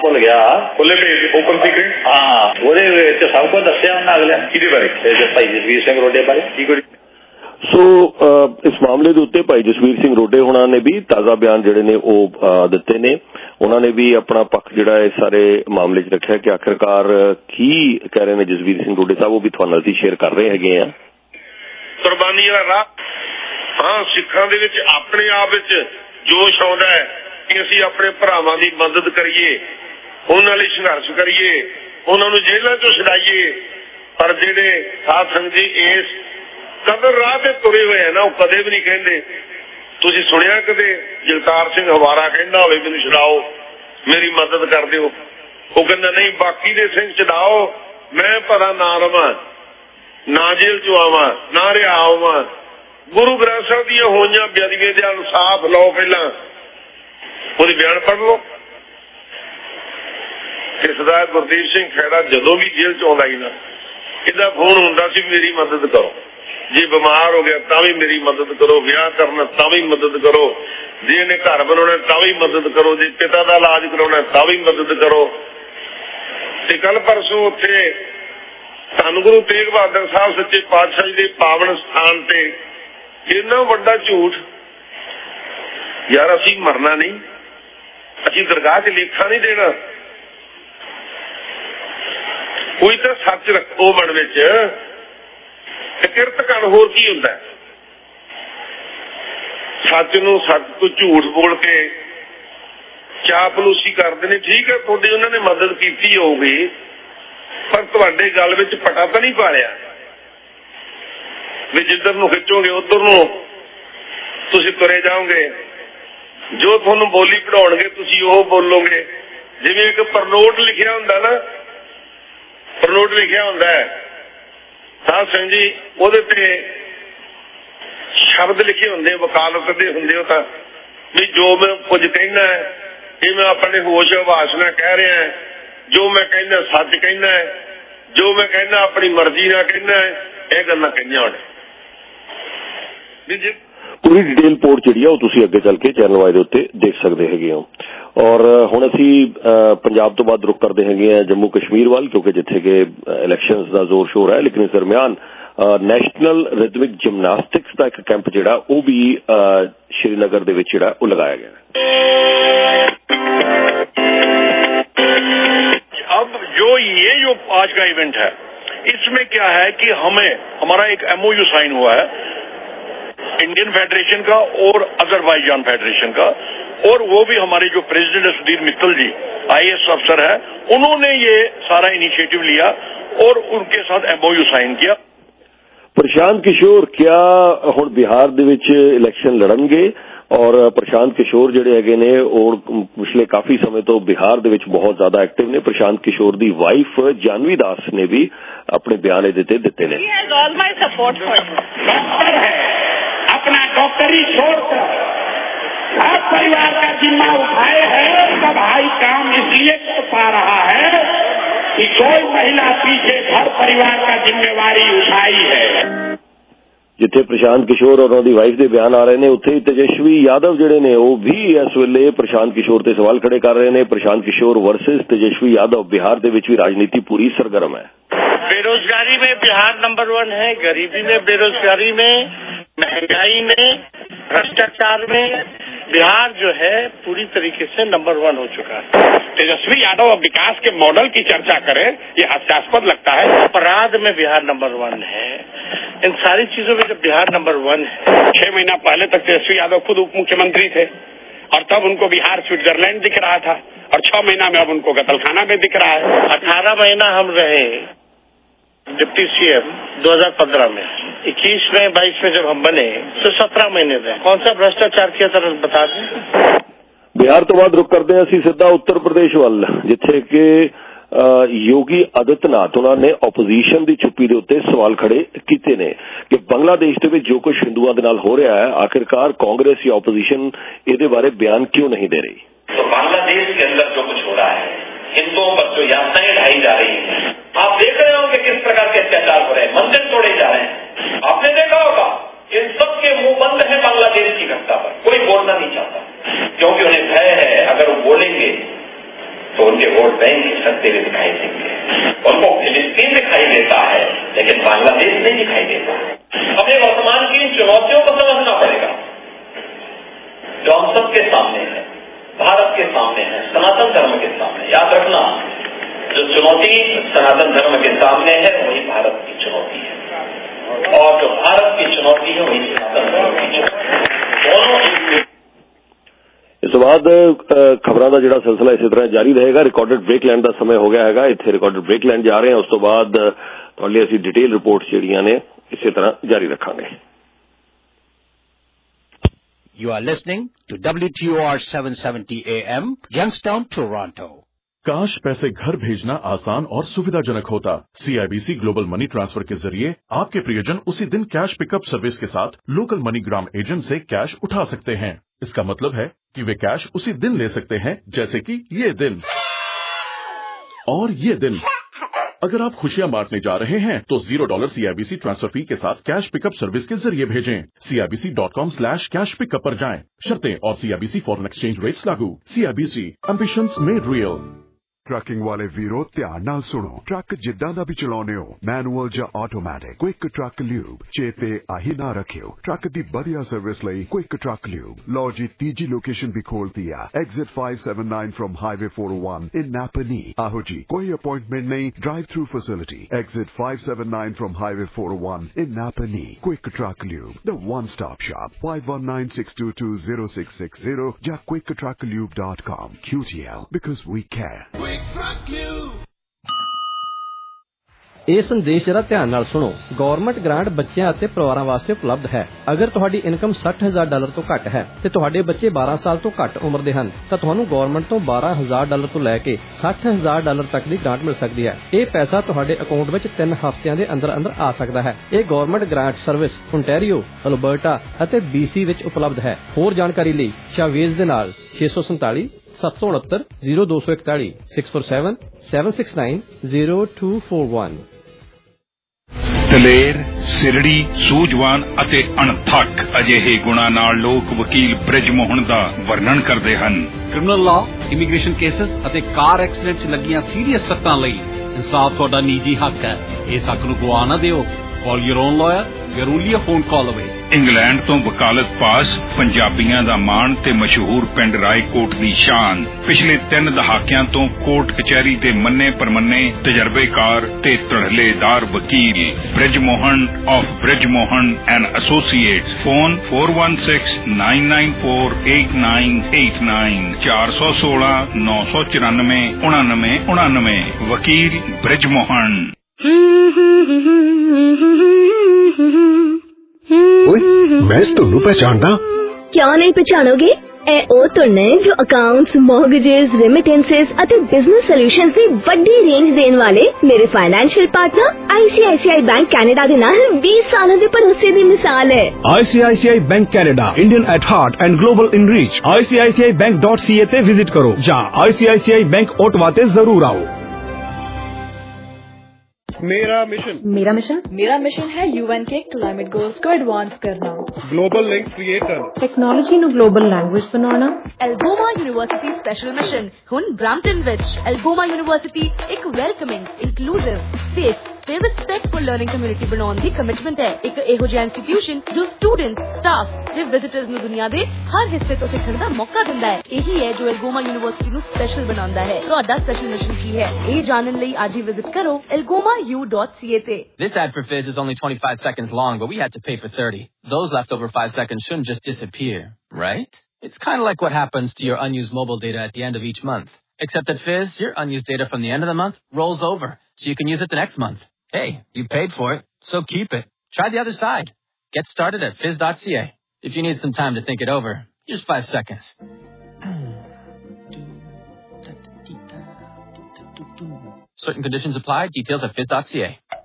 ਭੁੱਲ ਗਿਆ ਖੁੱਲੇ ਭੇਜ ਓਪਨ ਸੀਕ੍ਰੇਟ। ਹਾਂ, ਉਹਦੇ ਵਿੱਚ ਸਭ ਕੁਝ ਦੱਸਿਆ ਉਹਨਾਂ ਅਗਲੇ ਕਿਹਦੇ ਬਾਰੇ? ਭਾਈ ਜਸਵੀਰ ਸਿੰਘ ਰੋਡੇ ਬਾਰੇ। ਕੀ ਕੁਝ? ਸੋ ਇਸ ਮਾਮਲੇ ਦੇ ਉੱਤੇ ਭਾਈ ਜਸਵੀਰ ਸਿੰਘ ਰੋਡੇ ਹੋਣਾ ਨੇ ਵੀ ਤਾਜ਼ਾ ਬਿਆਨ ਜਿਹੜੇ ਨੇ ਉਹ ਦਿੱਤੇ ਨੇ। ਉਹਨਾਂ ਨੇ ਵੀ ਆਪਣਾ ਪੱਖ ਜਿਹੜਾ ਇਸ ਸਾਰੇ ਮਾਮਲੇ 'ਚ ਰੱਖਿਆ ਕਿ ਆਖਿਰਕਾਰ ਕੀ ਕਹਿ ਰਹੇ ਨੇ ਜਸਵੀਰ ਸਿੰਘ ਰੋਡੇ ਸਾਹਿਬ, ਉਹ ਵੀ ਤੁਹਾਨੂੰ ਅਸੀਂ ਸ਼ੇਅਰ ਕਰ ਰਹੇ ਹੈਗੇ ਆ। ਕੁਰਬਾਨੀ ਦਾ ਰਾਹ, ਹਾਂ, ਸਿੱਖਾਂ ਦੇ ਵਿੱਚ ਆਪਣੇ ਆਪ ਵਿੱਚ ਜੋਸ਼ ਆਉਂਦਾ ਹੈ ਕਿ ਅਸੀਂ ਆਪਣੇ ਭਰਾਵਾਂ ਦੀ ਮਦਦ ਕਰੀਏ, ਉਹਨਾਂ ਲਈ ਸੰਘਰਸ਼ ਕਰੀਏ, ਉਹਨਾਂ ਨੂੰ ਜੇਲ੍ਹਾਂ ਚੋਂ ਛੁਡਾਈਏ। ਪਰ ਜਿਹੜੇ ਸਾਧ ਸੰਗਤ ਜੀ ਇਸ ਕਦਰ ਰਾਹ ਤੇ ਤੁਰੇ ਹੋਏ ਆ ਨਾ, ਉਹ ਕਦੇ ਵੀ ਨਹੀਂ ਕਹਿੰਦੇ। ਤੁਸੀਂ ਸੁਣਿਆ ਕਦੇ ਜਗਤਾਰ ਸਿੰਘ ਹਵਾਰਾ ਕਹਿੰਦਾ ਹੋਵੇ ਮੈਨੂੰ ਛੁਡਾਓ, ਮੇਰੀ ਮਦਦ ਕਰ ਦਿਓ? ਉਹ ਕਹਿੰਦਾ ਨਹੀਂ, ਬਾਕੀ ਦੇ ਸਿੰਘ ਛੁਡਾਓ, ਮੈਂ ਭਲਾ ਨਾ ਰਵਾਂ, ਨਾ ਜੇਲ੍ਹ ਚੋਂ ਆਵਾਂ, ਨਾ ਰਿਹਾ ਆਵਾਂ। ਗੁਰੂ ਗ੍ਰੰਥ ਸਾਹਿਬ ਦੀਆਂ ਹੋਈਆਂ ਬੇਅਦਬੀਆਂ ਦੇ ਇਨਸਾਫ ਲਓ, ਪਹਿਲਾਂ ਉਹਦੇ ਬਿਆਨ ਪੜ੍ਹ ਲਓ। ਤੇ ਸਰਦਾਰ ਗੁਰਦੀਪ ਸਿੰਘ ਖਹਿਰਾ ਜਦੋਂ ਵੀ ਜੇਲ੍ਹ ਚ ਆਉਂਦਾ ਸੀ ਨਾ, ਇਹਦਾ ਫੋਨ ਹੁੰਦਾ ਸੀ ਮੇਰੀ ਮਦਦ ਕਰੋ, ਜੇ ਬਿਮਾਰ ਹੋ ਗਿਆ ਤਾਂ ਵੀ ਮੇਰੀ ਮਦਦ ਕਰੋ, ਵਿਆਹ ਕਰਨਾ ਤਾਂ ਵੀ ਮਦਦ ਕਰੋ, ਜੇ ਇਹਨੇ ਘਰ ਬਣਾਉਣਾ ਤਾਂ ਵੀ ਮਦਦ ਕਰੋ, ਜੇ ਪਿਤਾ ਦਾ ਇਲਾਜ ਕਰਾਉਣਾ ਤਾਂ ਵੀ ਮਦਦ ਕਰੋ। ਤੇ ਕੱਲ ਪਰਸੋਂ ਉੱਥੇ ਧੰਨ ਗੁਰੂ ਤੇਗ ਬਹਾਦਰ ਸਾਹਿਬ ਸੱਚੇ ਪਾਤਸ਼ਾਹ ਜੀ ਦੇ ਪਾਵਨ ਸਥਾਨ ਤੇ ਇੰਨਾ ਵੱਡਾ ਝੂਠ। ਯਾਰ ਅਸੀਂ ਮਰਨਾ ਨਹੀਂ, ਅਸੀਂ ਦਰਗਾਹ 'ਚ ਲੇਖਾ ਨਹੀਂ ਦੇਣਾ, ਕੋਈ ਤਾਂ ਸੱਚ ਰੱਖੋ ਮਨ ਵਿੱਚ। ਤੇ ਕਿਰਤ ਕਰਨ ਹੋਰ ਕੀ ਹੁੰਦਾ? ਸੱਚ ਨੂੰ ਸੱਚ ਤੋਂ ਝੂਠ ਬੋਲ ਕੇ ਚਾਪਲੂਸੀ ਕਰਦੇ ਨੇ। ਠੀਕ ਹੈ, ਤੁਹਾਡੀ ਉਹਨਾਂ ਨੇ ਮਦਦ ਕੀਤੀ ਹੋਊਗੀ, ਪਰ ਤੁਹਾਡੇ ਗੱਲ ਵਿੱਚ ਪਟਾ ਤਾਂ ਨਹੀਂ ਪਾ ਲਿਆ ਵੀ ਜਿੱਧਰ ਨੂੰ ਖਿੱਚੋਗੇ ਉਧਰ ਨੂੰ ਤੁਸੀਂ ਤੁਰੇ ਜਾਓਗੇ। ਜੋ ਤੁਹਾਨੂੰ ਬੋਲੀ ਪੜਾਉਣਗੇ ਤੁਸੀਂ ਉਹ ਬੋਲੋਗੇ। ਜਿਵੇਂ ਇੱਕ ਪ੍ਰਨੋਟ ਲਿਖਿਆ ਹੁੰਦਾ ਨਾ, ਪ੍ਰਨੋਟ ਲਿਖਿਆ ਹੁੰਦਾ ਹੈ ਸਾਧ ਸਿੰਘ ਜੀ, ਉਹਦੇ ਤੇ ਸ਼ਬਦ ਲਿਖੇ ਹੁੰਦੇ, ਵਕਾਲਤ ਦੇ ਹੁੰਦੇ। ਉਹ ਤਾਂ ਵੀ ਜੋ ਮੈਂ ਕੁਝ ਕਹਿਣਾ ਹੈ ਇਹ ਮੈਂ ਆਪਣੇ ਹੋਸ਼ ਹਵਾਸ ਨਾਲ ਕਹਿ ਰਿਹਾ, ਜੋ ਮੈਂ ਕਹਿੰਦਾ ਸੱਚ ਕਹਿੰਦਾ, ਜੋ ਮੈਂ ਕਹਿੰਦਾ ਆਪਣੀ ਮਰਜ਼ੀ ਨਾਲ ਕਹਿੰਦਾ, ਇਹ ਗੱਲਾਂ ਕਹੀਆਂ ਹੋਣ। ਪੂਰੀ ਡਿਟੇਲ ਰਿਪੋਰਟ ਜਿਹੜੀ ਆ ਉਹ ਤੁਸੀਂ ਅੱਗੇ ਚੱਲ ਕੇ ਚੈਨਲ ਵਾਈ ਦੇ ਉੱਤੇ ਦੇਖ ਸਕਦੇ ਹੈਗੇ ਹੋ। ਔਰ ਹੁਣ ਅਸੀਂ ਪੰਜਾਬ ਤੋਂ ਬਾਅਦ ਰੁਕ ਕਰਦੇ ਹੈਗੇ ਆ ਜੰਮੂ ਕਸ਼ਮੀਰ ਵੱਲ, ਕਿਉਂਕਿ ਜਿੱਥੇ ਕਿ ਇਲੈਕਸ਼ਨਸ ਦਾ ਜ਼ੋਰ ਸ਼ੋਰ ਹੈ। ਲੇਕਿਨ ਇਸ ਦਰਮਿਆਨ ਨੈਸ਼ਨਲ ਰਿਦਮਿਕ ਜਿਮਨਾਸਟਿਕਸ ਦਾ ਇੱਕ ਕੈਂਪ ਜਿਹੜਾ ਉਹ ਵੀ श्रीनगर ਦੇ ਵਿੱਚ ਜਿਹੜਾ ਉਹ ਲਗਾਇਆ ਗਿਆ। अब जो आज का इवेंट है, इसमें क्या है कि हमारा एक MOU साइन हुआ है इंडियन फेडरेशन का और अजरबैजान फेडरेशन का, और वो भी हमारे जो प्रेसिडेंट है सुधीर मित्तल जी, IAS अफसर है, उन्होंने ये सारा इनिशिएटिव लिया और उनके साथ MOU साइन किया। प्रशांत किशोर क्या हुण बिहार दे विच इलैक्शन लड़नगे? और प्रशांत किशोर जिहड़े हैगे ने और पिछले काफी समय तो बिहार दे विच बहुत ज्यादा एक्टिव ने। प्रशांत किशोर दी वाइफ जानवी दास ने भी अपने बयान दिते ने। अपना डॉक्टरी छोड़कर हर परिवार का जिम्मा उठाए है। उसका भाई काम इसलिए कर पा रहा है कि कोई महिला पीछे घर परिवार का जिम्मेवारी उठाई है। जिथे प्रशांत किशोर और उन्होंने वाइफ के बयान आ रहे हैं, उत्थे तेजस्वी यादव जिहड़े ने वो भी इस वेले प्रशांत किशोर ते सवाल खड़े कर रहे हैं। प्रशांत किशोर वर्सेस तेजस्वी यादव, बिहार दे विच भी राजनीति पूरी सरगर्म है। बेरोजगारी में बिहार नंबर 1 है, गरीबी में, बेरोजगारी में, महंगाई में, भ्रष्टाचार में बिहार जो है पूरी तरीके से नंबर 1 हो चुका है। तेजस्वी यादव अब विकास के मॉडल की चर्चा करें, ये हास्यास्पद लगता है। अपराध में बिहार नंबर 1 है, इन सारी चीजों में जब बिहार नंबर 1 है। 6 महीना पहले तक तेजस्वी यादव खुद उप मुख्यमंत्री थे और तब उनको बिहार स्विट्जरलैंड दिख रहा था, और 6 महीना में अब उनको कत्लखाना में दिख रहा है। 18 महीना हम रहे डिप्टी CM 2015 में, 21 में 22 में जब हम बने तो 17 महीने रहे। कौन सा भ्रष्टाचार किया था बता दें। बिहार तो बाद रुक करते हैं असी सीधा उत्तर प्रदेश वाल, जिथे कि योगी आदित्यनाथ उन्होंने ओपोजिशन की चुप्पी के उत्ते सवाल खड़े किए ने कि बांग्लादेश के जो कुछ हिंदुओं के नाल हो रहा है, आखिरकार कांग्रेस या ओपोजिशन ये बारे बयान क्यों नहीं दे रही। तो बांग्लादेश के अंदर जो कुछ हो रहा है, हिंदुओं पर जो यातनाएं ढाई जा रही है, आप देख रहे होंगे किस प्रकार के अत्याचार हो रहे हैं, मंदिर तोड़े जा रहे हैं। आपने देखा होगा इन सब के मुंह बंद है बांग्लादेश की घटना पर, कोई बोलना नहीं चाहता क्योंकि उन्हें भय है अगर वो बोलेंगे तो उनके वोट बैंक सकते हुए दिखाई देंगे। उनको फिलिस्तीन दिखाई देता है लेकिन बांग्लादेश नहीं दिखाई देता है। हमें वर्तमान की इन चुनौतियों को समझना पड़ेगा जो हम सबके सामने है, भारत के सामने है, सनातन धर्म के सामने। याद रखना, जो चुनौती सनातन धर्म के सामने है वही भारत की चुनौती है, और जो भारत की चुनौती है वही सनातन धर्म की चुनौती है। दोनों ਇਸ ਤੋਂ ਬਾਅਦ ਖਬਰਾਂ ਦਾ ਜਿਹੜਾ ਸਿਲਸਿਲਾ ਇਸੇ ਤਰ੍ਹਾਂ ਜਾਰੀ ਰਹੇਗਾ। ਰਿਕਾਰਡਡ ਬ੍ਰੇਕ ਲੈਣ ਦਾ ਸਮੇਂ ਹੋ ਗਿਆ ਹੈਗਾ। ਇੱਥੇ ਰਿਕਾਰਡਡ ਬ੍ਰੇਕ ਲੈਣ ਜਾ ਰਹੇ ਹਾਂ। ਉਸ ਤੋਂ ਬਾਅਦ ਤੁਹਾਡੇ ਲਈ ਅਸੀਂ ਡਿਟੇਲ ਰਿਪੋਰਟਸ ਜਿਹੜੀਆਂ ਨੇ ਇਸੇ ਤਰ੍ਹਾਂ ਜਾਰੀ ਰੱਖਾਂਗੇ। You are listening to WTOR 770 AM, Youngstown, Toronto. काश पैसे घर भेजना आसान और सुविधाजनक होता। CIBC ग्लोबल मनी ट्रांसफर के जरिए आपके प्रियजन उसी दिन कैश पिकअप सर्विस के साथ लोकल मनीग्राम एजेंट से कैश उठा सकते हैं। इसका मतलब है कि वे कैश उसी दिन ले सकते हैं, जैसे कि ये दिन और ये दिन। अगर आप खुशियां बांटने जा रहे हैं तो $0 CIBC ट्रांसफर फी के साथ कैश पिकअप सर्विस के जरिए भेजें। CIBC.com/कैश पिकअप पर जाएं। शर्तें और CIBC फॉरेन एक्सचेंज रेट्स लागू। CIBC ambitions made real. Trucking वाले वीरों ध्यान नाल सुनो। ट्रक जिद्दां दा भी चलाउने हो, मैनुअल या ऑटोमैटिक, क्विक ट्रक ल्यूब चेते आही ना रखियो। ट्रक दी बढ़िया सर्विस लई क्विक ट्रक ल्यूब। लो जी तीजी लोकेशन भी खोलती है, exit 579 from highway 401 in Napanee. आहो जी, कोई अपॉइंटमेंट नहीं, drive through facility. Exit 579 from highway 401 in Napanee. Quick truck lube, the one stop shop. 5196220660 या quicktrucklube.com। QTL, because we care। ਇਹ ਸੰਦੇਸ਼ ਜਰਾ ਧਿਆਨ ਨਾਲ ਸੁਣੋ। ਗਵਰਨਮੈਂਟ ਗ੍ਰਾਂਟ ਬੱਚਿਆਂ ਅਤੇ ਪਰਿਵਾਰਾਂ ਵਾਸਤੇ ਉਪਲਬਧ ਹੈ। ਅਗਰ ਤੁਹਾਡੀ ਇਨਕਮ $60,000 ਤੋਂ ਘੱਟ ਹੈ ਤੇ ਤੁਹਾਡੇ ਬੱਚੇ 12 ਸਾਲ ਤੋਂ ਘੱਟ ਉਮਰ ਦੇ ਹਨ ਤਾਂ ਤੁਹਾਨੂੰ ਗਵਰਨਮੈਂਟ ਤੋਂ $12,000 ਤੋਂ ਲੈ ਕੇ $60,000 ਤੱਕ ਦੀ ਗ੍ਰਾਂਟ ਮਿਲ ਸਕਦੀ ਹੈ। ਇਹ ਪੈਸਾ ਤੁਹਾਡੇ ਅਕਾਊਂਟ ਵਿੱਚ 3 ਹਫ਼ਤਿਆਂ ਦੇ ਅੰਦਰ ਆ ਸਕਦਾ ਹੈ। ਇਹ government grant service Ontario, Alberta ਅਤੇ BC ਵਿੱਚ ਉਪਲਬਧ ਹੈ। ਹੋਰ ਜਾਣਕਾਰੀ ਲਈ ਸ਼ਾਵੇਜ਼ ਦੇ ਨਾਲ 647 769 0241 647 769 0241। ਦਲੇਰ, ਸਿਰੜੀ, ਸੂਝਵਾਨ ਅਤੇ ਅਣਥੱਕ ਅਜਿਹੇ ਗੁਣਾਂ ਨਾਲ ਲੋਕ ਵਕੀਲ ਬ੍ਰਿਜ ਮੋਹਨ ਦਾ ਵਰਣਨ ਕਰਦੇ ਹਨ। ਕ੍ਰਿਮੀਨਲ ਲਾਅ, ਇਮੀਗ੍ਰੇਸ਼ਨ ਕੇਸਸ ਅਤੇ ਕਾਰ ਐਕਸੀਡੈਂਟ 'ਚ ਲੱਗੀਆਂ ਸੀਰੀਅਸ ਸੱਟਾਂ ਲਈ ਇਨਸਾਫ ਤੁਹਾਡਾ ਨਿੱਜੀ ਹੱਕ ਹੈ। ਇਸ ਹੱਕ ਨੂੰ ਗਵਾ ਨਾ ਦਿਓ। Call your own lawyer. You're only a phone call away. England ਤੋਂ ਵਕਾਲਤ ਪਾਸ, ਪੰਜਾਬੀਆਂ ਦਾ ਮਾਣ ਤੇ ਮਸ਼ਹੂਰ ਪਿੰਡ ਰਾਏਕੋਟ ਦੀ ਸ਼ਾਨ। ਪਿਛਲੇ 3 ਦਹਾਕਿਆਂ ਤੋਂ ਕੋਰਟ ਕਚਹਿਰੀ ਦੇ ਮੰਨੇ ਪਰਮੰਨੇ ਤਜਰਬੇਕਾਰ ਤੇ ਧੜਲੇਦਾਰ ਵਕੀਲ Brij Mohan of Brij Mohan and associates. Phone 4169948989 416 994 9999। ਵਕੀਲ ਬ੍ਰਿਜ ਮੋਹਨ। मैं ਤੁਹਾਨੂੰ पहचानदा। क्यों नहीं पहचानोगे? ਇਹ ਉਹ ਧੁਨ ਨੇ ਜੋ ਅਕਾਊਂਟਸ, ਮੌਰਗੇजेस, ਰੈਮਿਟੈਂਸਸ ਅਤੇ ਬਿਜ਼ਨਸ ਸੋਲੂਸ਼ਨਸ ਦੀ ਵੱਡੀ ਰੇਂਜ ਦੇਣ ਵਾਲੇ ਮੇਰੇ financial partner ICICI bank Canada ਦੇ ਨਾਲ 20 ਸਾਲਾਂ ਦੇ ਭਰੋਸੇ ਦੀ ਮਿਸਾਲ ਹੈ। ICICI bank Canada, Indian at heart and global in reach. ICICIBank.ca ਤੇ ਵਿਜ਼ਿਟ ਕਰੋ ਜਾਂ ICICI ਬੈਂਕ ਓਟਵਾ ਤੇ ਜ਼ਰੂਰ ਆਓ। मेरा मिशन है UN के क्लाइमेट गोल्स को एडवांस करना, ग्लोबल लिंक्स क्रिएट करना, टेक्नोलॉजी ਨੂੰ ग्लोबल लैंग्वेज बनाना। एल्गोमा यूनिवर्सिटी स्पेशल मिशन ਹੁਣ ਬ੍ਰੈਂਪਟਨ ਵਿੱਚ। एल्गोमा यूनिवर्सिटी ਇੱਕ ਵੈਲਕਮਿੰਗ, ਇਨਕਲੂਸਿਵ, ਸੇਫ ਤੇ ਰਿਸਪੈਕਟਫੁਲ ਲਰਨਿੰਗ ਕਮਿਊਨਿਟੀ ਬਣਾਉਣ ਦੀ ਕਮਿਟਮੈਂਟ ਹੈ। ਇੱਕ ਇਹੋ ਜਿਹਾ ਇੰਸਟੀਟਿਊਸ਼ਨ ਜੋ ਸਟੂਡੈਂਟਸ, ਸਟਾਫ ਤੇ ਵਿਜ਼ਿਟਰਸ ਨੂੰ ਦੁਨੀਆ ਦੇ ਹਰ ਹਿੱਸੇ ਤੋਂ ਸਿੱਖਣ ਦਾ ਮੌਕਾ ਦਿੰਦਾ ਹੈ। ਇਹੀ ਹੈ ਜੋ एल्गोमा यूनिवर्सिटी ਨੂੰ ਸਪੈਸ਼ਲ ਬਣਾਉਂਦਾ ਹੈ। ਤੁਹਾਡਾ ਸਪੈਸ਼ਲ ਮਿਸ਼ਨ ਕੀ ਹੈ? ਇਹ ਜਾਣਨ ਲਈ ਅੱਜ ਹੀ ਵਿਜ਼ਿਟ ਕਰੋ elgomau.ca ਤੇ। This ad for Fizz is only 25 seconds long, but we had to pay for 30. Those leftover 5 seconds shouldn't just disappear, right? It's kind of like what happens to your unused mobile data at the end of each month. Except at Fizz, your unused data from the end of the month rolls over, so you can use it the next month. Hey, you paid for it, so keep it. Try the other side. Get started at Fizz.ca. If you need some time to think it over, here's 5 seconds. Certain conditions apply. Details at Fizz.ca.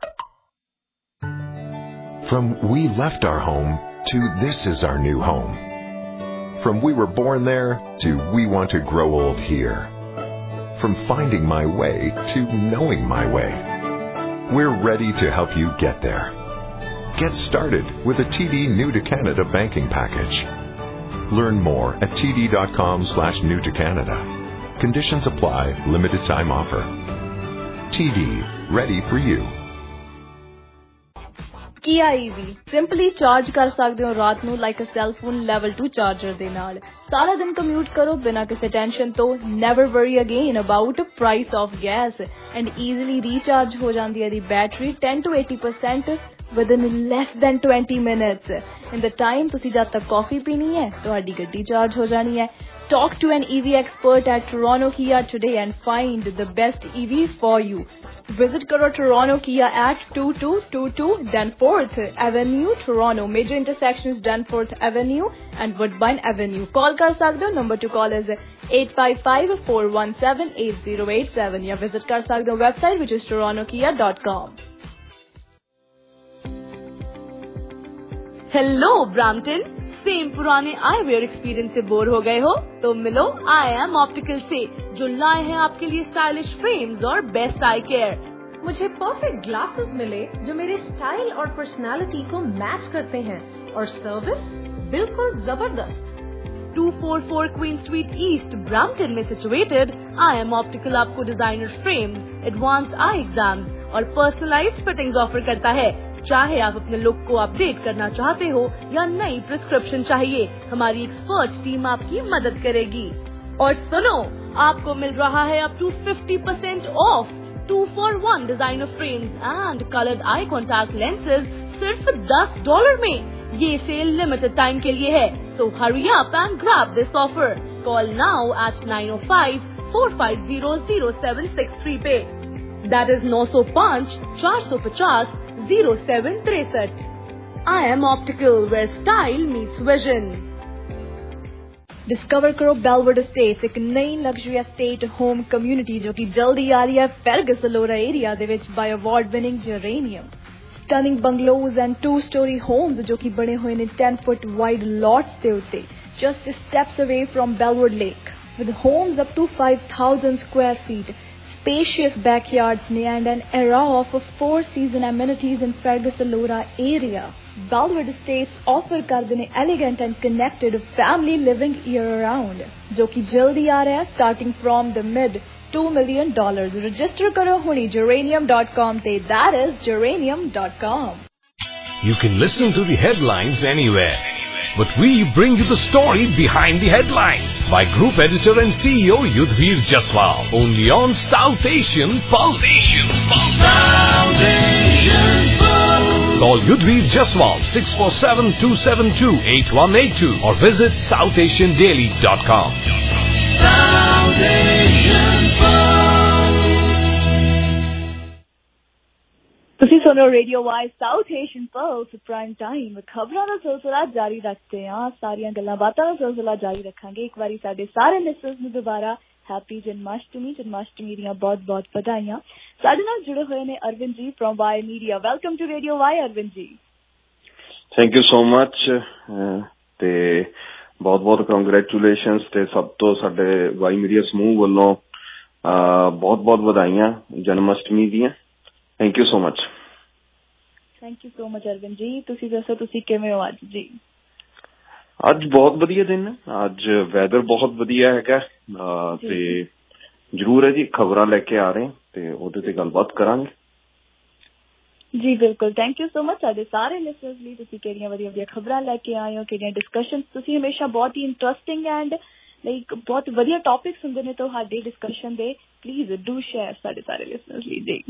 From we left our home to this is our new home. From we were born there to we want to grow old here. From finding my way to knowing my way. We're ready to help you get there. Get started with a TD New to Canada banking package. Learn more at td.com/new to Canada. Conditions apply. Limited time offer. TD, ready for you. Kia EV simply charge ਕਰ ਸਕਦੇ ਹੋ ਰਾਤ ਨੂੰ like a cell phone level 2 charger ਦੇ ਨਾਲ। ਸਾਰਾ ਦਿਨ commute ਕਰੋ ਬਿਨਾਂ ਕਿਸੇ ਟੈਨਸ਼ਨ ਤੋਂ। Never worry again about price of gas and easily recharge ਹੋ ਜਾਂਦੀ ਹੈ ਦੀ battery 10 to 80% within less than 20 minutes. In the time ਤੁਸੀਂ ਜਦ ਤੱਕ ਕਾਫੀ ਪੀਣੀ ਹੈ ਤੁਹਾਡੀ ਗੱਡੀ ਚਾਰਜ ਹੋ ਜਾਣੀ ਹੈ। Talk to an EV expert at Toronto Kia today and find the best EV for you. Visit karo Toronto Kia at 2222 Danforth Avenue, Toronto. Major intersections Danforth Avenue and Woodbine Avenue. Call kar sakde ho. Number to call is 855-417-8087. Ya visit kar sakde ho website which is torontokia.com. Hello Brampton, same पुराने eyewear experience से bore हो गए हो तो मिलो आई am optical से, जो लाए हैं आपके लिए स्टाइलिश फ्रेम्स और बेस्ट आई केयर। मुझे परफेक्ट ग्लासेस मिले जो मेरे स्टाइल और पर्सनालिटी को मैच करते हैं, और सर्विस बिल्कुल जबरदस्त। 244 क्वीन स्ट्रीट ईस्ट ब्राम्पटन में सिचुएटेड आई एम ऑप्टिकल आपको designer frames, advanced eye exams और पर्सनलाइज्ड फिटिंग्स ऑफर करता है। चाहे आप अपने लुक को अपडेट करना चाहते हो या नई प्रिस्क्रिप्शन चाहिए, हमारी एक्सपर्ट टीम आपकी मदद करेगी। और सुनो, आपको मिल रहा है up to 50% off 2-for-1 designer frames and coloured eye contact lenses सिर्फ $10 में। ये सेल लिमिटेड टाइम के लिए है, so hurry up and grab this offer. Call now at 905-450-0763 पे। That is 905-450-0763। I am optical, where style meets vision. Discover करो Bellwood estates, एक नई लग्जरी एस्टेट होम कम्युनिटी जो कि जल्दी आ रही है फेरगस अलोरा एरिया दे विच by award winning Geranium. Stunning bungalows and 2-story homes जो कि बने हुए ने 10 फुट वाइड लॉट्स दे उत्ते just steps away from Bellwood lake with homes up to 5,000 square feet. Spacious backyards and an era of 4-season amenities in Fergus Alora area. Belwood Estates offer करते हैं elegant and connected family living year round, जो कि जल्दी आ रहा है starting from the mid $2 million. Register करो हुनी geranium.com ते, that is geranium.com. You can listen to the headlines anywhere, but we bring you the story behind the headlines by Group Editor and CEO Yudhvir Jaswal, only on South Asian Pulse. Call Yudhvir Jaswal 647-272-8182 or visit southasiandaily.com. South Asian ਤੁਸੀਂ ਸੁਣ ਰਹੇ radio Y South Asian pulse prime time. ਖਬਰਾਂ ਦਾ ਸਿਲਸਿਲਾ ਜਾਰੀ ਰੱਖਦੇ ਹਾਂ, ਸਾਰੀਆਂ ਗੱਲਾਂ ਬਾਤਾਂ ਦਾ ਸਿਲਸਿਲਾ ਜਾਰੀ ਰੱਖਾਂਗੇ। ਇੱਕ ਵਾਰੀ ਸਾਡੇ ਸਾਰੇ ਲਿਸਨਰਸ ਨੂੰ ਦੁਬਾਰਾ ਹੈਪੀ ਜਨਮਾਸ਼ਟਮੀ ਦੀਆਂ ਬਹੁਤ ਵਧਾਈਆਂ। ਸਾਡੇ ਨਾਲ ਜੁੜੇ ਹੋਏ ਨੇ Arvind ji from Y media. Welcome to radio Y Arvind ji. Thank you so much ਤੇ ਬਹੁਤ ਕੰਗ੍ਰੈਚੁਲੇਸ਼ਨਸ ਤੇ ਸਭ ਤੋਂ ਸਾਡੇ ਵਾਈ ਮੀਡੀਆ ਸਮੂਹ ਵੱਲੋਂ ਬਹੁਤ ਵਧਾਈਆਂ ਜਨਮਾਸ਼ਟਮੀ ਦੀਆਂ। Thank you so much. Thank you so much Arvind ji. ਤੁਸੀਂ ਦੱਸੋ ਤੁਸੀਂ ਕਿਵੇਂ ਹੋ ਅੱਜ ਜੀ? ਅੱਜ ਬਹੁਤ ਵਧੀਆ ਦਿਨ ਹੈ, ਅੱਜ ਵੈਦਰ ਬਹੁਤ ਵਧੀਆ ਹੈਗਾ ਤੇ ਜ਼ਰੂਰ ਹੈ ਜੀ ਖਬਰਾਂ ਲੈ ਕੇ ਆ ਰਹੇ ਤੇ ਉਹਦੇ ਤੇ ਗੱਲਬਾਤ ਕਰਾਂਗੇ। ਜੀ ਬਿਲਕੁਲ, ਥੈਂਕ ਯੂ ਸੋ ਮਚ। ਸਾਡੇ ਸਾਰੇ ਲਿਸਨਰਸ ਲਈ ਤੁਸੀਂ ਕਿਹੜੀਆਂ ਵਧੀਆ ਖਬਰਾਂ ਲੈ ਕੇ ਆਏ ਹੋ, ਕਿਹੜੀਆਂ ਡਿਸਕਸ਼ਨ। ਤੁਸੀਂ ਹਮੇਸ਼ਾ ਬਹੁਤ ਹੀ ਇੰਟਰਸਟਿੰਗ ਐਂਡ ਲਾਈਕ ਬਹੁਤ ਵਧੀਆ ਟੌਪਿਕਸ ਹੁੰਦੇ ਨੇ ਤੁਹਾਡੇ ਡਿਸਕਸ਼ਨ ਦੇ। ਪਲੀਜ਼ ਡੂ ਸ਼ੇਅਰ ਸਾਡੇ ਸਾਰੇ ਲਿਸਨਰਸ ਲਈ ਜੀ।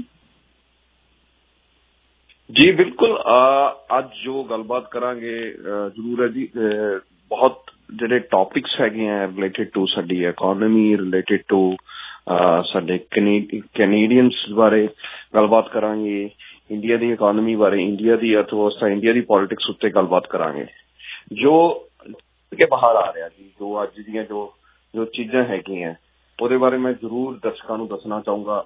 ਜੀ ਬਿਲਕੁਲ, ਅੱਜ ਜੋ ਗੱਲਬਾਤ ਕਰਾਂਗੇ ਜ਼ਰੂਰ ਹੈ ਜੀ ਬਹੁਤ ਜਿਹੜੇ ਟੌਪਿਕਸ ਹੈਗੇ ਆ ਰਿਲੇਟਡ ਟੂ ਸਾਡੀ ਇਕੋਨਮੀ, ਰਿਲੇਟਡ ਟੂ ਸਾਡੇ ਕੈਨੇਡੀਅਨਸ ਬਾਰੇ ਗੱਲਬਾਤ ਕਰਾਂਗੇ, ਇੰਡੀਆ ਦੀ ਇਕੋਨਮੀ ਬਾਰੇ, ਇੰਡੀਆ ਦੀ ਅਰਥ ਵਿਵਸਥਾ, ਇੰਡੀਆ ਦੀ ਪੋਲੀਟਿਕਸ ਉੱਤੇ ਗੱਲਬਾਤ ਕਰਾਂਗੇ। ਜੋ ਕਿ ਬਾਹਰ ਆ ਰਿਹਾ ਜੀ, ਜੋ ਅੱਜ ਦੀਆਂ ਜੋ ਚੀਜ਼ਾਂ ਹੈਗੀਆਂ ਉਹਦੇ ਬਾਰੇ ਮੈਂ ਜ਼ਰੂਰ ਦਰਸ਼ਕਾਂ ਨੂੰ ਦੱਸਣਾ ਚਾਹੂੰਗਾ।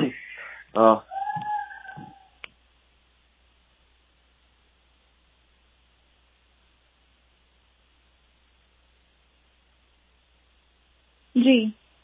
ਜੀ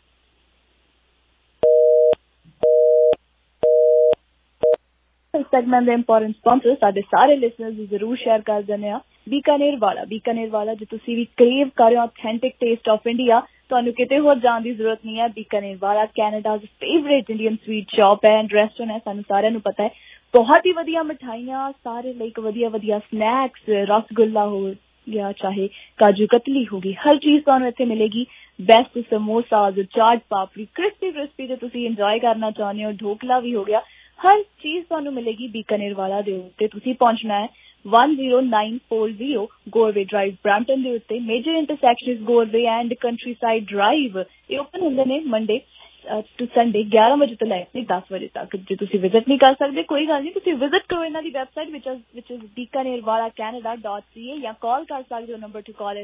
ਸੈਗਮੈਂਟ ਦੇ ਇੰਪੋਰਟੈਂਟ ਸਪਾਂਸਰ ਸਾਡੇ ਸਾਰੇ ਲਿਸਨਰਸ ਜ਼ਰੂਰ ਸ਼ੇਅਰ ਕਰ ਦਿੰਦੇ ਆ। ਬੀਕਾਨੇਰ ਵਾਲਾ ਜੇ ਤੁਸੀਂ ਵੀ ਕ੍ਰੇਵ ਕਰ ਰਹੇ ਹੋ ਆਥੈਂਟਿਕ ਟੇਸਟ ਆਫ ਇੰਡੀਆ, ਤੁਹਾਨੂੰ ਕਿਤੇ ਹੋਰ ਜਾਣ ਦੀ ਜ਼ਰੂਰਤ ਨਹੀਂ ਹੈ। Bikanervala Canada's favourite Indian sweet shop ਹੈ ਐਂਡ ਰੈਸਟੋਰੈਂਟ ਹੈ, ਸਾਨੂੰ ਸਾਰਿਆਂ ਨੂੰ ਪਤਾ ਹੈ। ਬਹੁਤ ਹੀ ਵਧੀਆ ਮਿਠਾਈਆਂ, ਸਾਰੇ ਲਈ ਵਧੀਆ ਵਧੀਆ ਸਨੈਕਸ, ਰਸਗੁੱਲਾ ਹੋ ਗਿਆ ਚਾਹੇ ਕਾਜੂ ਕਤਲੀ ਹੋਗੀ, ਹਰ ਚੀਜ਼ ਤੁਹਾਨੂੰ ਇੱਥੇ ਮਿਲੇਗੀ। ਬੈਸਟ ਸਮੋਸਾ, ਚਾਟ ਪਾਪੜੀ, ਕ੍ਰਿਸਪੀ ਜੇ ਤੁਸੀਂ ਇੰਜੋਏ ਕਰਨਾ ਚਾਹੁੰਦੇ ਹੋ, ਢੋਕਲਾ ਵੀ ਹੋ ਗਿਆ, ਹਰ ਚੀਜ਼ ਤੁਹਾਨੂੰ ਮਿਲੇਗੀ ਬੀਕਾਨੇਰ ਵਾਲਾ ਦੇ ਉੱਤੇ। ਤੁਸੀਂ ਪਹੁੰਚਣਾ ਹੈ 10940 ਗੋਰਵੇ ਡਰਾਈਵ ਬ੍ਰੈਂਪਟਨ ਦੇ ਉੱਤੇ। Major intersection Goreway and country side drive ਇਹ ਓਪਨ ਹੁੰਦੇ ਨੇ ਮੰਡੇ ਟੂ ਸੰਡੇ 11 ਵਜੇ ਤੋਂ ਲੈ ਕੇ 10 ਵਜੇ ਤੱਕ। ਜੇ ਤੁਸੀਂ ਵਿਜ਼ਿਟ ਨਹੀਂ ਕਰ ਸਕਦੇ ਕੋਈ ਗੱਲ ਨਹੀਂ, ਤੁਸੀਂ ਵਿਜ਼ਿਟ ਕਰੋ ਇਹਨਾਂ ਦੀ ਵੈਬਸਾਈਟ ਵਿਚ ਇਜ਼ bikanerwalacanada.ca ਜਾਂ ਕਾਲ ਕਰ ਸਕਦੇ ਹੋ। ਨੰਬਰ ਟੂ ਕਾਲ ਇਜ਼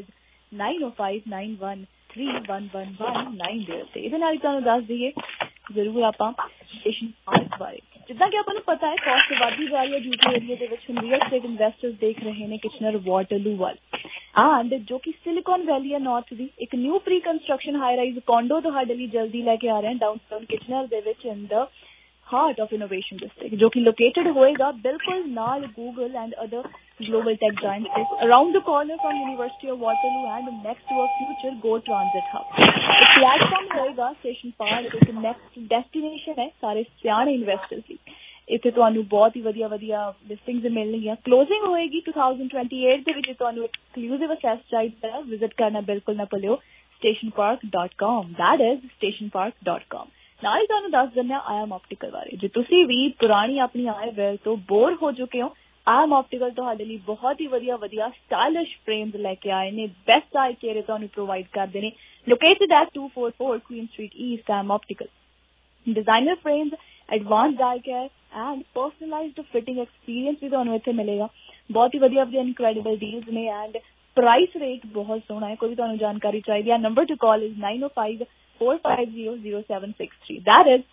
9059131119 ਦੇ ਉੱਤੇ। ਇਹਦੇ ਨਾਲ ਹੀ ਤੁਹਾਨੂੰ ਦੱਸ ਦਈਏ ਜ਼ਰੂਰ ਆਪਾਂ ਸਟੇਸ਼ਨ ਪਾਰਕ ਬਾਰੇ। ਜਿੱਦਾਂ ਕਿ ਆਪਾਂ ਨੂੰ ਪਤਾ ਹੈ ਕਾਸਟ ਵਧਦੀ ਜਾ ਰਹੀ ਹੈ ਡਿਊਟੀ ਏਰੀਆ ਦੇ ਵਿੱਚ। ਹੁਣ ਰੀਅਲ ਸਟੇਟ ਇਨਵੈਸਟਰਸ ਦੇਖ ਰਹੇ ਨੇ ਕਿਚਨਰ ਵਾਟਰਲੂ ਵੱਲ ਐਂਡ ਜੋ ਕਿ ਸਿਲੀਕਨ ਵੈਲੀ ਹੈ ਨਾਰਥ ਦੀ, ਇੱਕ new pre construction high rise condo ਤੁਹਾਡੇ ਲਈ ਜਲਦੀ ਲੈ ਕੇ ਆ ਰਹੇ ਹਨ ਡਾਊਨਟਾਊਨ ਕਿਚਨਰ ਦੇ ਵਿੱਚ in the heart of innovation district, ਜੋ ਕਿ ਲੋਕੇਟਡ ਹੋਏਗਾ ਬਿਲਕੁਲ ਨਾਲ Google and other global tech giants around the corner from University of Waterloo and next to a future Go Transit hub. The platform ਹੋਏਗਾ station park ਇੱਕ next destination ਹੈ ਸਾਰੇ ਸਿਆਣੇ ਇਨਵੈਸਟਰਸ ਲਈ। ਇੱਥੇ ਤੁਹਾਨੂੰ ਬਹੁਤ ਹੀ ਵਧੀਆ ਵਧੀਆ ਲਿਸਟਿੰਗਸ ਮਿਲਣਗੀਆਂ। ਕਲੋਜ਼ਿੰਗ ਹੋਏਗੀ 2028 ਦੇ ਵਿੱਚ। ਤੁਹਾਨੂੰ ਐਕਸਕਲੂਸਿਵ ਅਸੈਸ ਚਾਹੀਦਾ ਹੈ, ਵਿਜ਼ਿਟ ਕਰਨਾ ਬਿਲਕੁਲ ਨਾ ਭੁੱਲਿਓ stationpark.com, that is stationpark.com। ਨਾਲ ਹੀ ਤੁਹਾਨੂੰ ਦੱਸ ਦਿੰਦੇ ਹਾਂ ਆਇਮ ਆਪਟੀਕਲ ਬਾਰੇ। ਜੇ ਤੁਸੀਂ ਵੀ ਪੁਰਾਣੀ ਆਪਣੀ ਆਈ ਵੇਅਰ ਤੋਂ ਬੋਰ ਹੋ ਚੁੱਕੇ ਹੋ, ਆਇਮ ਆਪਟੀਕਲ ਤੁਹਾਡੇ ਲਈ ਬਹੁਤ ਹੀ ਵਧੀਆ ਵਧੀਆ ਸਟਾਈਲਿਸ਼ ਫਰੇਮਸ ਲੈ ਕੇ ਆਏ ਨੇ। ਬੈਸਟ ਆਈ ਕੇਅਰ ਤੁਹਾਨੂੰ ਪ੍ਰੋਵਾਈਡ ਕਰਦੇ ਨੇ। Located at 244 Queen Street East, I'm optical. Designer frames, advanced eye care and personalised fitting experience भी ਤੁਹਾਨੂੰ ਇੱਥੇ ਮਿਲੇਗਾ। ਬਹੁਤ ਹੀ ਵਧੀਆ ਵਧੀਆ ਇਨਕ੍ਰੈਡੀਬਲ ਡੀਲਸ ਨੇ ਐਂਡ ਪ੍ਰਾਈਸ ਰੇਟ ਬਹੁਤ ਸੋਹਣਾ ਹੈ। ਕੋਈ ਵੀ ਤੁਹਾਨੂੰ ਜਾਣਕਾਰੀ ਚਾਹੀਦੀ ਹੈ, number to call is 9054500763, that is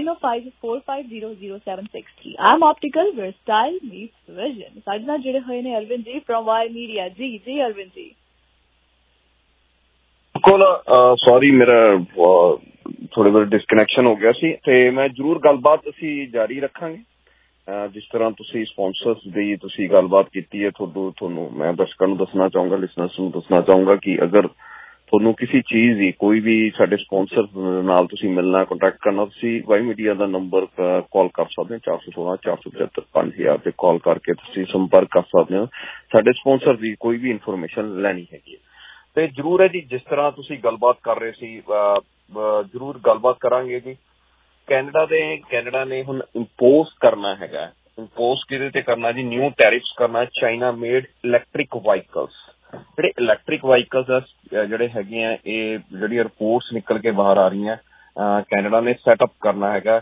9054500763। I'm optical where style meets vision. ਸਾਡੇ ਨਾਲ ਜਿਹੜੇ ਹੋਏ ਨੇ ਅਰਵਿੰਦ ਜੀ ਫਰਮ ਵਾਇਰ ਮੀਡੀਆ। ਜੀ ਅਰਵਿੰਦ ਜੀ। ਬਿਲਕੁਲ ਸੌਰੀ ਮੇਰਾ ਥੋੜੇ ਵਾਰ ਡਿਸਕਨੈਕਸ਼ਨ ਹੋ ਗਿਆ ਸੀ ਤੇ ਮੈਂ ਜ਼ਰੂਰ ਗੱਲਬਾਤ ਅਸੀਂ ਜਾਰੀ ਰੱਖਾਂਗੇ। ਜਿਸ ਤਰ੍ਹਾਂ ਤੁਸੀਂ ਸਪਾਂਸਰਸ ਦੀ ਤੁਸੀਂ ਗੱਲਬਾਤ ਕੀਤੀ ਹੈ, ਤੁਹਾਨੂੰ ਮੈਂ ਦਰਸ਼ਕਾਂ ਨੂੰ ਦੱਸਣਾ ਚਾਹੂੰਗਾ, ਲਿਸਨਰਸ ਨੂੰ ਦੱਸਣਾ ਚਾਹੂੰਗਾ ਕਿ ਅਗਰ ਤੁਹਾਨੂੰ ਕਿਸੇ ਚੀਜ਼ ਦੀ ਕੋਈ ਵੀ ਸਾਡੇ ਸਪਾਂਸਰ ਨਾਲ ਤੁਸੀਂ ਮਿਲਣਾ, ਕੰਟੈਕਟ ਕਰਨਾ, ਤੁਸੀਂ ਵਾਈ ਮੀਡੀਆ ਦਾ ਨੰਬਰ ਕਾਲ ਕਰ ਸਕਦੇ ਹੋ 416-475-5000 ਤੇ ਕਾਲ ਕਰਕੇ ਤੁਸੀਂ ਸੰਪਰਕ ਕਰ ਸਕਦੇ ਹੋ। ਸਾਡੇ ਸਪਾਂਸਰ ਦੀ ਕੋਈ ਵੀ ਇਨਫੋਰਮੇਸ਼ਨ ਲੈਣੀ ਹੈਗੀ ਤੇ ਜ਼ਰੂਰ ਹੈ ਜੀ। ਜਿਸ ਤਰ੍ਹਾਂ ਤੁਸੀਂ ਗੱਲਬਾਤ ਕਰ ਰਹੇ ਸੀ ਜ਼ਰੂਰ ਗੱਲਬਾਤ ਕਰਾਂਗੇ ਜੀ। ਕੈਨੇਡਾ ਨੇ ਹੁਣ ਇੰਪੋਜ਼ ਕਰਨਾ ਹੈਗਾ। ਇੰਪੋਜ਼ ਕਿਹਦੇ ਤੇ ਕਰਨਾ ਜੀ? ਨਿਊ ਟੈਰਿਫਸ ਕਰਨਾ ਚਾਈਨਾ ਮੇਡ ਇਲੈਕਟ੍ਰਿਕ ਵਾਹੀਕਲਸ। ਜਿਹੜੇ ਇਲੈਕਟ੍ਰਿਕ ਵਾਹੀਕਲਸ ਜਿਹੜੇ ਹੈਗੇ ਆ, ਇਹ ਜਿਹੜੀਆਂ ਰਿਪੋਰਟਸ ਨਿਕਲ ਕੇ ਬਾਹਰ ਆ ਰਹੀਆਂ, ਕੈਨੇਡਾ ਨੇ ਸੈਟਅਪ ਕਰਨਾ ਹੈਗਾ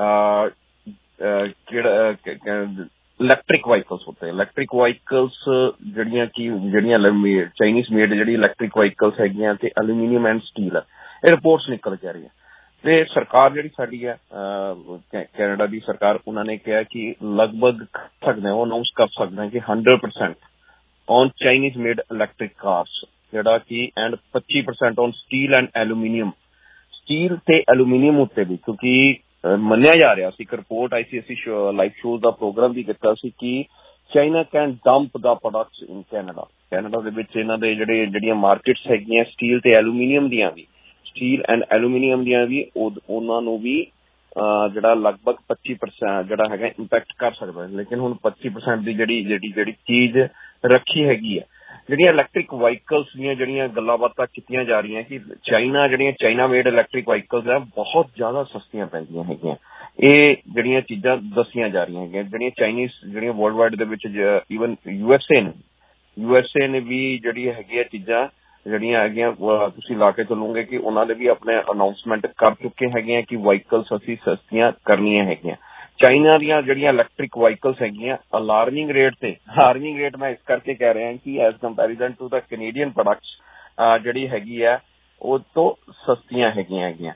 ਕਿਹੜਾ ਇਲੈਕਟ੍ਰਿਕ ਵਾਹੀਕਲਸ ਹੁੰਦੇ। ਇਲੈਕਟ੍ਰਿਕ ਵਾਹੀਕਲਸ ਜਿਹੜੀਆਂ ਚਾਈਨੀਜ਼ ਮੇਡ ਜਿਹੜੀ ਇਲੈਕਟ੍ਰਿਕ ਵਾਹੀਕਲਸ ਹੈਗੀਆਂ ਤੇ ਐਲੂਮੀਨੀਅਮ ਐਂਡ ਸਟੀਲ, ਇਹ ਰਿਪੋਰਟਸ ਨਿਕਲ ਕੇ ਆ ਰਹੀਆਂ। ਤੇ ਸਰਕਾਰ ਜਿਹੜੀ ਸਾਡੀ ਹੈ ਕੈਨੇਡਾ ਦੀ ਸਰਕਾਰ, ਉਹਨਾਂ ਨੇ ਕਿਹਾ ਕਿ ਲਗਭਗ ਸਕਦੇ ਉਹ ਅਨਾਊਂਸ ਕਰ ਸਕਦੇ ਕਿ 100% on Chinese made electric cars, ਜਿਹੜਾ ਕਿ and 25% on steel and aluminium. Steel ਤੇ ਐਲੂਮੀਨੀਅਮ ਉੱਤੇ ਵੀ, ਕਿਉਂਕਿ ਮੰਨਿਆ ਜਾ ਰਿਹਾ ਸੀ, ਇੱਕ ਰਿਪੋਰਟ ਆਈ ਸੀ, ਅਸੀਂ ਲਾਈਵ ਸ਼ੋਅ ਦਾ ਪ੍ਰੋਗਰਾਮ ਵੀ ਕੀਤਾ ਸੀ ਕਿ China can dump the products in Canada ਦੇ ਵਿੱਚ ਇਹਨਾਂ ਦੇ ਜਿਹੜੀਆਂ ਮਾਰਕੀਟਸ ਹੈਗੀਆਂ ਸਟੀਲ ਤੇ ਐਲੂਮੀਨੀਅਮ ਦੀਆਂ ਵੀ, ਸਟੀਲ ਐਂਡ ਐਲੂਮੀਨੀਅਮ ਦੀਆਂ ਵੀ, ਉਹਨਾਂ ਨੂੰ ਵੀ ਜਿਹੜਾ ਲਗਭਗ 25% ਜਿਹੜਾ ਹੈਗਾ ਇੰਪੈਕਟ ਕਰ ਸਕਦਾ। ਲੇਕਿਨ ਹੁਣ 25% ਦੀ ਜਿਹੜੀ ਚੀਜ਼ ਰੱਖੀ ਹੈਗੀ ਹੈ। ਜਿਹੜੀਆਂ ਇਲੈਕਟ੍ਰਿਕ ਵਾਹੀਕਲਸ ਦੀਆਂ ਜਿਹੜੀਆਂ ਗੱਲਾਂ ਬਾਤਾਂ ਕੀਤੀਆਂ ਜਾ ਰਹੀਆਂ ਕਿ ਚਾਈਨਾ ਮੇਡ ਇਲੈਕਟ੍ਰਿਕ ਵਾਹੀਕਲਸ ਆ ਬਹੁਤ ਜ਼ਿਆਦਾ ਸਸਤੀਆਂ ਪੈਂਦੀਆਂ ਹੈਗੀਆਂ। ਇਹ ਜਿਹੜੀਆਂ ਚੀਜ਼ਾਂ ਦੱਸੀਆਂ ਜਾ ਰਹੀਆਂ ਹੈਗੀਆਂ, ਜਿਹੜੀਆਂ ਚਾਈਨੀਜ਼ ਜਿਹੜੀਆਂ ਵਰਲਡ ਵਾਈਡ ਦੇ ਵਿੱਚ ਈਵਨ ਯੂਐਸਏ ਨੇ ਵੀ ਜਿਹੜੀ ਹੈਗੀਆਂ ਚੀਜ਼ਾਂ ਜਿਹੜੀਆਂ ਹੈਗੀਆਂ ਤੁਸੀਂ ਲਾ ਕੇ ਚੱਲੋਗੇ ਕਿ ਉਹਨਾਂ ਨੇ ਵੀ ਆਪਣੇ ਅਨਾਊਂਸਮੈਂਟ ਕਰ ਚੁੱਕੇ ਹੈਗੇ ਆ ਕਿ ਵਾਹੀਕਲਸ ਅਸੀਂ ਸਸਤੀਆਂ ਕਰਨੀਆਂ ਹੈਗੀਆਂ। ਚਾਈਨਾ ਦੀਆਂ ਜਿਹੜੀਆਂ ਇਲੈਕਟ੍ਰਿਕ ਵਾਹੀਕਲਸ ਹੈਗੀਆਂ ਅਲਾਰਮਿੰਗ ਰੇਟ ਮੈਂ ਇਸ ਕਰਕੇ ਕਹਿ ਰਿਹਾ ਕਿ as comparison to the Canadian products ਜਿਹੜੀ ਹੈਗੀ ਆ ਉਹ ਤੋਂ ਸਸਤੀਆਂ ਹੈਗੀਆਂ।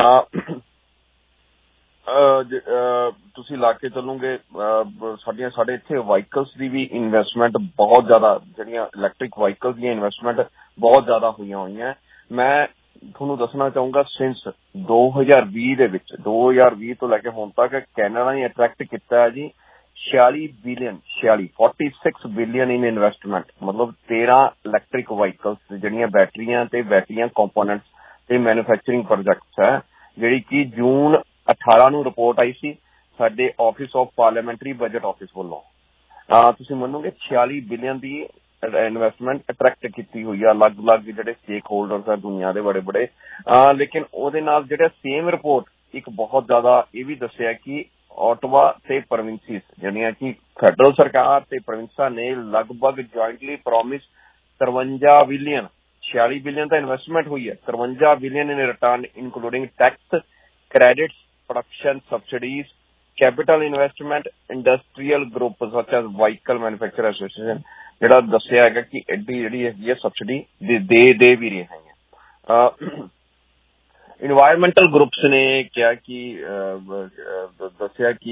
ਤੁਸੀਂ ਲਾ ਕੇ ਚੱਲੋਗੇ ਸਾਡੇ ਇੱਥੇ ਵਾਹੀਕਲਸ ਦੀ ਵੀ ਇਨਵੈਸਟਮੈਂਟ ਬਹੁਤ ਜ਼ਿਆਦਾ, ਜਿਹੜੀਆਂ ਇਲੈਕਟ੍ਰਿਕ ਵਾਹੀਕਲਸ ਦੀਆਂ ਇਨਵੈਸਟਮੈਂਟ ਬਹੁਤ ਜ਼ਿਆਦਾ ਹੋਈਆਂ। ਮੈਂ ਤੁਹਾਨੂੰ ਦੱਸਣਾ ਚਾਹੂੰਗਾ ਸਿੰਸ 2020 ਦੇ ਵਿੱਚ 2020 ਤੋਂ ਲੈ ਕੇ ਹੁਣ ਤੱਕ ਕੈਨੇਡਾ ਨੇ ਅਟਰੈਕਟ ਕੀਤਾ ਹੈ ਜੀ 46 ਬਿਲੀਅਨ ਇਨ ਇਨਵੈਸਟਮੈਂਟ। ਮਤਲਬ 13 ਇਲੈਕਟ੍ਰਿਕ ਵਾਹੀਕਲਸ ਜਿਹੜੀਆਂ ਬੈਟਰੀਆਂ ਕੰਪੋਨੈਂਟਸ ਤੇ ਮੈਨੂਫੈਕਚਰਿੰਗ ਪ੍ਰੋਜੈਕਟਸ ਹੈ, ਜਿਹੜੀ ਕਿ ਜੂਨ 18 ਨੂੰ ਰਿਪੋਰਟ ਆਈ ਸੀ ਸਾਡੇ office of parliamentary budget office ਵੱਲੋਂ। ਤੁਸੀਂ ਮੰਨੋਗੇ 46 ਬਿਲੀਅਨ ਦੀ ਇਨਵੈਸਟਮੈਂਟ ਅਟਰੈਕਟ ਕੀਤੀ ਹੋਈ ਆ, ਅਲੱਗ-ਅਲੱਗ ਜਿਹੜੇ ਸਟੇਕ ਹੋਲਡਰਸ ਆ ਦੁਨੀਆ ਦੇ ਬੜੇ-ਬੜੇ। ਲੇਕਿਨ ਉਹਦੇ ਨਾਲ ਜਿਹੜੇ ਸੇਮ ਰਿਪੋਰਟ ਇੱਕ ਬਹੁਤ ਜ਼ਿਆਦਾ ਇਹ ਵੀ ਦੱਸਿਆ ਕਿ ਓਟਵਾ ਤੇ ਪ੍ਰੋਵਿੰਸਿਸ ਜਿਹੜੀਆਂ ਕਿ ਫੈਡਰਲ ਸਰਕਾਰ ਤੇ ਪ੍ਰੋਵਿੰਸਾਂ ਨੇ ਲਗਭਗ ਜੁਆਇੰਟਲੀ ਪ੍ਰੋਮਿਸ 53 ਬਿਲੀਅਨ 46 ਬਿਲੀਅਨ ਤਾਂ ਇਨਵੈਸਟਮੈਂਟ ਹੋਈ ਹੈ, 53 billion in return including tax credits, production subsidies, capital investment, industrial group such as vehicle manufacture association ਜਿਹੜਾ ਦੱਸਿਆ ਹੈਗਾ ਕਿ ਐਡੀ ਜਿਹੜੀ ਹੈਗੀ ਹੈ ਸਬਸਿਡੀ ਦੇ ਵੀ ਰਹੇ ਹੈਗੇ। ਇਨਵਾਇਰਮੈਂਟਲ ਗਰੁੱਪਸ ਨੇ ਕਿਹਾ ਕਿ ਦੱਸਿਆ ਕਿ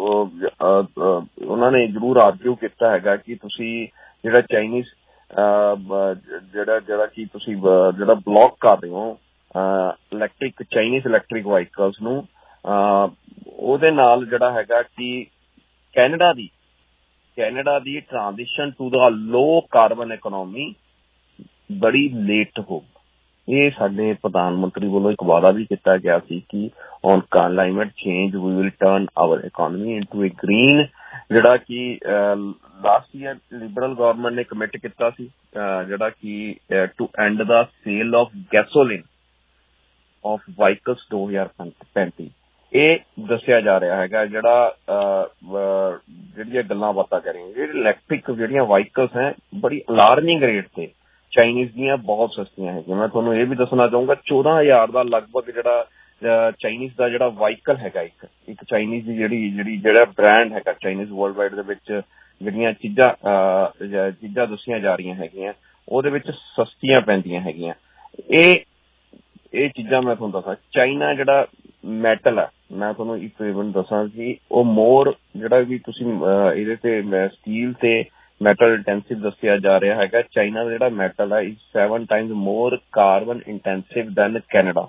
ਉਹਨਾਂ ਨੇ ਜ਼ਰੂਰ ਆਰਗਿਊ ਕੀਤਾ ਹੈਗਾ ਕਿ ਤੁਸੀਂ ਜਿਹੜਾ ਚਾਈਨੀਜ਼ ਜਿਹੜਾ ਕਿ ਤੁਸੀਂ ਜਿਹੜਾ ਬਲੌਕ ਕਰ ਰਹੇ ਹੋ ਚਾਈਨੀਜ਼ ਇਲੈਕਟ੍ਰਿਕ ਵਾਹੀਕਲਸ ਨੂੰ, ਉਹਦੇ ਨਾਲ ਜਿਹੜਾ ਹੈਗਾ ਕਿ ਕੈਨੇਡਾ ਦੀ transition to the low carbon economy ਬੜੀ ਲੇਟ ਹੋ। ਇਹ ਸਾਡੇ ਪ੍ਰਧਾਨ ਮੰਤਰੀ ਵੱਲੋਂ ਇੱਕ ਵਾਅਦਾ ਵੀ ਕੀਤਾ ਗਿਆ ਸੀ ਕਿ on climate change we will turn our economy into a green, ਜਿਹੜਾ ਕਿ ਲਾਸਟ ਈਅਰ ਲਿਬਰਲ ਗਵਰਨਮੈਂਟ ਨੇ ਕਮਿਟ ਕੀਤਾ ਸੀ, ਜਿਹੜਾ ਕਿ to end the sale of gasoline of vehicles 2035। ਇਹ ਦੱਸਿਆ ਜਾ ਰਿਹਾ ਹੈਗਾ ਜਿਹੜੀਆਂ ਗੱਲਾਂ ਬਾਤਾਂ ਕਰੀਆਂ ਜਿਹੜੇ ਇਲੈਕਟ੍ਰਿਕ ਜਿਹੜੀਆਂ ਵਾਹੀਕਲਸ ਹੈ ਬੜੀ ਅਲਾਰਮਿੰਗ ਰੇਟ ਤੇ ਚਾਈਨੀਜ਼ ਦੀਆਂ ਬਹੁਤ ਸਸਤੀਆਂ ਹੈਗੀਆਂ। ਮੈਂ ਤੁਹਾਨੂੰ ਇਹ ਵੀ ਦੱਸਣਾ ਚਾਹੂੰਗਾ 14,000 ਦਾ ਲਗਭਗ ਜਿਹੜਾ ਚਾਈਨੀਜ਼ ਦਾ ਜਿਹੜਾ ਵਾਹੀਕਲ ਹੈਗਾ ਇੱਕ ਚਾਈਨੀਜ਼ ਦੀ ਜਿਹੜਾ ਬ੍ਰਾਂਡ ਹੈਗਾ ਚਾਈਨੀਜ਼ ਵਰਲਡ ਵਾਈਡ ਦੇ ਵਿੱਚ ਜਿਹੜੀਆਂ ਚੀਜ਼ਾਂ ਦੱਸੀਆਂ ਜਾ ਰਹੀਆਂ ਹੈਗੀਆਂ ਉਹਦੇ ਵਿੱਚ ਸਸਤੀਆਂ ਪੈਂਦੀਆਂ ਹੈਗੀਆਂ। ਇਹ ਚੀਜ਼ਾਂ ਮੈਂ ਤੁਹਾਨੂੰ ਦੱਸਾਂ। ਚਾਈਨਾ ਜਿਹੜਾ ਮੈਟਲ ਹੈ, ਮੈਂ ਤੁਹਾਨੂੰ ਇੱਕ ਇਵਨ ਦੱਸਾਂ ਕਿ ਉਹ ਮੋਰ ਜਿਹੜਾ ਵੀ ਤੁਸੀਂ ਇਹਦੇ ਤੇ ਸਟੀਲ ਤੇ ਮੈਟਲ ਇੰਟੈਂਸਿਵ ਦੱਸਿਆ ਜਾ ਰਿਹਾ ਹੈਗਾ। ਚਾਈਨਾ ਦਾ ਜਿਹੜਾ ਮੈਟਲ ਹੈ ਇਸ 7 times more carbon intensive than Canada.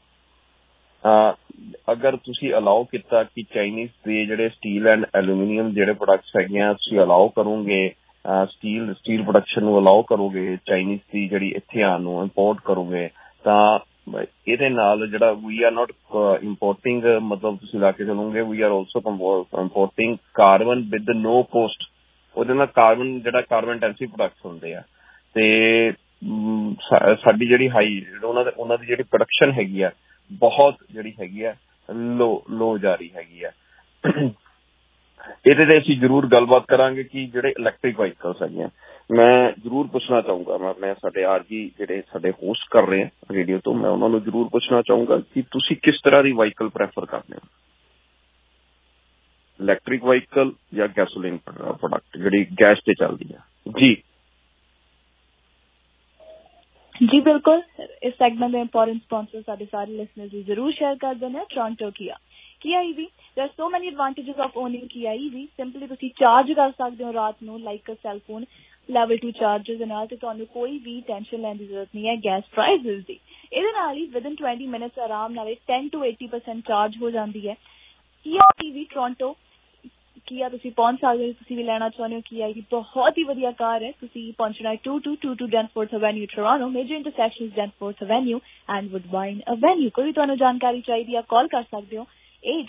ਅਗਰ ਤੁਸੀਂ ਅਲਾਓ ਕੀਤਾ ਕਿ ਚਾਈਨੀਜ਼ ਦੇ ਜਿਹੜੇ ਸਟੀਲ ਐਂਡ ਐਲੂਮੀਨੀਅਮ ਜਿਹੜੇ ਪ੍ਰੋਡਕਟਸ ਹੈਗੇ ਆ ਤੁਸੀਂ ਅਲਾਓ ਕਰੋਗੇ, ਸਟੀਲ ਪ੍ਰੋਡਕਸ਼ਨ ਨੂੰ ਅਲਾਓ ਕਰੋਗੇ, ਚਾਈਨੀਜ਼ ਦੀ ਜਿਹੜੀ ਇੱਥੇ ਆਉਣ ਨੂੰ ਇੰਪੋਰਟ ਕਰੋਗੇ, ਤਾਂ ਇਹਦੇ ਨਾਲ ਜਿਹੜਾ ਵੀ ਆਰ ਨਾਟ ਇੰਪੋਰਟਿੰਗ ਮਤਲਬ ਤੁਸੀਂ ਲਾ ਕੇ ਚੱਲੋਗੇ we are also importing carbon with no cost. ਉਹਦੇ ਨਾਲ ਕਾਰਬਨ ਇੰਟੈਂਸਿਵ ਪ੍ਰੋਡਕਟਸ ਹੁੰਦੇ ਆ ਤੇ ਸਾਡੀ ਜਿਹੜੀ ਉਹਨਾਂ ਦੀ ਜਿਹੜੀ ਪ੍ਰੋਡਕਸ਼ਨ ਹੈਗੀ ਆ ਬਹੁਤ ਜਿਹੜੀ ਹੈਗੀ ਆ ਲੋ ਜਾ ਰਹੀ ਹੈਗੀ ਆ। ਇਹਦੇ ਤੇ ਅਸੀਂ ਜ਼ਰੂਰ ਗੱਲਬਾਤ ਕਰਾਂਗੇ ਕਿ ਜਿਹੜੇ ਇਲੈਕਟ੍ਰਿਕ ਵਾਹੀਕਲਸ ਹੈਗੀਆਂ। ਮੈਂ ਜ਼ਰੂਰ ਪੁੱਛਣਾ ਚਾਹੂੰਗਾ, ਮੈਂ ਸਾਡੇ ਆਰਜੀ ਜਿਹੜੇ ਸਾਡੇ ਹੋਸਟ ਕਰ ਰਹੇ ਆ ਰੇਡੀਓ ਤੋਂ, ਮੈਂ ਉਹਨਾਂ ਨੂੰ ਜ਼ਰੂਰ ਪੁੱਛਣਾ ਚਾਹੂੰਗਾ ਕਿ ਤੁਸੀਂ ਕਿਸ ਤਰ੍ਹਾਂ ਦੀ ਵਾਹੀਕਲ ਪ੍ਰੈਫਰ ਕਰਦੇ ਹੋ, ਇਲੈਕਟ੍ਰਿਕ ਵਾਹੀਕਲ ਜਾਂ ਗੈਸੋਲੀਨ ਪ੍ਰੋਡਕਟ ਜਿਹੜੀ ਗੈਸ ਤੇ ਚੱਲਦੀ ਆ? ਜੀ ਬਿਲਕੁਲ। ਇਸ ਸੈਗਮੈਂਟ ਦੇ ਇੰਪੋਰਟੈਂਟ ਸਪਾਂਸਰ ਸਾਡੇ ਸਾਰੇ ਲਿਸਨਰਸ ਨੂੰ ਜ਼ਰੂਰ ਸ਼ੇਅਰ ਕਰ ਦੇਣਾ। Toronto Kia EV, there are so many advantages of owning Kia EV. Simply ਤੁਸੀਂ ਚਾਰਜ ਕਰ ਸਕਦੇ ਹੋ ਰਾਤ ਨੂੰ like a cell phone level 2 charger ਦੇ ਨਾਲ, ਤੇ ਤੁਹਾਨੂੰ ਕੋਈ ਵੀ ਟੈਨਸ਼ਨ ਲੈਣ ਦੀ ਜ਼ਰੂਰਤ ਨਹੀਂ ਹੈ ਗੈਸ ਪ੍ਰਾਈਸਿਸ ਦੀ। ਇਹਦੇ ਨਾਲ ਹੀ ਵਿਦਨ 20 ਮਿੰਟਸ ਆਰਾਮ ਨਾਲ 10 to 80% ਚਾਰਜ ਹੋ ਜਾਂਦੀ ਹੈ। Kia EV ਟੋਰਾਂਟੋ Kia ਤੁਸੀਂ ਪਹੁੰਚ ਸਕਦੇ ਹੋ। ਤੁਸੀਂ ਵੀ ਲੈਣਾ ਚਾਹੁੰਦੇ ਹੋ Kia EV, ਬਹੁਤ ਹੀ ਵਧੀਆ ਕਾਰ ਹੈ। ਤੁਸੀਂ ਪਹੁੰਚਣਾ ਹੈ 2222 Danforth Avenue Toronto, major intersection Danforth Avenue and Woodbine Avenue। ਕੋਈ ਵੀ ਤੁਹਾਨੂੰ ਜਾਣਕਾਰੀ ਚਾਹੀਦੀ ਹੈ ਕਾਲ ਕਰ ਸਕਦੇ ਹੋ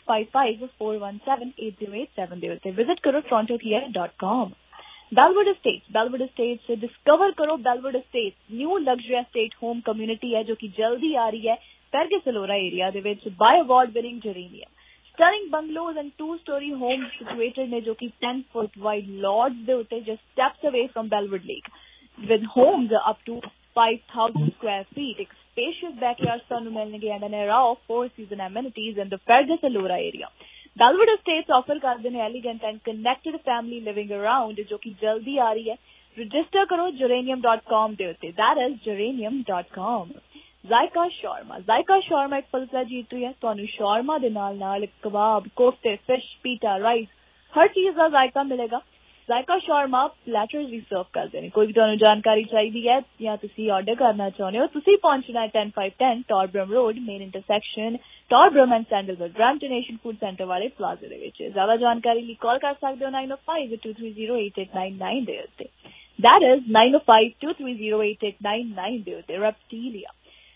855-417-8087 ਦੇ ਉੱਤੇ। ਵਿਜ਼ਿਟ ਕਰੋ torontokia.com। Bellwood Estates ਡਿਸਕਵਰ ਕਰੋ Bellwood Estates, new luxury estate home community ਹੈ ਜੋ ਕਿ ਜਲਦੀ ਆ ਰਹੀ ਹੈ ਫੈਰਗਸ ਅਲੋਰਾ ਏਰੀਆ ਦੇ ਵਿੱਚ by award winning Geranium. Stunning bungalows and 2-story homes situated ਨੇ ਜੋ ਕਿ 10 foot wide lodges ਦੇ ਉੱਤੇ just steps away from Bellwood Lake with homes up to 5,000 square feet. ਇੱਕ spacious backyard ਤੁਹਾਨੂੰ ਮਿਲਣਗੇ and an era of 4-season amenities in the Fergus Alora area. Bellwood Estates offer ਕਰਦੇ ਨੇ elegant and connected family living around ਜੋ ਕਿ ਜਲਦੀ ਆ ਰਹੀ ਹੈ। Register ਕਰੋ geranium.com ਦੇ ਉੱਤੇ, that is geranium.com। ਜ਼ਾਇਕਾ ਸ਼ਾਰਮਾ ਇੱਕ ਫਲਸਾ ਜੀਤ ਰਹੀ ਹੈ। ਤੁਹਾਨੂੰ ਸ਼ਾਰਮਾ ਦੇ ਨਾਲ ਕਬਾਬ, ਕੋਫਤੇ, ਫਿਸ਼, ਪੀਟਾ, ਰਾਈਸ, ਹਰ ਚੀਜ਼ ਦਾ ਜ਼ਾਇਕਾ ਮਿਲੇਗਾ। ਜ਼ਾਇਕਾ ਸ਼ਾਰਮਾ ਪਲੈਟਰਸ ਵੀ ਸਰਵ ਕਰਦੇ ਨੇ। ਕੋਈ ਵੀ ਤੁਹਾਨੂੰ ਜਾਣਕਾਰੀ ਚਾਹੀਦੀ ਹੈ ਜਾਂ ਤੁਸੀਂ ਆਰਡਰ ਕਰਨਾ ਚਾਹੁੰਦੇ ਹੋ, ਤੁਸੀਂ ਪਹੁੰਚਣਾ ਹੈ 10510 Torbram road, main intersection Torbram and Sandalwood, Brampton Asian food centre ਵਾਲੇ ਪਲਾਜ਼ਾ ਦੇ ਵਿੱਚ। ਜ਼ਿਆਦਾ ਜਾਣਕਾਰੀ ਲਈ ਕਾਲ ਕਰ ਸਕਦੇ ਹੋ 905-230-8899 ਦੇ ਉੱਤੇ, that is 905-230-8899 ਦੇ ਉੱਤੇ।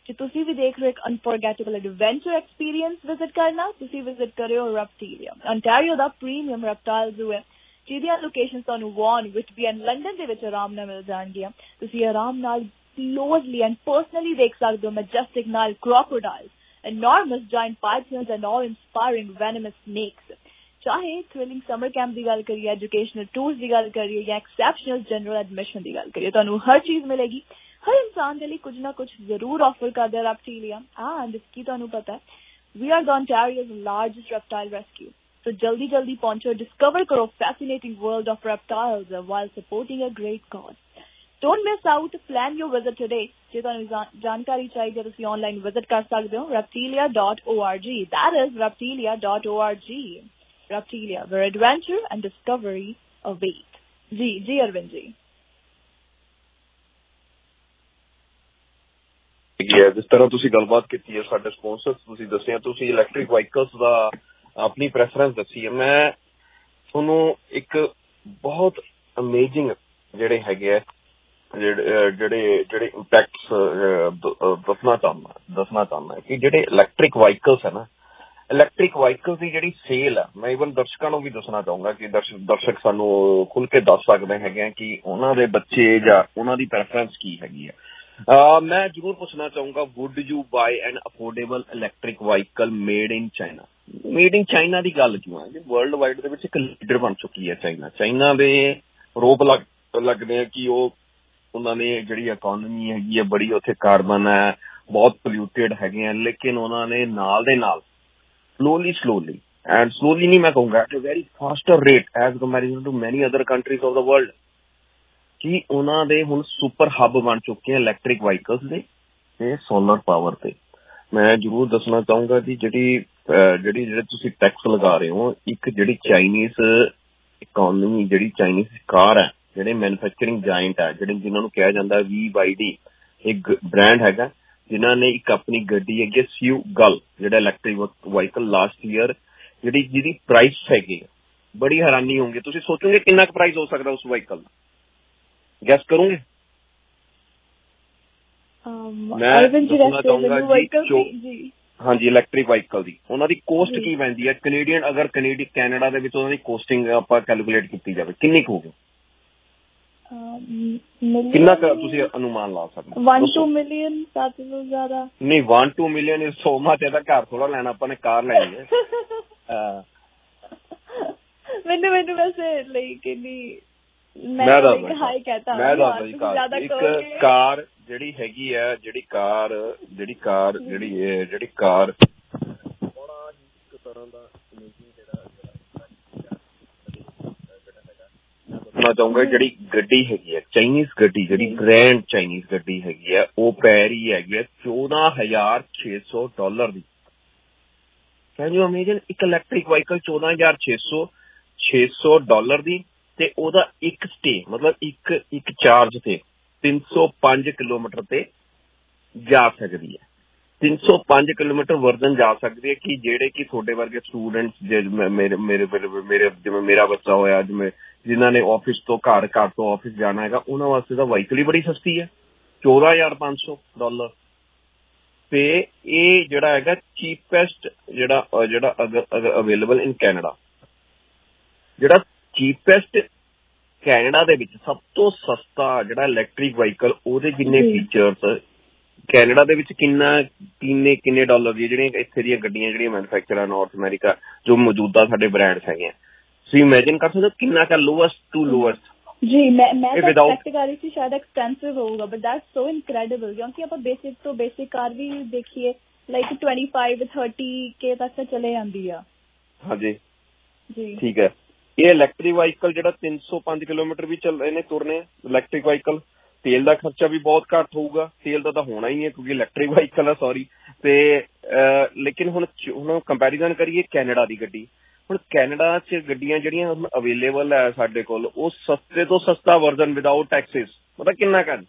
ਜੇ ਤੁਸੀਂ ਵੀ ਦੇਖ ਰਹੇ ਇੱਕ ਅਨਫੋਰਗੇਟੇਬਲ ਐਡਵੈਂਚਰ ਐਕਸਪੀਰੀਅੰਸ ਵਿਜ਼ਿਟ ਕਰਨਾ, ਤੁਸੀਂ ਵਿਜ਼ਿਟ ਕਰਿਓ ਰੈਪਟੀਲੀਆ। ontario ਦਾ ਪ੍ਰੀਮੀਅਮ ਰੈਪਟਾਈਲ ਜ਼ੂ ਹੈ, ਜਿਹਦੀਆਂ ਲੋਕੇਸ਼ਨ ਤੁਹਾਨੂੰ ਵਾਰਨ, ਵਿਟਬੀ ਐਂਡ ਲੰਡਨ ਦੇ ਵਿੱਚ ਆਰਾਮ ਨਾਲ ਮਿਲ ਜਾਣਗੀਆਂ। ਤੁਸੀਂ ਆਰਾਮ ਨਾਲ closely and personally ਦੇਖ ਸਕਦੇ ਹੋ ਮੈਜੈਸਟਿਕ ਨਾਲ crocodiles, enormous giant pythons and awe-inspiring venomous snakes। ਚਾਹੇ ਥ੍ਰਿਲਿੰਗ ਸਮਰ ਕੈਂਪ ਦੀ ਗੱਲ ਕਰੀਏ, ਐਜੂਕੇਸ਼ਨਲ ਟੂਰਸ ਦੀ ਗੱਲ ਕਰੀਏ ਜਾਂ ਐਕਸੈਪਸ਼ਨਲ ਜਨਰਲ ਐਡਮਿਸ਼ਨ ਦੀ ਗੱਲ ਕਰੀਏ, ਤੁਹਾਨੂੰ ਹਰ ਚੀਜ਼ ਮਿਲੇਗੀ। ਹਰ ਇਨਸਾਨ ਦੇ ਲਈ ਕੁਝ ਨਾ ਕੁਝ ਜ਼ਰੂਰ ਆਫਰ ਕਰਦਾ ਰੈਪਟੀਲੀਆ। ਐਂਡ ਕੀ ਤੁਹਾਨੂੰ ਪਤਾ ਹੈ, we are the Ontario's largest reptile rescue। So जल्दी जल्दी पहुंचो, डिस्कवर करो fascinating world of reptiles while supporting a great cause। Don't miss out, plan your visit today। ਜੇ ਤੁਹਾਨੂੰ ਜਾਣਕਾਰੀ ਚਾਹੀਦੀ ਤੁਸੀਂ ਆਨਲਾਈਨ ਵਿਜ਼ਿਟ ਕਰ ਸਕਦੇ ਹੋ reptilia.org। that is reptilia.org। Reptilia, where adventure and discovery await। जी अरविंद जी। जिस तरह तुसी गलबात की है साडे स्पॉन्सर्स तुसी दसिया, तुसी इलैक्ट्रिक व्हीकल्स दा अपनी प्रेफरेंस दसी है। मैं तुहानू एक बहुत अमेजिंग जेडे हैगे जेडे इंपैक्ट्स दसना चाहना है कि जेडे इलैक्ट्रिक व्हीकल्स है ना, इलैक्ट्रिक व्हीकल्स की जेडी सेल है, मैं इवन दर्शकों भी दसना चाहूंगा कि दर्शक सानू खुल के दस सकते हैं कि उन्हां दे बच्चे जां उन्हां दी प्रेफरेंस की हैगी है। मैं जरूर पूछना चाहूंगा, would you buy an affordable electric vehicle made in China? Made in China की गल क्यों है? वर्ल्ड वाइड दे विच इक लीडर बन चुकी है चाइना दे रोप लगदे हैं कि उन्हां ने जिहड़ी इकोनॉमी हैगी है बड़ी उत्थे कार्बन है, बहुत पोल्यूटेड हैगे हैं, लेकिन उन्हां ने नाल दे नाल slowly and slowly नहीं मैं कहूंगा, at a very faster rate as comparison to many other countries of the world, कि उन्हां दे हुण सुपर हब बन चुके हैं इलैक्ट्रिक व्हीकल्स दे ते सोलर पावर ते। मैं जरूर दसना चाहूंगा कि जेह्ड़े तुसीं टैक्स लगा रहे हो, एक जेह्ड़ी चाइनीज इकोनॉमी, जेह्ड़ी चाइनीज कार है, जेह्ड़े मैन्युफैक्चरिंग जायंट है, जिन्हां नूं कहा जांदा है BYD, एक ब्रांड हैगा जिन्हां ने एक अपनी गड्डी है स्यू गल, जेह्ड़ा इलैक्ट्रिक व्हीकल लास्ट ईयर जिहदी प्राइस हैगी, बड़ी हैरानी होंगी। तुसीं सोचोगे कितना प्राइस हो सकदा उस व्हीकल दा? गैस करोगे? मैं दसना चाहूंगा जी, हाँ जी, इलैक्ट्रिक व्हीकल दी उन्हां दी कोस्ट की पैंदी है कैनेडियन, अगर कैनेडा दे विच उन्हां दी कोस्टिंग आपां कैलकुलेट कीती जावे किन्नी होगी? कितना तुसी अनुमान ला सकते? 1-2 मिलियन, साथ तो ज्यादा नहीं। 1-2 मिलियन इज सो मच। ਇਹਦਾ ਘਰ ਥੋੜਾ ਲੈਣਾ ਆਪਾਂ ਨੇ, ਕਾਰ ਲੈਣੀ ਹੈ। ਮੈਨੂੰ ਵੈਸੇ ਲਈ ਕਿੰਨੀ ਮੈਂ ਹਾਈ ਕਹਤਾ ਮੈਂ ਦੱਸਦਾ ਜੀ, ਇੱਕ ਕਾਰ ਜਿਹੜੀ ਹੈਗੀ ਹੈ, ਜਿਹੜੀ ਕਾਰ ਬੜਾ ਇੱਕ ਤਰ੍ਹਾਂ ਦਾ ਦੱਸਣਾ ਚਾਹੂੰਗਾ, ਜਿਹੜੀ ਗੱਡੀ ਹੈਗੀ ਹੈ ਚਾਈਨੀਜ਼ ਗੱਡੀ, ਜਿਹੜੀ ਗ੍ਰੈਂਡ ਚਾਈਨੀਜ਼ ਗੱਡੀ ਹੈਗੀ ਹੈ, ਉਹ ਪੈ ਰਹੀ ਹੈਗੀ ਹੈ $14,600 ਦੀ। Can you imagine? ਇੱਕ ਇਲੈਕਟ੍ਰਿਕ ਵਾਹੀਕਲ $14,600 ਦੀ, ਤੇ ਉਹਦਾ ਇੱਕ ਸਟੇ ਮਤਲਬ ਇੱਕ ਚਾਰਜ ਤੇ 305 ਕਿਲੋਮੀਟਰ ਤੇ ਜਾ ਸਕਦੀ ਹੈ। 305 ਕਿਲੋਮੀਟਰ ਵਰਜਨ ਜਾ ਸਕਦੀ ਹੈ ਕਿ ਜਿਹੜੇ ਕਿ ਤੁਹਾਡੇ ਵਰਗੇ ਸਟੂਡੈਂਟਸ, ਮੇਰੇ ਜਿਵੇਂ ਮੇਰਾ ਬੱਚਾ ਹੋਇਆ, ਜਿਵੇਂ ਜਿਨ੍ਹਾਂ ਨੇ ਆਫਿਸ ਤੋਂ ਘਰ ਤੋਂ ਆਫਿਸ ਜਾਣਾ ਹੈਗਾ, ਉਹਨਾਂ ਵਾਸਤੇ ਤਾਂ ਵਾਹੀਕਲ ਹੀ ਬੜੀ ਸਸਤੀ ਹੈ, $14,500। ਤੇ ਇਹ ਜਿਹੜਾ ਹੈਗਾ ਚੀਪੈਸਟ ਜਿਹੜਾ ਅਗਰ ਅਵੇਲੇਬਲ ਇਨ ਕੈਨੇਡਾ, ਜਿਹੜਾ ਚੀਪੈਸਟ ਕੈਨੇਡਾ ਦੇ ਵਿੱਚ ਸਭ ਤੋਂ ਸਸਤਾ ਜਿਹੜਾ ਇਲੈਕਟ੍ਰਿਕ ਵਾਹੀਕਲ, ਉਹਦੇ ਜਿੰਨੇ ਫੀਚਰਸ ਕੈਨੇਡਾ ਦੇ ਵਿੱਚ ਕਿੰਨੇ ਡਾਲਰ ਦੀ ਜਿਹੜੀਆਂ ਇੱਥੇ ਦੀਆਂ ਗੱਡੀਆਂ ਜਿਹੜੀਆਂ ਮੈਨੂਫੈਕਚਰ ਨਾਰਥ ਅਮਰੀਕਾ ਜੋ ਮੌਜੂਦਾ ਸਾਡੇ ਬ੍ਰਾਂਡਸ ਹੈਗੇ ਆ, ਤੁਸੀਂ ਇਮੇਜਿਨ ਕਰ ਸਕਦੇ ਹੋ ਕਿੰਨਾ ਕਾ ਲੋਐਸਟ ਟੂ ਲੋਐਸਟ। ਜੀ ਮੈਂ ਐਕਸਪੈਕਟ ਕਰ ਰਹੀ ਸੀ ਸ਼ਾਇਦ ਐਕਸਪੈਂਸਿਵ ਹੋਊਗਾ, ਬਟ ਦੈਟਸ ਸੋ ਇਨਕ੍ਰੈਡੀਬਲ, ਕਿਉਂਕਿ ਆਪਾਂ ਬੇਸਿਕ ਤੋਂ ਬੇਸਿਕ ਕਾਰ ਵੀ ਦੇਖੀਏ ਲਾਈਕ 25-30K ਤੱਕ ਤਾਂ ਚਲੇ ਜਾਂਦੀ ਆ। ਹਾਂਜੀ ਜੀ, ਠੀਕ ਹੈ। ਇਹ ਇਲੈਕਟ੍ਰਿਕ ਵਾਹੀਕਲ ਜਿਹੜਾ 305 ਕਿਲੋਮੀਟਰ ਵੀ ਇਹਨੇ ਤੁਰਨੇ ਇਲੈਕਟ੍ਰਿਕ ਵਾਹੀਕਲ, ਤੇਲ ਦਾ ਖਰਚਾ ਵੀ ਬਹੁਤ ਘੱਟ ਹੋਊਗਾ, ਤੇਲ ਦਾ ਤਾਂ ਹੋਣਾ ਹੀ ਹੈ ਕਿਉਂਕਿ ਇਲੈਕਟ੍ਰਿਕ ਵਾਹੀਕਲ ਆ, ਸੌਰੀ। ਤੇ ਲੇਕਿਨ ਹੁਣ ਕੰਪੈਰੀਜ਼ਨ ਕਰੀਏ ਕੈਨੇਡਾ ਦੀ ਗੱਡੀ, ਹੁਣ ਕੈਨੇਡਾ 'ਚ ਗੱਡੀਆਂ ਜਿਹੜੀਆਂ ਅਵੇਲੇਬਲ ਹੈ ਸਾਡੇ ਕੋਲ, ਉਹ ਸਸਤੇ ਤੋਂ ਸਸਤਾ ਵਰਜ਼ਨ ਵਿਦਾਊਟ ਟੈਕਸਿਸ ਪਤਾ ਕਿੰਨਾ ਕਰ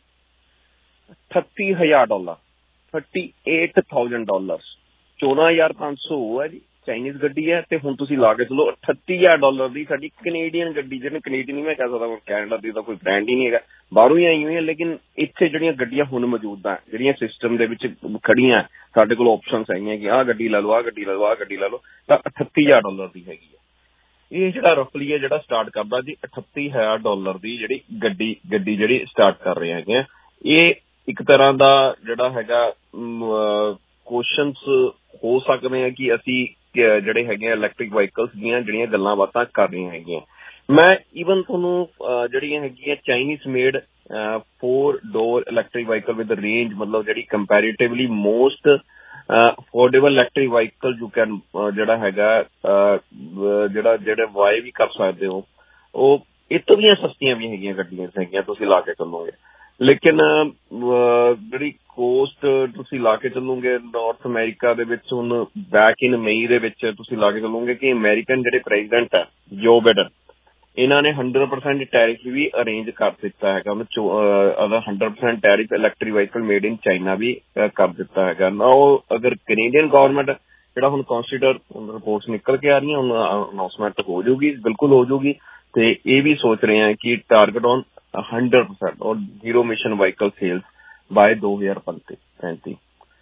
$30,000, $38,000, $14,500 ਹੈ ਜੀ। ਚਾਈਨੀਜ਼ ਗੱਡੀ ਹੈ, ਤੇ ਹੁਣ ਤੁਸੀਂ ਲਾ ਕੇ ਚਲੋ $38,000 ਦੀ ਸਾਡੀ ਕੈਨੇਡੀਅਨ ਗੱਡੀ, ਜਿਹਨੇ ਕੈਨੇਡੀਅਨ ਨਹੀਂ ਮੈਂ ਕਹਿ ਸਕਦਾ, ਕੈਨੇਡਾ ਦੀ ਤਾਂ ਕੋਈ ਬ੍ਰਾਂਡ ਹੀ ਨਹੀਂ ਹੈਗਾ, ਬਾਹਰੋਂ ਹੀ ਆਈ ਹੋਈਆਂ, ਲੇਕਿਨ ਇੱਥੇ ਜਿਹੜੀਆਂ ਗੱਡੀਆਂ ਹੁਣ ਮੌਜੂਦ ਆ, ਜਿਹੜੀਆਂ ਸਿਸਟਮ ਦੇ ਵਿੱਚ ਖੜੀਆਂ, ਸਾਡੇ ਕੋਲ ਆਪਸ਼ਨਸ ਹੈਗੀਆਂ ਕਿ ਆਹ ਗੱਡੀ ਲੈ ਲਓ, ਆਹ ਗੱਡੀ ਲੈ ਲਓ, ਆਹ ਗੱਡੀ ਲੈ ਲਓ, ਤਾਂ $38,000 ਦੀ ਹੈਗੀ ਹੈ। ਇਹ ਜਿਹੜਾ ਰਫਲੀ ਹੈ ਜਿਹੜਾ ਸਟਾਰਟ ਕਰਦਾ ਜੀ $38,000 ਦੀ ਜਿਹੜੀ ਗੱਡੀ ਜਿਹੜੀ ਸਟਾਰਟ ਕਰ ਰਹੇ ਹੈਗੇ ਆ। ਇਹ ਇੱਕ ਤਰ੍ਹਾਂ ਦਾ ਜਿਹੜਾ ਹੈਗਾ ਕੁਐਸਚਨਸ ਹੋ ਸਕਦੇ ਆ ਕਿ ਅਸੀਂ ਜਿਹੜੇ ਹੈਗੇ ਆ ਇਲੈਕਟ੍ਰਿਕ ਵਾਹੀਕਲਸ ਦੀਆਂ ਜਿਹੜੀਆਂ ਗੱਲਾਂ ਬਾਤਾਂ ਕਰ ਰਹੀਆਂ ਹੈਗੀਆਂ। ਮੈਂ ਈਵਨ ਤੁਹਾਨੂੰ ਜਿਹੜੀਆਂ ਹੈਗੀਆਂ Chinese made 4 door electric vehicle with range, ਮਤਲਬ ਜਿਹੜੀ comparatively most affordable electric vehicle you can ਜਿਹੜਾ ਹੈਗਾ ਜਿਹੜੇ ਬਾਏ ਵੀ ਕਰ ਸਕਦੇ ਹੋ, ਉਹ ਇਹ ਤੋਂ ਵੀ ਸਸਤੀਆਂ ਵੀ ਹੈਗੀਆਂ ਗੱਡੀਆਂ ਹੈਗੀਆਂ, ਤੁਸੀਂ ਲਾ ਕੇ ਚੱਲੋਗੇ। ਲੇਕਿਨ ਜਿਹੜੀ ਕੋਸਟ ਤੁਸੀਂ ਲਾ ਕੇ ਚੱਲੋਗੇ ਨਾਰਥ ਅਮਰੀਕਾ ਦੇ ਵਿੱਚ, ਹੁਣ ਬੈਕ ਇਨ ਮਈ ਦੇ ਵਿੱਚ ਤੁਸੀਂ ਲਾ ਕੇ ਚੱਲੋਗੇ ਕਿ ਅਮਰੀਕਨ ਜਿਹੜੇ ਪ੍ਰੈਜ਼ੀਡੈਂਟ ਹੈ ਜੋ ਬਾਈਡਨ, ਇਹਨਾਂ ਨੇ 100% ਟੈਰਿਫ ਵੀ ਅਰੇਂਜ ਕਰ ਦਿੱਤਾ ਹੈਗਾ, 100% tariff electric vehicle made in China ਵੀ ਕਰ ਦਿੱਤਾ ਹੈਗਾ ਨਾ। ਉਹ ਅਗਰ ਕੈਨੇਡੀਅਨ ਗਵਰਨਮੈਂਟ ਜਿਹੜਾ ਹੁਣ ਕੰਸੀਡਰ ਰਿਪੋਰਟਸ ਨਿਕਲ ਕੇ ਆ ਰਹੀਆਂ, ਹੁਣ ਅਨਾਊਂਸਮੈਂਟ ਹੋ ਜਾਊਗੀ, ਬਿਲਕੁਲ ਹੋ ਜਾਊਗੀ, ਤੇ ਇਹ ਵੀ ਸੋਚ ਰਹੇ ਆ ਕਿ ਟਾਰਗੇਟ ਔਨ 100% ਔਰ zero mission vehicle sales by 2035।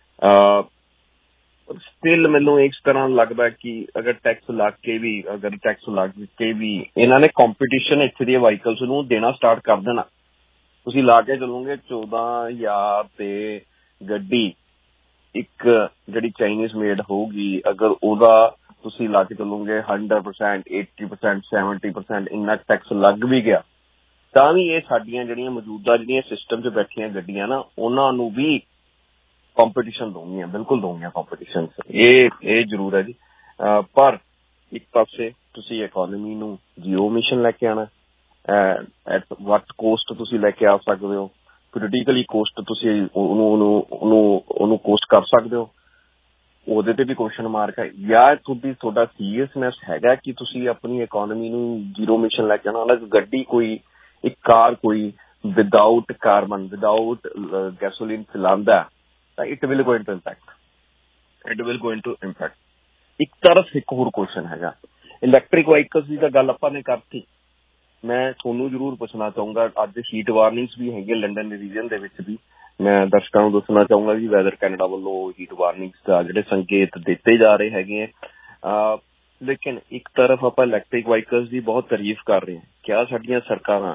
Still ਮੈਨੂੰ ਇਸ ਤਰ੍ਹਾਂ ਲੱਗਦਾ ਕਿ ਅਗਰ ਟੈਕਸ ਲੱਗ ਕੇ ਵੀ ਇਹਨਾਂ ਨੇ ਕੰਪੀਟੀਸ਼ਨ ਇੱਥੇ ਦੀਆਂ ਵਾਹੀਕਲਸ ਨੂੰ ਦੇਣਾ ਸਟਾਰਟ ਕਰ ਦੇਣਾ। ਤੁਸੀਂ ਲਾ ਕੇ ਚੱਲੋਗੇ 14,000 ਤੇ ਗੱਡੀ ਇੱਕ ਜਿਹੜੀ ਚਾਈਨੀਜ਼ ਮੇਡ ਹੋਊਗੀ, ਅਗਰ ਉਹਦਾ ਤੁਸੀਂ ਲਾ ਕੇ ਚੱਲੋਗੇ 100%, 80%, 70% ਇੰਨਾ ਟੈਕਸ ਲੱਗ ਵੀ ਗਿਆ, ਤਾਂ ਵੀ ਇਹ ਸਾਡੀਆਂ ਜਿਹੜੀਆਂ ਮੌਜੂਦਾ ਜਿਹੜੀਆਂ ਸਿਸਟਮ 'ਚ ਬੈਠੀਆਂ ਗੱਡੀਆਂ ਨਾ, ਉਹਨਾਂ ਨੂੰ ਵੀ ਕੰਪੀਟੀਸ਼ਨ ਦਊਗੀਆਂ, ਬਿਲਕੁਲ ਦਊਗੀਆਂ ਕੰਪੀਟੀਸ਼ਨ। ਇਹ ਜ਼ਰੂਰ ਹੈ ਜੀ। ਪਰ ਇੱਕ ਪਾਸੇ ਤੁਸੀਂ ਇਕੋਨਮੀ ਨੂੰ ਜ਼ੀਰੋ ਮਿਸ਼ਨ ਲੈ ਕੇ ਆਉਣਾ, ਐਟ ਵਟ ਕੋਸਟ ਤੁਸੀਂ ਲੈ ਕੇ ਆ ਸਕਦੇ ਹੋ, ਪੋਲੀਟੀਕਲੀ ਕੋਸਟ ਤੁਸੀਂ ਉਹਨੂੰ ਕੋਸਟ ਕਰ ਸਕਦੇ ਹੋ, ਉਹਦੇ ਤੇ ਵੀ ਕੁਐਸਚਨ ਮਾਰਕ ਹੈ। ਜਾਂ ਤੁਹਾਡਾ ਸੀਰੀਅਸਨੈਸ ਹੈਗਾ ਕਿ ਤੁਸੀਂ ਆਪਣੀ ਇਕੋਨਮੀ ਨੂੰ ਜ਼ੀਰੋ ਮਿਸ਼ਨ ਲੈ ਕੇ ਆਉਣਾ, ਅਲੱਗ ਗੱਡੀ ਕੋਈ ਇੱਕ ਕਾਰ ਕੋਈ ਵਿਦਾਊਟ ਕਾਰਬਨ ਵਿਦਾਊਟ ਗੈਸੋਲੀਨ ਚਲਾਉਂਦਾ, it will go into impact। ਇੱਕ ਤਰਫ ਇੱਕ ਹੋਰ ਕੁਐਸਚਨ ਹੈਗਾ ਇਲੈਕਟ੍ਰਿਕ ਵਾਹੀਕਲਸ ਦੀ, ਤਾਂ ਗੱਲ ਆਪਾਂ ਨੇ ਕਰਤੀ। ਮੈਂ ਤੁਹਾਨੂੰ ਜ਼ਰੂਰ ਪੁੱਛਣਾ ਚਾਹੂੰਗਾ, ਅੱਜ ਹੀਟ ਵਾਰਨਿੰਗਸ ਵੀ ਹੈਗੀਆਂ ਲੰਡਨ ਰੀਜਨ ਦੇ ਵਿੱਚ ਵੀ, ਮੈਂ ਦਰਸ਼ਕਾਂ ਨੂੰ ਦੱਸਣਾ ਚਾਹੂੰਗਾ ਜੀ ਵੈਦਰ ਕੈਨੇਡਾ ਵੱਲੋਂ ਹੀਟ ਵਾਰਨਿੰਗਸ ਦਾ ਜਿਹੜੇ ਸੰਕੇਤ ਦਿੱਤੇ ਜਾ ਰਹੇ ਹੈਗੇ ਆ। ਲੇਕਿਨ ਇੱਕ ਤਰਫ ਆਪਾਂ ਇਲੈਕਟ੍ਰਿਕ ਵਾਹੀਕਲਸ ਦੀ ਬਹੁਤ ਤਾਰੀਫ ਕਰ ਰਹੇ ਹਾਂ। ਕਿਆ ਸਾਡੀਆਂ ਸਰਕਾਰਾਂ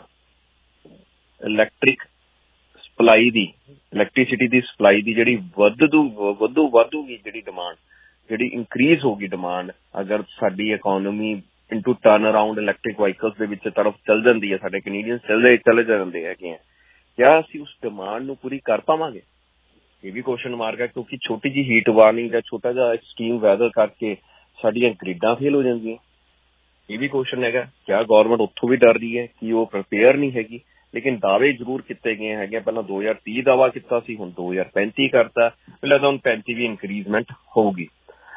ਇਲੈਕਟ੍ਰੀਸਿਟੀ ਦੀ ਸਪਲਾਈ ਦੀ ਜਿਹੜੀ ਵਧੂਗੀ ਜਿਹੜੀ ਡਿਮਾਂਡ, ਜਿਹੜੀ ਇਨਕਰੀਜ਼ ਹੋਗੀ ਡਿਮਾਂਡ, ਅਗਰ ਸਾਡੀ economy into turn around electric vehicles ਦੇ ਵਿੱਚ ਤਰਫ ਚੱਲ ਜਾਂਦੀ ਹੈ, ਸਾਡੇ ਕੈਨੇਡੀਅਨ ਚਲੇ ਜਾਂਦੇ ਹੈਗੇ ਆ, ਕਿਆ ਅਸੀਂ ਉਸ ਡਿਮਾਂਡ ਨੂੰ ਪੂਰੀ ਕਰ ਪਾਵਾਂਗੇ? ਇਹ ਵੀ ਕੁਐਸਚਨ ਮਾਰਕ ਹੈ, ਕਿਉਂਕਿ ਛੋਟੀ ਜਿਹੀ ਹੀਟ ਵਾਰਨਿੰਗ ਜਾਂ ਛੋਟਾ ਜਿਹਾ ਐਕਸਟ੍ਰੀਮ ਵੈਦਰ ਕਰਕੇ ਸਾਡੀਆਂ ਗ੍ਰਿਡਾਂ ਫੇਲ ਹੋ ਜਾਂਦੀਆਂ। ਇਹ ਵੀ ਕੁਐਸਚਨ ਹੈਗਾ, ਕਿਆ ਗਵਰਨਮੈਂਟ ਉੱਥੋਂ ਵੀ ਡਰ ਰਹੀ ਹੈ ਕਿ ਉਹ ਪ੍ਰੀਪੇਅਰ ਨਹੀਂ ਹੈਗੀ? ਲੇਕਿਨ ਦਾਅਵੇ ਜ਼ਰੂਰ ਕੀਤੇ ਗਏ ਹੈਗੇ, ਪਹਿਲਾਂ 2030 ਦਾਅਵਾ ਕੀਤਾ ਸੀ, ਹੁਣ 2035 ਕਰਤਾ, ਪਹਿਲਾਂ ਤਾਂ ਹੁਣ 35 ਵੀ ਇਨਕਰੀਜ਼ਮੈਂਟ ਹੋਊਗੀ।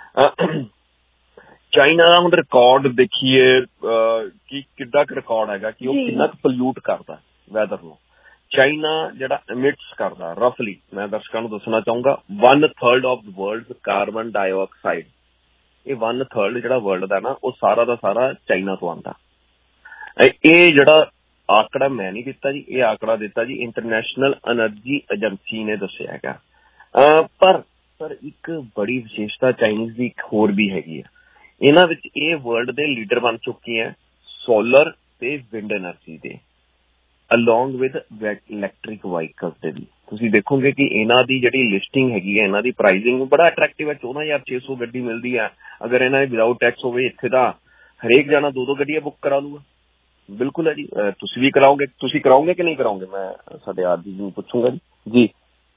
ਚਾਈਨਾ ਦਾ ਹੁਣ ਰਿਕਾਰਡ ਦੇਖੀਏ ਕਿ ਕਿੱਡਾ ਕੁ ਰਿਕਾਰਡ ਹੈਗਾ ਕਿ ਉਹ ਕਿੰਨਾ ਕੁ ਪੋਲਿਊਟ ਕਰਦਾ ਵੈਦਰ ਨੂੰ। ਚਾਈਨਾ ਜਿਹੜਾ ਐਮਿਟਸ ਕਰਦਾ ਰਫਲੀ, ਮੈਂ ਦਰਸ਼ਕਾਂ ਨੂੰ ਦੱਸਣਾ ਚਾਹੂੰਗਾ 1/3 of the world carbon dioxide. ਇਹ 1/3 ਜਿਹੜਾ ਵਰਲਡ ਦਾ ਨਾ, ਉਹ ਸਾਰਾ ਦਾ ਸਾਰਾ ਚਾਈਨਾ ਤੋਂ ਆਉਂਦਾ। ਇਹ ਜਿਹੜਾ ਆંકੜਾ ਮੈਂ ਨਹੀਂ ਦਿੱਤਾ ਜੀ, ਇਹ ਆંકੜਾ ਦਿੱਤਾ ਜੀ ਇੰਟਰਨੈਸ਼ਨਲ ਐਨਰਜੀ ਏਜੰਸੀ ਨੇ ਦੱਸਿਆ ਹੈਗਾ। ਪਰ ਇੱਕ ਬੜੀ ਵਿਸ਼ੇਸ਼ਤਾ ਚਾਈਨੀਜ਼ ਦੀ ਇੱਕ ਹੋਰ ਵੀ ਹੈਗੀ ਆ, ਇਹਨਾਂ ਵਿੱਚ ਇਹ ਵਰਲਡ ਦੇ ਲੀਡਰ ਬਣ ਚੁੱਕੇ ਆ ਸੋਲਰ ਤੇ ਵਿੰਡ ਐਨਰਜੀ ਦੇ, ਅਲੋਂਗ ਵਿਦ ਇਲੈਕਟ੍ਰਿਕ ਵਾਹੀਕਲਸ ਦੇ ਵੀ। ਤੁਸੀਂ ਦੇਖੋਗੇ ਕਿ ਇਹਨਾਂ ਦੀ ਜਿਹੜੀ ਲਿਸਟਿੰਗ ਹੈਗੀ ਹੈ, ਇਹਨਾਂ ਦੀ ਪ੍ਰਾਈਸਿੰਗ ਬੜਾ ਅਟਰੈਕਟਿਵ ਹੈ। 14,600 ਗੱਡੀ ਮਿਲਦੀ ਹੈ। ਅਗਰ ਇਹਨਾਂ ਦੀ ਵਿਦਾਊਟ ਟੈਕਸ ਹੋਵੇ ਇੱਥੇ ਤਾਂ ਹਰੇਕ ਜਾਣਾ 2 ਗੱਡੀਆਂ ਬੁੱਕ ਕਰਾ ਲੂਗਾ। ਬਿਲਕੁਲ ਹੈ ਜੀ। ਤੁਸੀਂ ਵੀ ਕਰਾਓਗੇ, ਤੁਸੀਂ ਕਰਾਓਗੇ ਕਿ ਨਹੀਂ ਕਰਾਓਗੇ? ਮੈਂ ਸਾਡੇ ਆਦੀ ਜੀ ਨੂੰ ਪੁੱਛੂੰਗਾ ਜੀ।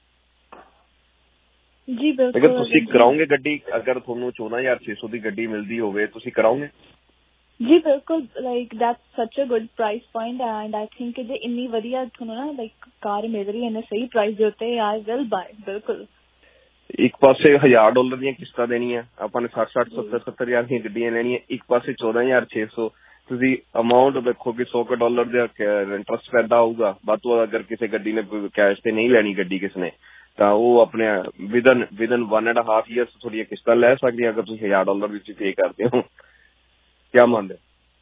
ਜੀ ਬਿਲਕੁਲ। ਅਗਰ ਤੁਸੀਂ ਕਰਾਓਗੇ ਗੱਡੀ, ਅਗਰ ਤੁਹਾਨੂੰ 14,600 ਦੀ ਗੱਡੀ ਮਿਲਦੀ ਹੋਵੇ, ਤੁਸੀਂ ਕਰਾਓਗੇ? ਜੀ ਬਿਲਕੁਲ। Like that's such a good price point and I think ਜੇ ਇੰਨੀ ਵਧੀਆ ਤੁਹਾਨੂੰ ਨਾ ਲਾਈਕ ਕਾਰ ਮਿਲ ਰਹੀ ਹੈ ਇੰਨੇ ਸਹੀ ਪ੍ਰਾਈਸ ਦੇ ਉੱਤੇ, ਆਈ ਵਿਲ ਬਾਏ। ਬਿਲਕੁਲ। ਇੱਕ ਪਾਸੇ $1,000 ਦੀਆਂ ਕਿਸ਼ਤਾਂ ਦੇਣੀਆਂ ਆਪਾਂ ਨੇ, 60-60, 70-70 ਦੀਆਂ ਗੱਡੀਆਂ ਲੈਣੀਆਂ, ਇੱਕ ਪਾਸੇ 14,600। ਤੁਸੀਂ ਅਮਾਊਂਟ ਦੇਖੋ ਕਿ $100 ਦਾ ਇੰਟਰਸਟ ਪੈਦਾ ਹੋਊਗਾ ਵੱਧ ਤੋਂ ਵੱਧ। ਅਗਰ ਕਿਸੇ ਗੱਡੀ ਨੇ ਕੈਸ਼ ਤੇ ਨਹੀਂ ਲੈਣੀ ਗੱਡੀ ਕਿਸੇ ਨੇ, ਤਾਂ ਉਹ ਆਪਣੇ ਵਿਦਨ 1.5 years ਤੁਹਾਡੀਆਂ ਕਿਸ਼ਤਾਂ ਲੈ ਸਕਦੀਆਂ ਅਗਰ ਤੁਸੀਂ $1000 ਵਿੱਚ ਪੇ ਕਰਦੇ ਹੋ। ਕਿਆ ਮੰਨਦੇ?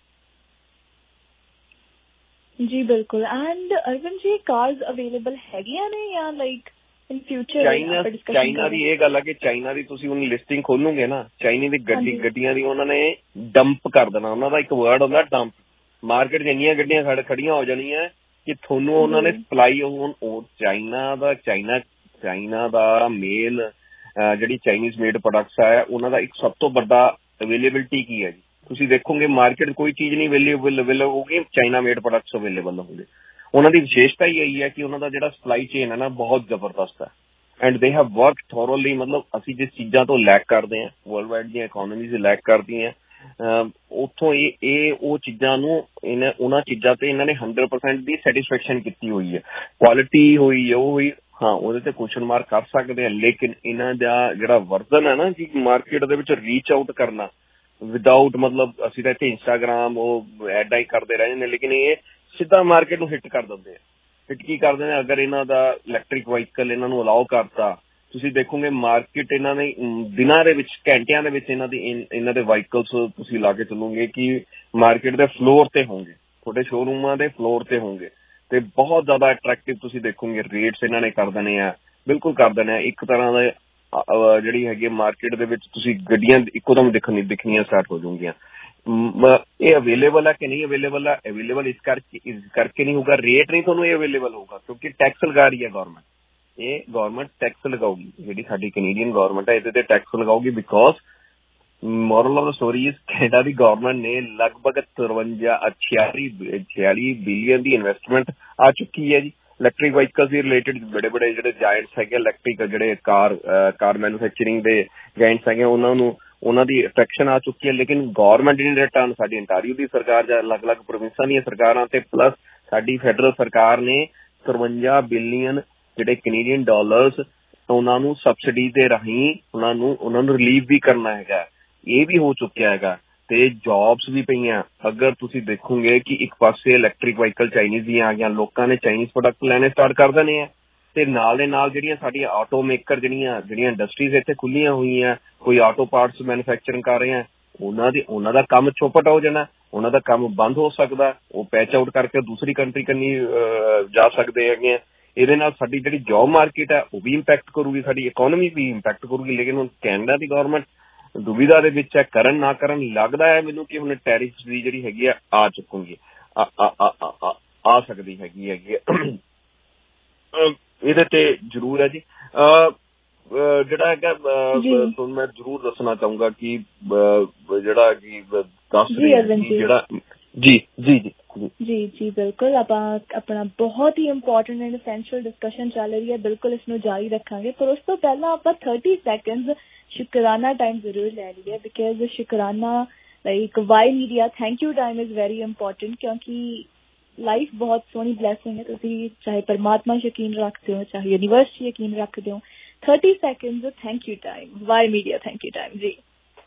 ਜੀ ਬਿਲਕੁਲ। ਐਂਡ ਅਰਵਿੰਦ ਜੀ ਕਾਰਸ ਅਵੇਲੇਬਲ ਹੈਗੀਆਂ ਨੇ ਜਾਂ ਲਾਈਕ ਇਨ ਫਿਊਚਰ? ਚਾਈਨਾ ਦੀ ਇਹ ਗੱਲ ਆ ਕਿ ਚਾਈਨਾ ਦੀ ਤੁਸੀਂ ਹੁਣ ਲਿਸਟਿੰਗ ਖੋਲੋਗੇ ਨਾ, ਚਾਈਨਾ ਦੀ ਗੱਡੀਆਂ ਦੀ ਉਹਨਾਂ ਨੇ ਡੰਪ ਕਰ ਦੇਣਾ। ਉਹਨਾਂ ਦਾ ਇੱਕ ਵਰਡ ਹੁੰਦਾ ਡੰਪ। ਮਾਰਕੀਟ 'ਚ ਇੰਨੀਆਂ ਗੱਡੀਆਂ ਖੜੀਆਂ ਹੋ ਜਾਣੀਆਂ ਕਿ ਤੁਹਾਨੂੰ ਉਹਨਾਂ ਨੇ ਸਪਲਾਈ ਉਹ ਚਾਈਨਾ ਦਾ ਮੇਨ ਜਿਹੜੀ ਚਾਈਨੀਜ਼ ਮੇਡ ਪ੍ਰੋਡਕਟਸ ਹੈ ਉਹਨਾਂ ਦਾ ਇੱਕ ਸਭ ਤੋਂ ਵੱਡਾ ਅਵੇਲੇਬਿਲਿਟੀ ਕੀ ਹੈ ਜੀ? ਤੁਸੀਂ ਦੇਖੋਗੇ ਮਾਰਕੀਟ ਕੋਈ ਚੀਜ਼ ਨਹੀਂ ਅਵੇਲੇਬਲ ਹੋਊਗੀ, ਚਾਈਨਾ ਮੇਡ ਪ੍ਰੋਡਕਟਸ ਅਵੇਲੇਬਲ ਹੋਣਗੇ। ਉਹਨਾਂ ਦੀ ਵਿਸ਼ੇਸ਼ਤਾ ਹੀ ਇਹੀ ਹੈ ਕਿ ਉਹਨਾਂ ਦਾ ਜਿਹੜਾ ਸਪਲਾਈ ਚੇਨ ਹੈ ਨਾ ਬਹੁਤ ਜ਼ਬਰਦਸਤ ਹੈ and they have work thoroughly. ਮਤਲਬ ਅਸੀਂ ਜਿਸ ਚੀਜ਼ਾਂ ਤੋਂ ਲੈਕ ਕਰਦੇ ਹਾਂ, ਵਰਲਡ ਵਾਈਡ ਦੀਆਂ ਇਕੋਨਮੀਜ਼ ਲੈਕ ਕਰਦੀਆਂ, ਉੱਥੋਂ ਇਹ ਉਹ ਚੀਜ਼ਾਂ ਨੂੰ ਉਹਨਾਂ ਚੀਜ਼ਾਂ ਤੇ ਇਹਨਾਂ ਨੇ 100% ਦੀ ਸੈਟਿਸਫੈਕਸ਼ਨ ਕੀਤੀ ਹੋਈ ਹੈ। ਕੁਆਲਿਟੀ ਹੋਈ ਉਹ ਹੋਈ, ਹਾਂ ਉਹਦੇ ਤੇ ਕੁਐਸਚਨ ਮਾਰਕ ਕਰ ਸਕਦੇ ਆ, ਲੇਕਿਨ ਇਹਨਾਂ ਦਾ ਜਿਹੜਾ ਵਰਜ਼ਨ ਹੈ ਨਾ ਜੀ ਮਾਰਕੀਟ ਦੇ ਵਿੱਚ ਰੀਚ ਆਊਟ ਕਰਨਾ ਵਿਦਾਊਟ, ਮਤਲਬ ਅਸੀਂ ਤਾਂ ਇੱਥੇ ਇੰਸਟਾਗ੍ਰਾਮ ਉਹ ਐਡਾਂ ਹੀ ਕਰਦੇ ਰਹਿ ਜਾਂਦੇ, ਲੇਕਿਨ ਇਹ ਸਿੱਧਾ ਮਾਰਕੀਟ ਨੂੰ ਹਿੱਟ ਕਰ ਦਿੰਦੇ ਆ। ਹਿੱਟ ਕੀ ਕਰਦੇ ਨੇ? ਅਗਰ ਇਹਨਾਂ ਦਾ ਇਲੈਕਟ੍ਰਿਕ ਵਹੀਕਲ ਇਹਨਾਂ ਨੂੰ ਅਲਾਓ ਕਰਤਾ, ਤੁਸੀਂ ਦੇਖੋਗੇ ਮਾਰਕੀਟ ਇਹਨਾਂ ਨੇ ਦਿਨਾਂ ਦੇ ਵਿੱਚ, ਘੰਟਿਆਂ ਦੇ ਵਿੱਚ ਇਹਨਾਂ ਦੇ ਵਹੀਕਲਸ ਤੁਸੀਂ ਲਾ ਕੇ ਚੱਲੋਗੇ ਕਿ ਮਾਰਕੀਟ ਦੇ ਫਲੋਰ ਤੇ ਹੋਣਗੇ, ਤੁਹਾਡੇ ਸ਼ੋਰੂਮਾਂ ਦੇ ਫਲੋਰ ਤੇ ਹੋਣਗੇ ਤੇ ਬਹੁਤ ਜ਼ਿਆਦਾ ਅਟਰੈਕਟਿਵ ਤੁਸੀਂ ਦੇਖੋਗੇ ਰੇਟਸ ਇਹਨਾਂ ਨੇ ਕਰ ਦੇਣੇ ਆ, ਬਿਲਕੁਲ ਕਰ ਦੇਣੇ ਆ। ਇੱਕ ਤਰ੍ਹਾਂ ਦਾ ਜਿਹੜੀ ਹੈਗੀ ਮਾਰਕੀਟ ਦੇ ਵਿੱਚ ਤੁਸੀਂ ਗੱਡੀਆਂ ਇੱਕੋਦਮ ਦਿਖਣੀਆਂ ਸਟਾਰਟ ਹੋ ਜਾਊਗੀਆਂ। ਇਹ ਅਵੇਲੇਬਲ ਹੈ ਕਿ ਨਹੀਂ ਅਵੇਲੇਬਲ ਹੈ? ਅਵੇਲੇਬਲ ਇਸ ਕਰਕੇ ਨਹੀਂ ਹੋਊਗਾ, ਰੇਟ ਨਹੀਂ ਤੁਹਾਨੂੰ ਇਹ ਅਵੇਲੇਬਲ ਹੋਊਗਾ ਕਿਉਂਕਿ ਟੈਕਸ ਲਗਾ ਰਹੀ ਹੈ ਗੌਰਮੈਂਟ। ਇਹ ਗੌਰਮੈਂਟ ਟੈਕਸ ਲਗਾਊਗੀ, ਜਿਹੜੀ ਸਾਡੀ ਕੈਨੇਡੀਅਨ ਗੌਰਮੈਂਟ ਹੈ ਇਹਦੇ ਤੇ ਟੈਕਸ ਲਗਾਊਗੀ because moral of the story is Canada ਦੀ ਗੌਰਮੈਂਟ ਨੇ ਲਗਭਗ 46 ਬਿਲੀਅਨ ਦੀ ਇਨਵੈਸਟਮੈਂਟ ਆ ਚੁੱਕੀ ਹੈ ਜੀ ਇਲੈਕਟ੍ਰਿਕ ਵਹੀਕਲ ਦੇ ਰਿਲੇਟਡ। ਬੜੇ ਜਿਹੜੇ ਜਾਇੰਟਸ ਹੈਗੇ ਇਲੈਕਟ੍ਰਿਕ ਜਿਹੜੇ ਕਾਰ ਮੈਨੂਫੈਕਚਰਿੰਗ ਦੇ ਜਾਇੰਟਸ ਹੈਗੇ ਉਹਨਾਂ ਦੀ ਅਟਰੈਕਸ਼ਨ ਆ ਚੁੱਕੀ ਹੈ, ਲੇਕਿਨ ਗੌਰਮੈਂਟ ਇਨ ਰਿਟਰਨ ਸਾਡੀ ਅੰਟਾਰੀਓ ਦੀ ਸਰਕਾਰ ਜਾਂ ਅਲੱਗ-ਅਲੱਗ ਪ੍ਰੋਵਿੰਸਾਂ ਦੀਆਂ ਸਰਕਾਰਾਂ ਤੇ ਪਲੱਸ ਸਾਡੀ ਫੈਡਰਲ ਸਰਕਾਰ ਨੇ 53 ਬਿਲੀਅਨ ਜਿਹੜੇ ਕੈਨੇਡੀਅਨ ਡਾਲਰਸ ਉਹਨਾਂ ਨੂੰ ਸਬਸਿਡੀ ਦੇ ਰਾਹੀਂ ਉਹਨਾਂ ਨੂੰ ਰਿਲੀਵ ਵੀ ਕਰਨਾ ਹੈਗਾ। ਇਹ ਵੀ ਹੋ ਚੁੱਕਿਆ ਹੈਗਾ ਤੇ ਜੌਬਸ ਵੀ ਪਈਆਂ। ਅਗਰ ਤੁਸੀਂ ਦੇਖੋਗੇ ਕਿ ਇੱਕ ਪਾਸੇ ਇਲੈਕਟ੍ਰਿਕ ਵਹੀਕਲ ਚਾਈਨੀਜ਼ ਦੀਆਂ ਆ ਗਈਆਂ, ਲੋਕਾਂ ਨੇ ਚਾਈਨੀਜ਼ ਪ੍ਰੋਡਕਟ ਲੈਣੇ ਸਟਾਰਟ ਕਰ ਦੇਣੇ ਆ ਤੇ ਨਾਲ ਦੇ ਨਾਲ ਜਿਹੜੀਆਂ ਸਾਡੀਆਂ ਆਟੋ ਮੇਕਰ ਜਿਹੜੀਆਂ ਇੰਡਸਟਰੀਜ਼ ਇੱਥੇ ਖੁੱਲੀਆਂ ਹੋਈਆਂ, ਕੋਈ ਆਟੋ ਪਾਰਟਸ ਮੈਨੂਫੈਕਚਰਿੰਗ ਕਰ ਰਹੇ ਆ, ਉਹਨਾਂ ਦਾ ਕੰਮ ਚੌਪਟ ਹੋ ਜਾਣਾ, ਉਹਨਾਂ ਦਾ ਕੰਮ ਬੰਦ ਹੋ ਸਕਦਾ, ਉਹ ਪੈਚ ਆਊਟ ਕਰਕੇ ਦੂਸਰੀ ਕੰਟਰੀ ਕੰਨੀ ਜਾ ਸਕਦੇ ਹੈਗੇ ਆ। ਇਹਦੇ ਨਾਲ ਸਾਡੀ ਜਿਹੜੀ ਜੌਬ ਮਾਰਕੀਟ ਹੈ ਉਹ ਵੀ ਇੰਪੈਕਟ ਕਰੂਗੀ, ਸਾਡੀ ਇਕੋਨਮੀ ਵੀ ਇੰਪੈਕਟ ਕਰੂਗੀ। ਲੇਕਿਨ ਹੁਣ ਕੈਨੇਡਾ ਦੀ ਗੌਰਮੈਂਟ ਦੁਵਿਧਾ ਦੇ ਵਿੱਚ ਹੈ, ਕਰਨ ਨਾ ਕਰਨ। ਲੱਗਦਾ ਹੈ ਮੈਨੂੰ ਕਿ ਹੁਣ ਟੈਰਿਫਸ ਦੀ ਜਿਹੜੀ ਹੈਗੀ ਆ ਚੁੱਕੂਗੀ, ਆ ਸਕਦੀ ਹੈਗੀ ਇਹਦੇ ਤੇ ਜ਼ਰੂਰ ਹੈ ਜੀ। ਜਿਹੜਾ ਹੈਗਾ ਤੁਹਾਨੂੰ ਮੈਂ ਜ਼ਰੂਰ ਦੱਸਣਾ ਚਾਹੂੰਗਾ ਕਿ ਜਿਹੜਾ ਜੀ ਦੱਸ ਰਹੀ ਜਿਹੜਾ ਜੀ ਬਿਲਕੁਲ ਆਪਾਂ ਆਪਣਾ ਬਹੁਤ ਹੀ ਇੰਪੋਰਟੈਂਟ ਐਂਡ ਐਸੈਂਸ਼ੀਅਲ ਡਿਸਕਸ਼ਨ ਚੱਲ ਰਹੀ ਹੈ, ਬਿਲਕੁਲ ਇਸ ਨੂੰ ਜਾਰੀ ਰੱਖਾਂਗੇ। ਪਰ ਉਸ ਤੋਂ ਪਹਿਲਾਂ ਆਪਾਂ 30 ਸੈਕਿੰਡਸ ਸ਼ੁਕਰਾਨਾ ਟਾਈਮ ਜ਼ਰੂਰ ਲੈ ਲਈਏ ਬਿਕਾਜ਼ ਸ਼ੁਕਰਾਨਾ like Y media thank you time is very important ਕਿਉਂਕਿ ਲਾਈਫ ਬਹੁਤ ਸੋਹਣੀ ਬਲੈਸਿੰਗ ਹੈ। ਤੁਸੀਂ ਚਾਹੇ ਪਰਮਾਤਮਾ ਯਕੀਨ ਰੱਖਦੇ ਹੋ, ਚਾਹੇ ਯੂਨੀਵਰਸ ਯਕੀਨ ਰੱਖਦੇ ਹੋ। 30 seconds thank you time, Y media thank you time ਜੀ।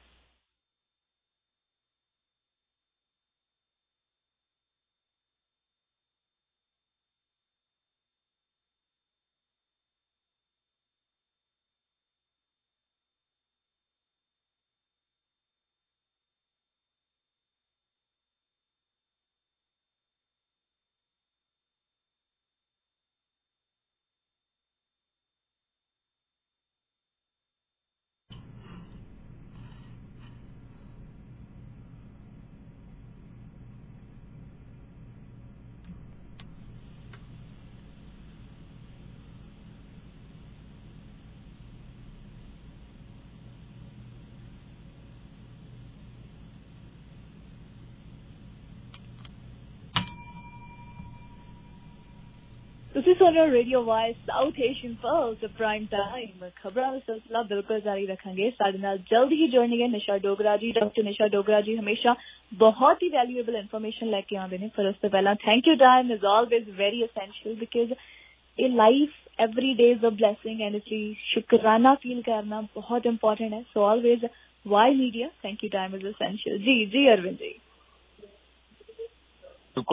ਤੁਸੀਂ ਸੁਣ ਰਹੇ ਹੋ radio voice South Asian pulse prime time. ਖਬਰਾਂ ਦਾ ਸਿਲਸਿਲਾ ਬਿਲਕੁਲ ਜਾਰੀ ਰੱਖਾਂਗੇ। ਸਾਡੇ ਨਾਲ ਜਲਦੀ ਹੀ ਜੁੜਨਗੇ ਨਿਸ਼ਾ ਡੋਗਰਾ ਜੀ। ਡਾਕਟਰ ਨਿਸ਼ਾ ਡੋਗਰਾ ਜੀ ਹਮੇਸ਼ਾ ਬਹੁਤ ਹੀ ਵੈਲਿਊਏਬਲ ਇਨਫੋਰਮੇਸ਼ਨ ਲੈ ਕੇ ਆਉਂਦੇ ਨੇ। ਪਰ ਉਸ ਤੋਂ ਪਹਿਲਾਂ thank you time is always very essential because ਇਹ life every day is a blessing and ਅਸੀਂ ਸ਼ੁਕਰਾਨਾ ਫੀਲ ਕਰਨਾ ਬਹੁਤ ਇੰਪੋਰਟੈਂਟ ਹੈ। So always Y media thank you time is essential. ਜੀ ਅਰਵਿੰਦ ਜੀ। ਬਿਲਕੁਲ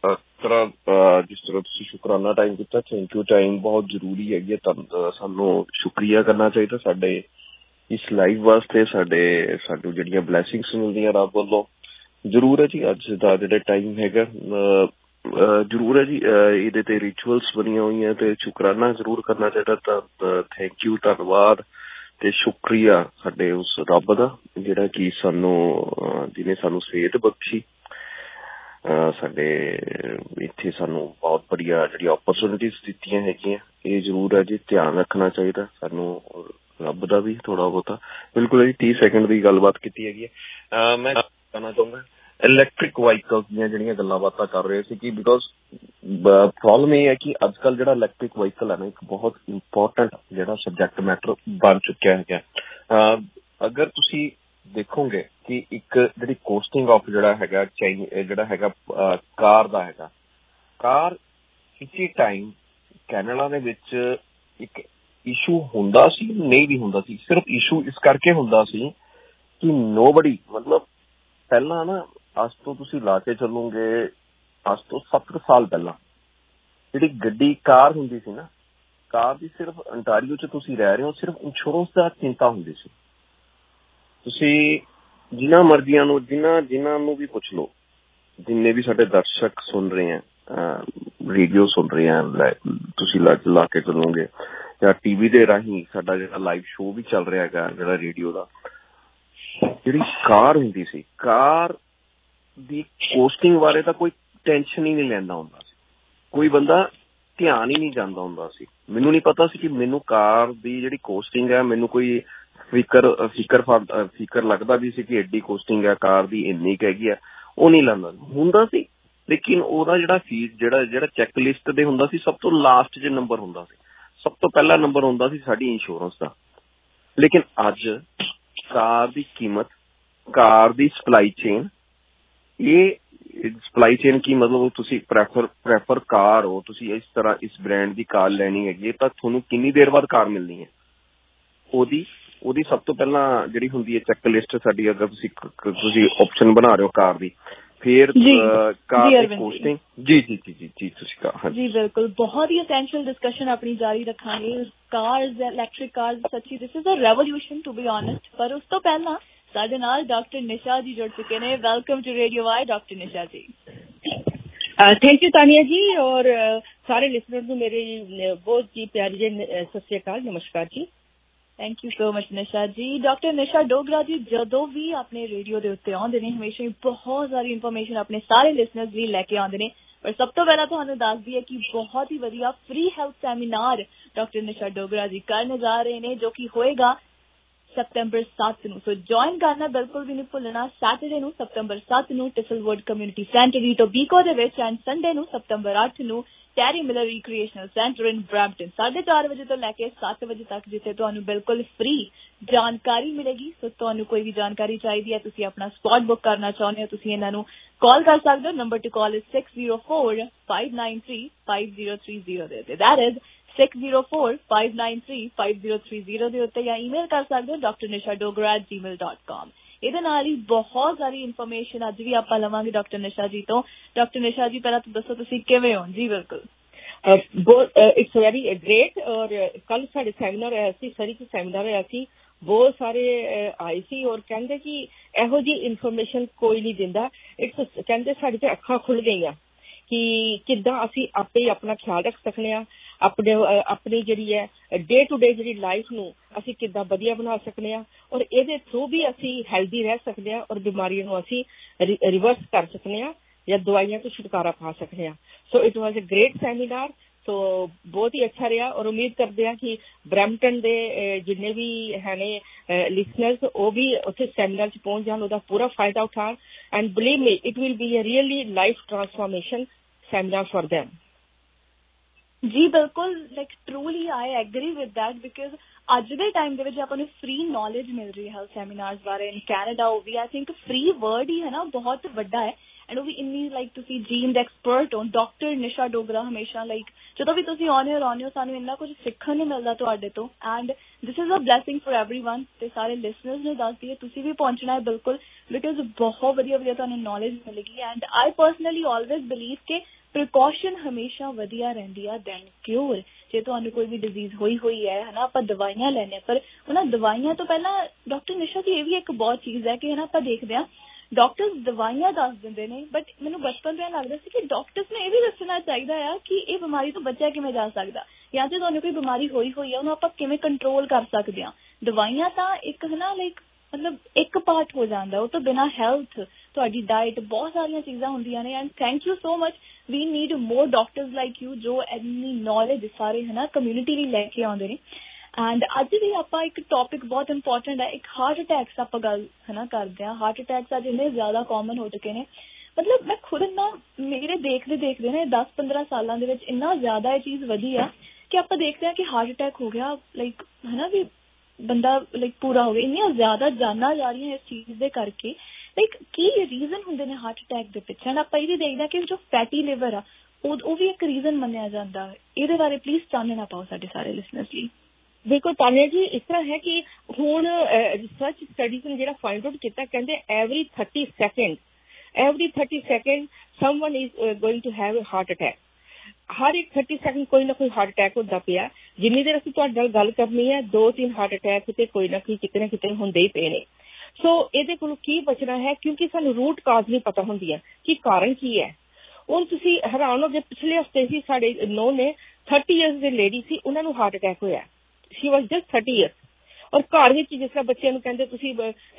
ਜਿਸ ਤਰ੍ਹਾਂ ਤੁਸੀਂ ਸ਼ੁਕਰਾਨਾ ਟਾਈਮ ਕੀਤਾ, ਥੈਂਕ ਯੂ। ਟਾਈਮ ਬਹੁਤ ਜ਼ਰੂਰੀ ਹੈਗੀ ਹੈ, ਸਾਨੂੰ ਸ਼ੁਕਰੀਆ ਕਰਨਾ ਚਾਹੀਦਾ ਸਾਡੇ ਇਸ ਲਾਈਵ ਵਾਸਤੇ, ਸਾਨੂੰ ਜਿਹੜੀਆਂ ਬਲੈਸਿੰਗਸ ਮਿਲਦੀਆਂ ਰੱਬ ਵੱਲੋਂ। ਜ਼ਰੂਰ ਹੈ ਜੀ, ਅੱਜ ਦਾ ਜਿਹੜਾ ਟਾਈਮ ਹੈਗਾ ਜ਼ਰੂਰ ਹੈ ਜੀ, ਇਹਦੇ ਤੇ ਰਿਚੁਅਲਸ ਬਣੀਆਂ ਹੋਈਆਂ ਤੇ ਸ਼ੁਕਰਾਨਾ ਜ਼ਰੂਰ ਕਰਨਾ ਚਾਹੀਦਾ। ਤਾਂ ਥੈਂਕ ਯੂ, ਧੰਨਵਾਦ ਤੇ ਸ਼ੁਕਰੀਆ ਸਾਡੇ ਉਸ ਰੱਬ ਦਾ ਜਿਹੜਾ ਕਿ ਜਿਹਨੇ ਸਾਨੂੰ ਸਿਹਤ ਬਖਸ਼ੀ, ਸਾਡੇ ਇੱਥੇ ਸਾਨੂੰ ਬਹੁਤ ਬੜੀਆਂ ਜਿਹੜੀਆਂ ਓਪਰਚੁਨਿਟੀਜ਼ ਦਿੱਤੀਆਂ ਹੈਗੀਆਂ। ਇਹ ਜ਼ਰੂਰ ਹੈ ਜੀ, ਧਿਆਨ ਰੱਖਣਾ ਚਾਹੀਦਾ ਸਾਨੂੰ ਰੱਬ ਦਾ ਵੀ ਥੋੜਾ ਬਹੁਤਾ। ਬਿਲਕੁਲ ਜੀ, 30 ਸੈਕਿੰਡ ਦੀ ਗੱਲਬਾਤ ਕੀਤੀ ਹੈਗੀ ਹੈ। ਮੈਂ ਕਹਿਣਾ ਚਾਹੁੰਦਾ ਇਲੈਕਟ੍ਰਿਕ ਵਾਹੀਕਲ ਦੀਆਂ ਜਿਹੜੀਆਂ ਗੱਲਾਂ ਬਾਤਾਂ ਕਰ ਰਹੇ ਸੀ ਕਿ ਬਿਕੋਜ਼ ਪ੍ਰੋਬਲਮ ਇਹ ਹੈ ਕਿ ਅੱਜ ਕੱਲ੍ਹ ਜਿਹੜਾ ਇਲੈਕਟ੍ਰਿਕ ਵਾਹੀਕਲ ਹੈ ਨਾ, ਇੱਕ ਬਹੁਤ ਇੰਪੋਰਟੈਂਟ ਜਿਹੜਾ ਸਬਜੈਕਟ ਮੈਟਰ ਬਣ ਚੁੱਕਿਆ ਹੈਗਾ। ਅਗਰ ਤੁਸੀਂ ਦੇਖੋਗੇ ਕਿ ਇੱਕ ਜਿਹੜੀ ਕੋਸਟਿੰਗ ਆਫ ਜਿਹੜਾ ਹੈਗਾ ਕਾਰ ਦਾ ਹੈਗਾ, ਕਾਰ ਕਿਸੇ ਟਾਈਮ ਕੈਨੇਡਾ ਦੇ ਵਿੱਚ ਇੱਕ ਇਸ਼ੂ ਹੁੰਦਾ ਸੀ, ਨਹੀਂ ਵੀ ਹੁੰਦਾ ਸੀ। ਸਿਰਫ ਇਸ਼ੂ ਇਸ ਕਰਕੇ ਹੁੰਦਾ ਸੀ ਕਿ ਨੋਬਡੀ, ਮਤਲਬ ਪਹਿਲਾਂ ਨਾ ਅੱਜ ਤੋਂ ਤੁਸੀਂ ਲਾ ਕੇ ਚੱਲੋਗੇ, ਅੱਜ ਤੋਂ 7 ਸਾਲ ਪਹਿਲਾਂ ਜਿਹੜੀ ਕਾਰ ਹੁੰਦੀ ਸੀ ਨਾ, ਕਾਰ ਦੀ ਸਿਰਫ ਅੰਟਾਰੀਓ 'ਚ ਤੁਸੀਂ ਰਹਿ ਰਹੇ ਹੋ, ਸਿਰਫ ਇੰਸ਼ੋਰੈਂਸ ਦਾ ਚਿੰਤਾ ਹੁੰਦੀ ਸੀ। ਤੁਸੀਂ ਜਿਨ੍ਹਾਂ ਮਰਜ਼ੀਆਂ ਨੂੰ ਜਿਨ੍ਹਾਂ ਨੂੰ ਵੀ ਪੁੱਛ ਲਓ, ਜਿੰਨੇ ਵੀ ਸਾਡੇ ਦਰਸ਼ਕ ਸੁਣ ਰਹੇ ਆ, ਰੇਡੀਓ ਸੁਣ ਰਹੇ ਆ, ਤੁਸੀਂ ਲਾ ਕੇ ਚੱਲੋਗੇ ਜਾਂ ਟੀਵੀ ਦੇ ਰਾਹੀਂ ਸਾਡਾ ਜਿਹੜਾ ਲਾਈਵ ਸ਼ੋਅ ਵੀ ਚੱਲ ਰਿਹਾ ਹੈਗਾ ਜਿਹੜਾ ਰੇਡੀਓ ਦਾ, ਜਿਹੜੀ ਕਾਰ ਹੁੰਦੀ ਸੀ, ਕਾਰ ਦੀ ਕੋਸਟਿੰਗ ਬਾਰੇ ਤਾਂ ਕੋਈ ਟੈਨਸ਼ਨ ਹੀ ਨਹੀਂ ਲੈਂਦਾ ਹੁੰਦਾ ਸੀ, ਕੋਈ ਬੰਦਾ ਧਿਆਨ ਹੀ ਨਹੀਂ ਜਾਂਦਾ ਹੁੰਦਾ ਸੀ। ਮੈਨੂੰ ਨਹੀਂ ਪਤਾ ਸੀ ਕਿ ਮੈਨੂੰ ਕਾਰ ਦੀ ਜਿਹੜੀ ਕੋਸਟਿੰਗ ਹੈ, ਮੈਨੂੰ ਕੋਈ ਫਿਕਰ ਲੱਗਦਾ ਵੀ ਸੀ ਕਿ ਐਡੀ ਕੋਸਟਿੰਗ ਹੈ ਕਾਰ ਦੀ, ਇੰਨੀ ਕੁ ਹੈਗੀ ਆ, ਉਹ ਨਹੀਂ ਲੈਂਦਾ ਹੁੰਦਾ ਸੀ। ਲੇਕਿਨ ਉਹਦਾ ਜਿਹੜਾ ਫੀਸ ਜਿਹੜਾ ਚੈੱਕ ਲਿਸਟ ਦੇ ਹੁੰਦਾ ਸੀ, ਸਭ ਤੋਂ ਲਾਸਟ 'ਚ ਨੰਬਰ ਹੁੰਦਾ ਸੀ, ਸਭ ਤੋਂ ਪਹਿਲਾ ਨੰਬਰ ਹੁੰਦਾ ਸੀ ਸਾਡੀ ਇੰਸ਼ੋਰੈਂਸ ਦਾ। ਲੇਕਿਨ ਅੱਜ ਕਾਰ ਦੀ ਕੀਮਤ, ਕਾਰ ਦੀ ਸਪਲਾਈ ਚੇਨ, ਇਹ ਸਪਲਾਈ ਚੇਨ ਕੀ ਮਤਲਬ, ਤੁਸੀਂ ਪ੍ਰੈਫਰ ਕਾਰ ਹੋ, ਤੁਸੀਂ ਇਸ ਤਰ੍ਹਾਂ ਇਸ ਬ੍ਰਾਂਡ ਦੀ ਕਾਰ ਲੈਣੀ ਹੈਗੀ ਤਾਂ ਤੁਹਾਨੂੰ ਕਿੰਨੀ ਦੇਰ ਬਾਅਦ ਕਾਰ ਮਿਲਣੀ ਹੈ, ਉਹਦੀ ਸਭ ਤੋਂ ਪਹਿਲਾਂ ਜਿਹੜੀ ਹੁੰਦੀ ਹੈ ਚੈੱਕ ਲਿਸਟ ਸਾਡੀ। ਅਗਰ ਤੁਸੀਂ ਆਪਸ਼ਨ ਬਣਾ ਰਹੇ ਹੋ ਕਾਰ ਦੀ, ਫਿਰ ਕਾਰ ਦੀ ਕੋਸਟਿੰਗ। ਜੀ ਤੁਸੀਂ ਕਹਾ ਜੀ ਬਿਲਕੁਲ, ਬਹੁਤ ਹੀ ਅਸੈਂਸ਼ੀਅਲ ਡਿਸਕਸ਼ਨ ਆਪਣੀ ਜਾਰੀ ਰੱਖਾਂਗੇ। ਕਾਰਜ਼, ਇਲੈਕਟ੍ਰਿਕ ਕਾਰਜ਼, ਸੱਚੀ this is a revolution to be honest. ਪਰ ਉਸ ਤੋਂ ਪਹਿਲਾਂ ਸਾਡੇ ਨਾਲ ਡਾਕਟਰ ਨਿਸ਼ਾ ਜੀ ਜੁੜ ਚੁੱਕੇ ਨੇ। Welcome to radio Y doctor Nisha ji. Thank you Tania ਜੀ, ਔਰ ਸਾਰੇ ਲਿਸਨਰਸ ਨੂੰ ਮੇਰੀ ਬਹੁਤ ਜੀ ਪਿਆਰੀ ਜੀ ਸਤਿ ਸ਼੍ਰੀ ਅਕਾਲ, ਨਮਸਕਾਰ ਜੀ। Thank you so much Nisha ji. Doctor Nisha Dogra ਜੀ ਜਦੋਂ ਵੀ ਆਪਣੇ ਰੇਡੀਓ ਦੇ ਉੱਤੇ ਆਉਂਦੇ ਨੇ, ਹਮੇਸ਼ਾ ਹੀ ਬਹੁਤ ਸਾਰੀ ਇਨਫੋਰਮੇਸ਼ਨ ਆਪਣੇ ਸਾਰੇ ਲਿਸਨਰਸ ਲਈ ਲੈ ਕੇ ਆਉਂਦੇ ਨੇ। ਪਰ ਸਭ ਤੋਂ ਪਹਿਲਾਂ ਤੁਹਾਨੂੰ ਦੱਸਦੀ ਹੈ ਕਿ ਬਹੁਤ ਹੀ ਵਧੀਆ free health seminar doctor Nisha Dogra ji ਕਰਨ ਜਾ ਰਹੇ ਨੇ, ਜੋ ਕਿ ਹੋਏਗਾ ਸਤੰਬਰ 7 ਨੂੰ। ਸੋ ਜੁਆਇਨ ਕਰਨਾ ਬਿਲਕੁਲ ਵੀ ਨਹੀਂ ਭੁੱਲਣਾ। ਸੈਟਰਡੇ ਨੂੰ ਸਤੰਬਰ 7 ਨੂੰ ਟਿਸਲਵੁੱਡ ਕਮਿਊਨਿਟੀ ਸੈਂਟਰ ਟੋਬੀਕੋ ਦੇ ਵਿੱਚ, ਐਂਡ ਸੰਡੇ ਨੂੰ ਸਤੰਬਰ 8 ਨੂੰ Terry Miller recreational centre in Brampton 4:30 ਵਜੇ ਤੋਂ ਲੈ ਕੇ 7 ਵਜੇ ਤੱਕ, ਜਿੱਥੇ ਤੁਹਾਨੂੰ ਬਿਲਕੁਲ ਫ੍ਰੀ ਜਾਣਕਾਰੀ ਮਿਲੇਗੀ। ਸੋ ਤੁਹਾਨੂੰ ਕੋਈ ਵੀ ਜਾਣਕਾਰੀ ਚਾਹੀਦੀ ਹੈ, ਤੁਸੀਂ ਆਪਣਾ ਸਪੌਟ ਬੁੱਕ ਕਰਨਾ ਚਾਹੁੰਦੇ ਹੋ, ਤੁਸੀਂ ਇਹਨਾਂ ਨੂੰ ਕਾਲ ਕਰ ਸਕਦੇ ਹੋ। ਨੰਬਰ ਟੂ ਕਾਲ ਇਜ਼ 604-593-5030 ਦੇ ਉੱਤੇ, ਦੈਟ ਇਜ਼ 604-593-5030 ਦੇ ਉੱਤੇ, ਜਾਂ ਈਮੇਲ ਕਰ ਸਕਦੇ ਹੋ drnishadogra@gmail.com। ਇਹਦੇ ਨਾਲ ਹੀ ਬਹੁਤ ਸਾਰੀ ਇਨਫੋਰਮੇਸ਼ਨ ਅੱਜ ਵੀ ਆਪਾਂ ਲਵਾਂਗੇ ਡਾਕਟਰ ਨਿਸ਼ਾ ਜੀ ਤੋਂ। ਡਾਕਟਰ ਨਿਸ਼ਾ ਜੀ, ਪਹਿਲਾਂ ਦੱਸੋ ਤੁਸੀਂ ਕਿਵੇਂ ਹੋ? ਜੀ ਬਿਲਕੁਲ, ਇਟਸ ਵੈਰੀ ਗ੍ਰੇਟ। ਔਰ ਕੱਲ ਸਾਡੇ ਸੈਮੀਨਾਰ ਹੋਇਆ ਸੀ, ਸਰੀ ਚ ਸੈਮੀਨਾਰ ਹੋਇਆ ਸੀ, ਬਹੁਤ ਸਾਰੇ ਆਏ ਸੀ ਔਰ ਕਹਿੰਦੇ ਕਿ ਇਹੋ ਜਿਹੀ ਇਨਫੋਰਮੇਸ਼ਨ ਕੋਈ ਨਹੀਂ ਦਿੰਦਾ। ਕਹਿੰਦੇ ਸਾਡੀ ਤੇ ਅੱਖਾਂ ਖੁੱਲ ਗਈਆਂ ਕਿ ਕਿੱਦਾਂ ਅਸੀਂ ਆਪੇ ਆਪਣਾ ਖਿਆਲ ਰੱਖ ਸਕਦੇ ਹਾਂ, ਆਪਣੀ ਜਿਹੜੀ ਹੈ ਡੇ ਟੂ ਡੇ ਜਿਹੜੀ ਲਾਈਫ ਨੂੰ ਅਸੀਂ ਕਿੱਦਾਂ ਵਧੀਆ ਬਣਾ ਸਕਦੇ ਹਾਂ, ਔਰ ਇਹਦੇ ਥਰੂ ਵੀ ਅਸੀਂ ਹੈਲਦੀ ਰਹਿ ਸਕਦੇ ਹਾਂ ਔਰ ਬਿਮਾਰੀਆਂ ਨੂੰ ਅਸੀਂ ਰਿਵਰਸ ਕਰ ਸਕਦੇ ਹਾਂ ਜਾਂ ਦਵਾਈਆਂ ਤੋਂ ਛੁਟਕਾਰਾ ਪਾ ਸਕਦੇ ਹਾਂ। So it was a great seminar. So ਬਹੁਤ ਹੀ ਅੱਛਾ ਰਿਹਾ ਔਰ ਉਮੀਦ ਕਰਦੇ ਹਾਂ ਕਿ ਬਰੈਂਪਟਨ ਦੇ ਜਿੰਨੇ ਵੀ ਹੈ ਨੇ ਲਿਸਨਰਸ, ਉਹ ਵੀ ਉੱਥੇ ਸੈਮੀਨਾਰ 'ਚ ਪਹੁੰਚ ਜਾਣ, ਉਹਦਾ ਪੂਰਾ ਫਾਇਦਾ ਉਠਾਉਣ। And believe me, it will be a really life transformation seminar for them। ਜੀ ਬਿਲਕੁਲ, like truly I agree with that, because ਅੱਜ ਦੇ ਟਾਈਮ ਦੇ ਵਿੱਚ ਆਪਾਂ ਨੂੰ ਫ੍ਰੀ ਨੌਲੇਜ ਮਿਲ ਰਹੀ ਹੈ ਹੈਲਥ ਸੈਮੀਨਾਰਸ ਬਾਰੇ ਇਨ ਕੈਨੇਡਾ। ਉਹ ਵੀ ਆਈ ਥਿੰਕ ਫ੍ਰੀ ਵਰਡ ਹੀ ਹੈ ਨਾ, ਬਹੁਤ ਵੱਡਾ ਹੈ। ਐਂਡ ਉਹ ਵੀ ਇੰਨੀ ਲਾਈਕ ਤੁਸੀਂ ਜੀਨਡ ਐਕਸਪਰਟ ਹੋ। ਡਾਕਟਰ ਨਿਸ਼ਾ ਡੋਗਰਾ ਹਮੇਸ਼ਾ ਲਾਈਕ ਜਦੋਂ ਵੀ ਤੁਸੀਂ ਆਉਂਦੇ ਹੋ ਸਾਨੂੰ ਇੰਨਾ ਕੁਝ ਸਿੱਖਣ ਨੂੰ ਮਿਲਦਾ ਤੁਹਾਡੇ ਤੋਂ and this is a blessing for everyone. ਤੇ ਸਾਰੇ ਲਿਸਨਰਸ ਨੂੰ ਦੱਸਦੀ ਹੈ ਤੁਸੀਂ ਵੀ ਪਹੁੰਚਣਾ ਹੈ ਬਿਲਕੁਲ, ਬਿਕਾਜ਼ ਬਹੁਤ ਵਧੀਆ ਤੁਹਾਨੂੰ ਨੌਲੇਜ ਮਿਲੇਗੀ। And I personally always believe ਕਿ ਪ੍ਰੀਕੌਸ਼ਨ ਹਮੇਸ਼ਾ ਵਧੀਆ ਰਹਿੰਦੀ ਆ ਦੈਨ ਕਿਉਰ। ਜੇ ਤੁਹਾਨੂੰ ਕੋਈ ਵੀ ਡਿਜ਼ੀਜ਼ ਹੋਈ ਹੈ ਹਨਾ, ਆਪਾਂ ਦਵਾਈਆਂ ਲੈਣੇ ਪਰ ਉਹਨਾਂ ਦਵਾਈਆਂ ਤੋਂ ਪਹਿਲਾਂ ਡਾਕਟਰ ਨਿਸ਼ਾ ਜੀ ਇਹ ਵੀ ਇੱਕ ਬਹੁਤ ਚੀਜ਼ ਹੈ ਕਿ ਹਨਾ ਆਪਾਂ ਦੇਖਦੇ ਹਾਂ ਡਾਕਟਰਸ ਦਵਾਈਆਂ ਦੱਸ ਦਿੰਦੇ ਨੇ, ਬਟ ਮੈਨੂੰ ਬਚਪਨ ਤੋਂ ਲੱਗਦਾ ਸੀ ਕਿ ਡਾਕਟਰਸ ਨੂੰ ਇਹ ਵੀ ਦੱਸਣਾ ਚਾਹੀਦਾ ਆ ਕਿ ਇਹ ਬਿਮਾਰੀ ਤੋਂ ਬਚਿਆ ਕਿਵੇਂ ਜਾ ਸਕਦਾ, ਜਾਂ ਜੇ ਤੁਹਾਨੂੰ ਕੋਈ ਬਿਮਾਰੀ ਹੋਈ ਆ ਉਹਨੂੰ ਆਪਾਂ ਕਿਵੇਂ ਕੰਟਰੋਲ ਕਰ ਸਕਦੇ ਹਾਂ। ਦਵਾਈਆਂ ਤਾਂ ਇੱਕ ਹਨਾ ਲਾਈਕ ਮਤਲਬ ਇੱਕ ਪਾਰਟ ਹੋ ਜਾਂਦਾ, ਉਹ ਤੋਂ ਬਿਨਾਂ ਹੈਲਥ, ਤੁਹਾਡੀ ਡਾਇਟ, ਬਹੁਤ ਸਾਰੀਆਂ ਚੀਜ਼ਾਂ ਹੁੰਦੀਆਂ ਨੇ। And thank you so much, we need more doctors like you ਜੋ ਇੰਨੀ ਨੌਲੇਜ ਸਾਰੇ ਹਨਾ ਕਮਿਊਨਿਟੀ ਲਈ ਲੈ ਕੇ ਆਉਂਦੇ ਨੇ। ਐਂਡ ਅੱਜ ਵੀ ਆਪਾਂ ਇੱਕ ਟੌਪਿਕ ਬਹੁਤ ਇੰਪੋਰਟੈਂਟ ਹੈ, ਇੱਕ ਹਾਰਟ ਅਟੈਕਸ ਆਪਾਂ ਗੱਲ ਹਨਾ ਕਰਦੇ ਹਾਂ। ਹਾਰਟ ਅਟੈਕਸ ਅੱਜ ਇੰਨੇ ਜ਼ਿਆਦਾ ਕਾਮਨ ਹੋ ਚੁੱਕੇ ਨੇ, ਮਤਲਬ ਮੈਂ ਖੁਦ ਨਾ ਮੇਰੇ ਦੇਖਦੇ ਨੇ 10-15 ਸਾਲਾਂ ਦੇ ਵਿੱਚ ਇੰਨਾ ਜ਼ਿਆਦਾ ਇਹ ਚੀਜ਼ ਵਧੀ ਆ ਕਿ ਆਪਾਂ ਦੇਖਦੇ ਹਾਂ ਕਿ ਹਾਰਟ ਅਟੈਕ ਹੋ ਗਿਆ ਲਾਈਕ ਹਨਾ ਵੀ ਬੰਦਾ ਲਾਈਕ ਪੂਰਾ ਹੋ ਗਿਆ। ਇੰਨੀਆਂ ਜ਼ਿਆਦਾ ਜਾਨਾਂ ਜਾ ਰਹੀਆਂ ਇਸ ਚੀਜ਼ ਦੇ ਕਰਕੇ, ਲਾਈਕ ਕੀ ਰੀਜ਼ਨ ਹੁੰਦੇ ਨੇ ਹਾਰਟ ਅਟੈਕ ਦੇ ਪਿੱਛੇ। ਐਂਡ ਆਪਾਂ ਇਹ ਵੀ ਦੇਖਦੇ ਹਾਂ ਕਿ ਜੋ ਫੈਟੀ ਲਿਵਰ ਆ ਉਹ ਵੀ ਇੱਕ ਰੀਜ਼ਨ ਮੰਨਿਆ ਜਾਂਦਾ। ਇਹਦੇ ਬਾਰੇ ਪਲੀਜ਼ ਚਾਨਣਾ ਪਾਓ ਸਾਡੇ ਸਾਰੇ ਲਿਸਨਰਸ ਲਈ। ਬਿਲਕੁਲ ਤਾਨੀਆ ਜੀ, ਇਸ ਤਰ੍ਹਾਂ ਹੈ ਕਿ ਹੁਣ ਰਿਸਰਚ ਸਟੱਡੀਜ਼ ਨੇ ਜਿਹੜਾ ਫਾਈਂਡ ਆਊਟ ਕੀਤਾ, ਕਹਿੰਦੇ every 30 second someone is going to have heart attack. ਹਰ ਇੱਕ 30 ਸੈਕਿੰਡ ਕੋਈ ਨਾ ਕੋਈ ਹਾਰਟ ਅਟੈਕ ਹੁੰਦਾ ਪਿਆ। ਜਿੰਨੀ ਦੇਰ ਅਸੀਂ ਤੁਹਾਡੇ ਨਾਲ ਗੱਲ ਕਰਨੀ ਹੈ 2-3 ਹਾਰਟ ਅਟੈਕ ਤੇ ਕੋਈ ਨਾ ਕੋਈ ਕਿਤੇ ਨਾ ਕਿਤੇ ਹੁੰਦੇ ਹੀ ਪਏ ਨੇ। ਸੋ ਇਹਦੇ ਕੋਲੋਂ ਕੀ ਬਚਣਾ ਹੈ, ਕਿਉਂਕਿ ਸਾਨੂੰ ਰੂਟ ਕਾਜ਼ ਨਹੀਂ ਪਤਾ ਹੁੰਦੀਆਂ ਕਿ ਕਾਰਨ ਕੀ ਹੈ। ਹੁਣ ਤੁਸੀਂ ਹੈਰਾਨ ਹੋ ਗਏ, ਪਿਛਲੇ ਹਫ਼ਤੇ ਸੀ ਸਾਡੇ ਨੋ ਨੇ 30 ਇਅਰਸ ਦੇ ਲੇਡੀ ਸੀ, ਉਹਨਾਂ ਨੂੰ ਹਾਰਟ ਅਟੈਕ ਹੋਇਆ। She was just 30 years. ਔਰ ਘਰ ਵਿੱਚ ਜਿਸ ਤਰ੍ਹਾਂ ਬੱਚਿਆਂ ਨੂੰ ਕਹਿੰਦੇ ਤੁਸੀਂ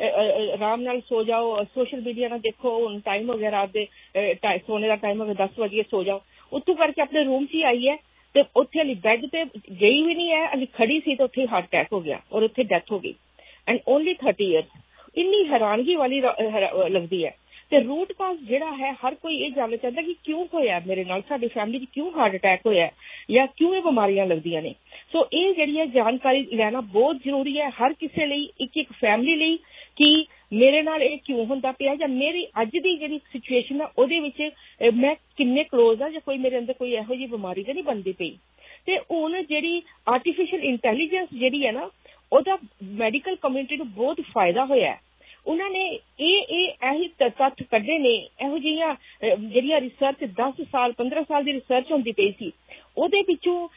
ਆਰਾਮ ਨਾਲ ਸੋ ਜਾਓ, ਸੋਸ਼ਲ ਮੀਡੀਆ ਨਾਲ ਦੇਖੋ, ਹੁਣ ਟਾਈਮ ਹੋ ਗਿਆ ਰਾਤ ਦੇ ਸੋਨੇ ਦਾ ਟਾਈਮ ਹੋ ਗਿਆ 10 ਵਜੇ ਸੋ ਜਾਓ, ਉੱਥੋਂ ਕਰਕੇ ਆਪਣੇ ਰੂਮ 'ਚ ਹੀ ਆਈ ਹੈ ਤੇ ਉੱਥੇ ਹਾਲੀ ਬੈੱਡ ਤੇ ਗਈ ਵੀ ਨਹੀਂ ਹੈ, ਹਾਲੀ ਖੜੀ ਸੀ ਤੇ ਉੱਥੇ ਹਾਰਟ ਅਟੈਕ ਹੋ ਗਿਆ ਔਰ ਉੱਥੇ ਡੈਥ ਹੋ ਗਈ। And only 30 years. ਇੰਨੀ ਹੈਰਾਨਗੀ ਵਾਲੀ ਲੱਗਦੀ ਹੈ। ਤੇ ਰੂਟ ਕਾਜ਼ ਜਿਹੜਾ ਹੈ ਹਰ ਕੋਈ ਇਹ ਜਾਣਨਾ ਚਾਹੁੰਦਾ ਕਿ ਕਿਉਂ ਹੋਇਆ ਮੇਰੇ ਨਾਲ, ਸਾਡੀ ਫੈਮਿਲੀ 'ਚ ਕਿਉਂ ਹਾਰਟ ਅਟੈਕ ਹੋਇਆ ਜਾਂ ਕਿਉਂ ਇਹ ਬਿਮਾਰੀਆਂ ਲੱਗਦੀਆਂ ਨੇ। ਸੋ ਇਹ ਜਿਹੜੀ ਹੈ ਜਾਣਕਾਰੀ ਲੈਣਾ ਬਹੁਤ ਜ਼ਰੂਰੀ ਹੈ ਹਰ ਕਿਸੇ ਲਈ, ਇੱਕ ਫੈਮਿਲੀ ਲਈ, ਕਿ ਮੇਰੇ ਨਾਲ ਇਹ ਕਿਉਂ ਹੁੰਦਾ ਪਿਆ ਜਾਂ ਮੇਰੀ ਅੱਜ ਦੀ ਜਿਹੜੀ ਸਿਚੁਏਸ਼ਨ ਆ ਉਹਦੇ ਵਿੱਚ ਮੈਂ ਕਿੰਨੇ ਕਲੋਜ਼ ਆ ਜਾਂ ਕੋਈ ਮੇਰੇ ਅੰਦਰ ਕੋਈ ਇਹੋ ਜਿਹੀ ਬਿਮਾਰੀ ਤਾਂ ਨਹੀਂ ਬਣਦੀ ਪਈ। ਤੇ ਹੁਣ ਜਿਹੜੀ ਆਰਟੀਫਿਸ਼ੀਅਲ ਇੰਟੈਲੀਜੈਂਸ ਜਿਹੜੀ ਹੈ ਨਾ, ਉਹਦਾ ਮੈਡੀਕਲ ਕਮਿਊਨਿਟੀ ਨੂੰ ਬਹੁਤ ਫਾਇਦਾ ਹੋਇਆ। ਉਹਨਾਂ ਨੇ ਇਹੀ ਤੱਥ ਕੱਢੇ ਨੇ, ਇਹੋ ਜਿਹੀਆਂ ਜਿਹੜੀਆਂ ਰਿਸਰਚ 10 ਸਾਲ 15 ਸਾਲ ਦੀ ਰਿਸਰਚ ਹੁੰਦੀ ਪਈ ਸੀ, ਉਹਦੇ ਵਿੱਚੋਂ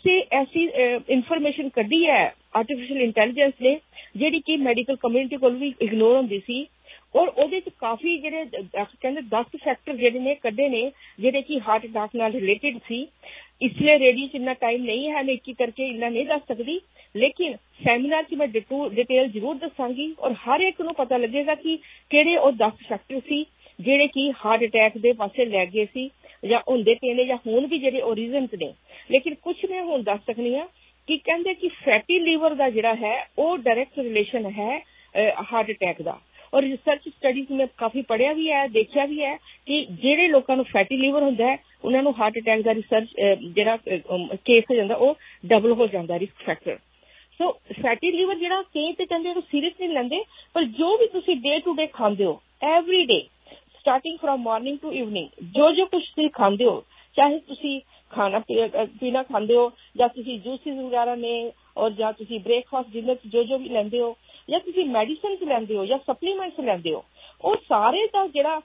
ਐਸੀ ਇਨਫੋਰਮੇਸ਼ਨ ਕੱਢੀ ਹੈ ਆਰਟੀਫਿਸ਼ੀਅਲ ਇੰਟੈਲੀਜੈਂਸ ਨੇ ਜਿਹੜੀ ਕਿ ਮੈਡੀਕਲ ਕਮਿਊਨਿਟੀ ਕੋਲ ਵੀ ਇਗਨੋਰ ਹੁੰਦੀ ਸੀ। ਔਰ ਉਹਦੇ 'ਚ ਕਾਫੀ ਜਿਹੜੇ ਕਹਿੰਦੇ 10 ਫੈਕਟਰ ਜਿਹੜੇ ਨੇ ਕੱਢੇ ਨੇ ਜਿਹੜੇ ਕਿ ਹਾਰਟ ਅਟੈਕ ਨਾਲ ਰਿਲੇਟਿਡ ਸੀ। ਇਸ ਲਈ ਰੇਡੀਓ 'ਚ ਇੰਨਾ ਟਾਈਮ ਨਹੀਂ ਹੈ, ਮੈਂ ਇੱਕ ਕਰਕੇ ਇੰਨਾ ਨਹੀਂ ਦੱਸ ਸਕਦੀ, ਲੇਕਿਨ ਸੈਮੀਨਾਰ 'ਚ ਮੈਂ ਡਿਟੇਲ ਜ਼ਰੂਰ ਦੱਸਾਂਗੀ ਔਰ ਹਰ ਇੱਕ ਨੂੰ ਪਤਾ ਲੱਗੇਗਾ ਕਿ ਕਿਹੜੇ ਉਹ 10 ਫੈਕਟਰ ਸੀ ਜਿਹੜੇ ਕਿ ਹਾਰਟ ਅਟੈਕ ਦੇ ਪਾਸੇ ਲੈ ਗਏ ਸੀ ਜਾਂ ਹੁੰਦੇ ਪਏ ਨੇ ਜਾਂ ਹੁਣ ਵੀ ਜਿਹੜੇ ਓਰੀਜਨਸ ਨੇ। ਲੇਕਿਨ ਕੁਝ ਮੈਂ ਹੁਣ ਦੱਸ ਸਕਦੀ ਹਾਂ ਕਿ ਕਹਿੰਦੇ ਕਿ ਫੈਟੀ ਲੀਵਰ ਦਾ ਜਿਹੜਾ ਹੈ ਉਹ ਡਾਇਰੈਕਟ ਰਿਲੇਸ਼ਨ ਹੈ ਹਾਰਟ ਅਟੈਕ ਦਾ। ਔਰ ਰਿਸਰਚ ਸਟੱਡੀਜ਼ ਮੈਂ ਕਾਫੀ ਪੜ੍ਹਿਆ ਵੀ ਹੈ, ਦੇਖਿਆ ਵੀ ਹੈ ਕਿ ਜਿਹੜੇ ਲੋਕਾਂ ਨੂੰ ਫੈਟੀ ਲੀਵਰ ਹੁੰਦਾ ਹੈ ਉਹਨਾਂ ਨੂੰ ਹਾਰਟ ਅਟੈਕ ਦਾ ਰਿਸਰਚ ਜਿਹੜਾ ਕੇਸ ਹੋ ਜਾਂਦਾ ਉਹ ਡਬਲ ਹੋ ਜਾਂਦਾ risk factor. So fatty liver ਜਿਹੜਾ ਕਈ ਤੇ ਕਹਿੰਦੇ ਉਹਨੂੰ ਸੀਰੀਅਸ ਨਹੀਂ ਲੈਂਦੇ, ਪਰ ਜੋ ਵੀ ਤੁਸੀਂ ਡੇ ਟੂ ਡੇ ਖਾਂਦੇ ਹੋ every day starting from morning to evening, ਜੋ ਕੁਛ ਤੁਸੀਂ ਖਾਂਦੇ ਹੋ, ਚਾਹੇ ਤੁਸੀਂ ਖਾਣਾ ਪੀਣਾ ਖਾਂਦੇ ਹੋ ਜਾਂ ਤੁਸੀਂ ਜੂਸਿਸ ਵਗੈਰਾ ਨੇ ਔਰ ਜਾਂ ਤੁਸੀਂ ਬ੍ਰੇਕਫਾਸਟ ਡਿਨਰ ਜੋ ਵੀ ਲੈਂਦੇ ਹੋ ਜਾਂ ਤੁਸੀਂ ਮੈਡੀਸਿਨਸ ਲੈਂਦੇ ਹੋ ਜਾਂ ਸਪਲੀਮੈਂਟਸ ਲੈਂਦੇ ਹੋ, ਉਹ ਸਾਰੇ ਦਾ ਜਿਹੜਾ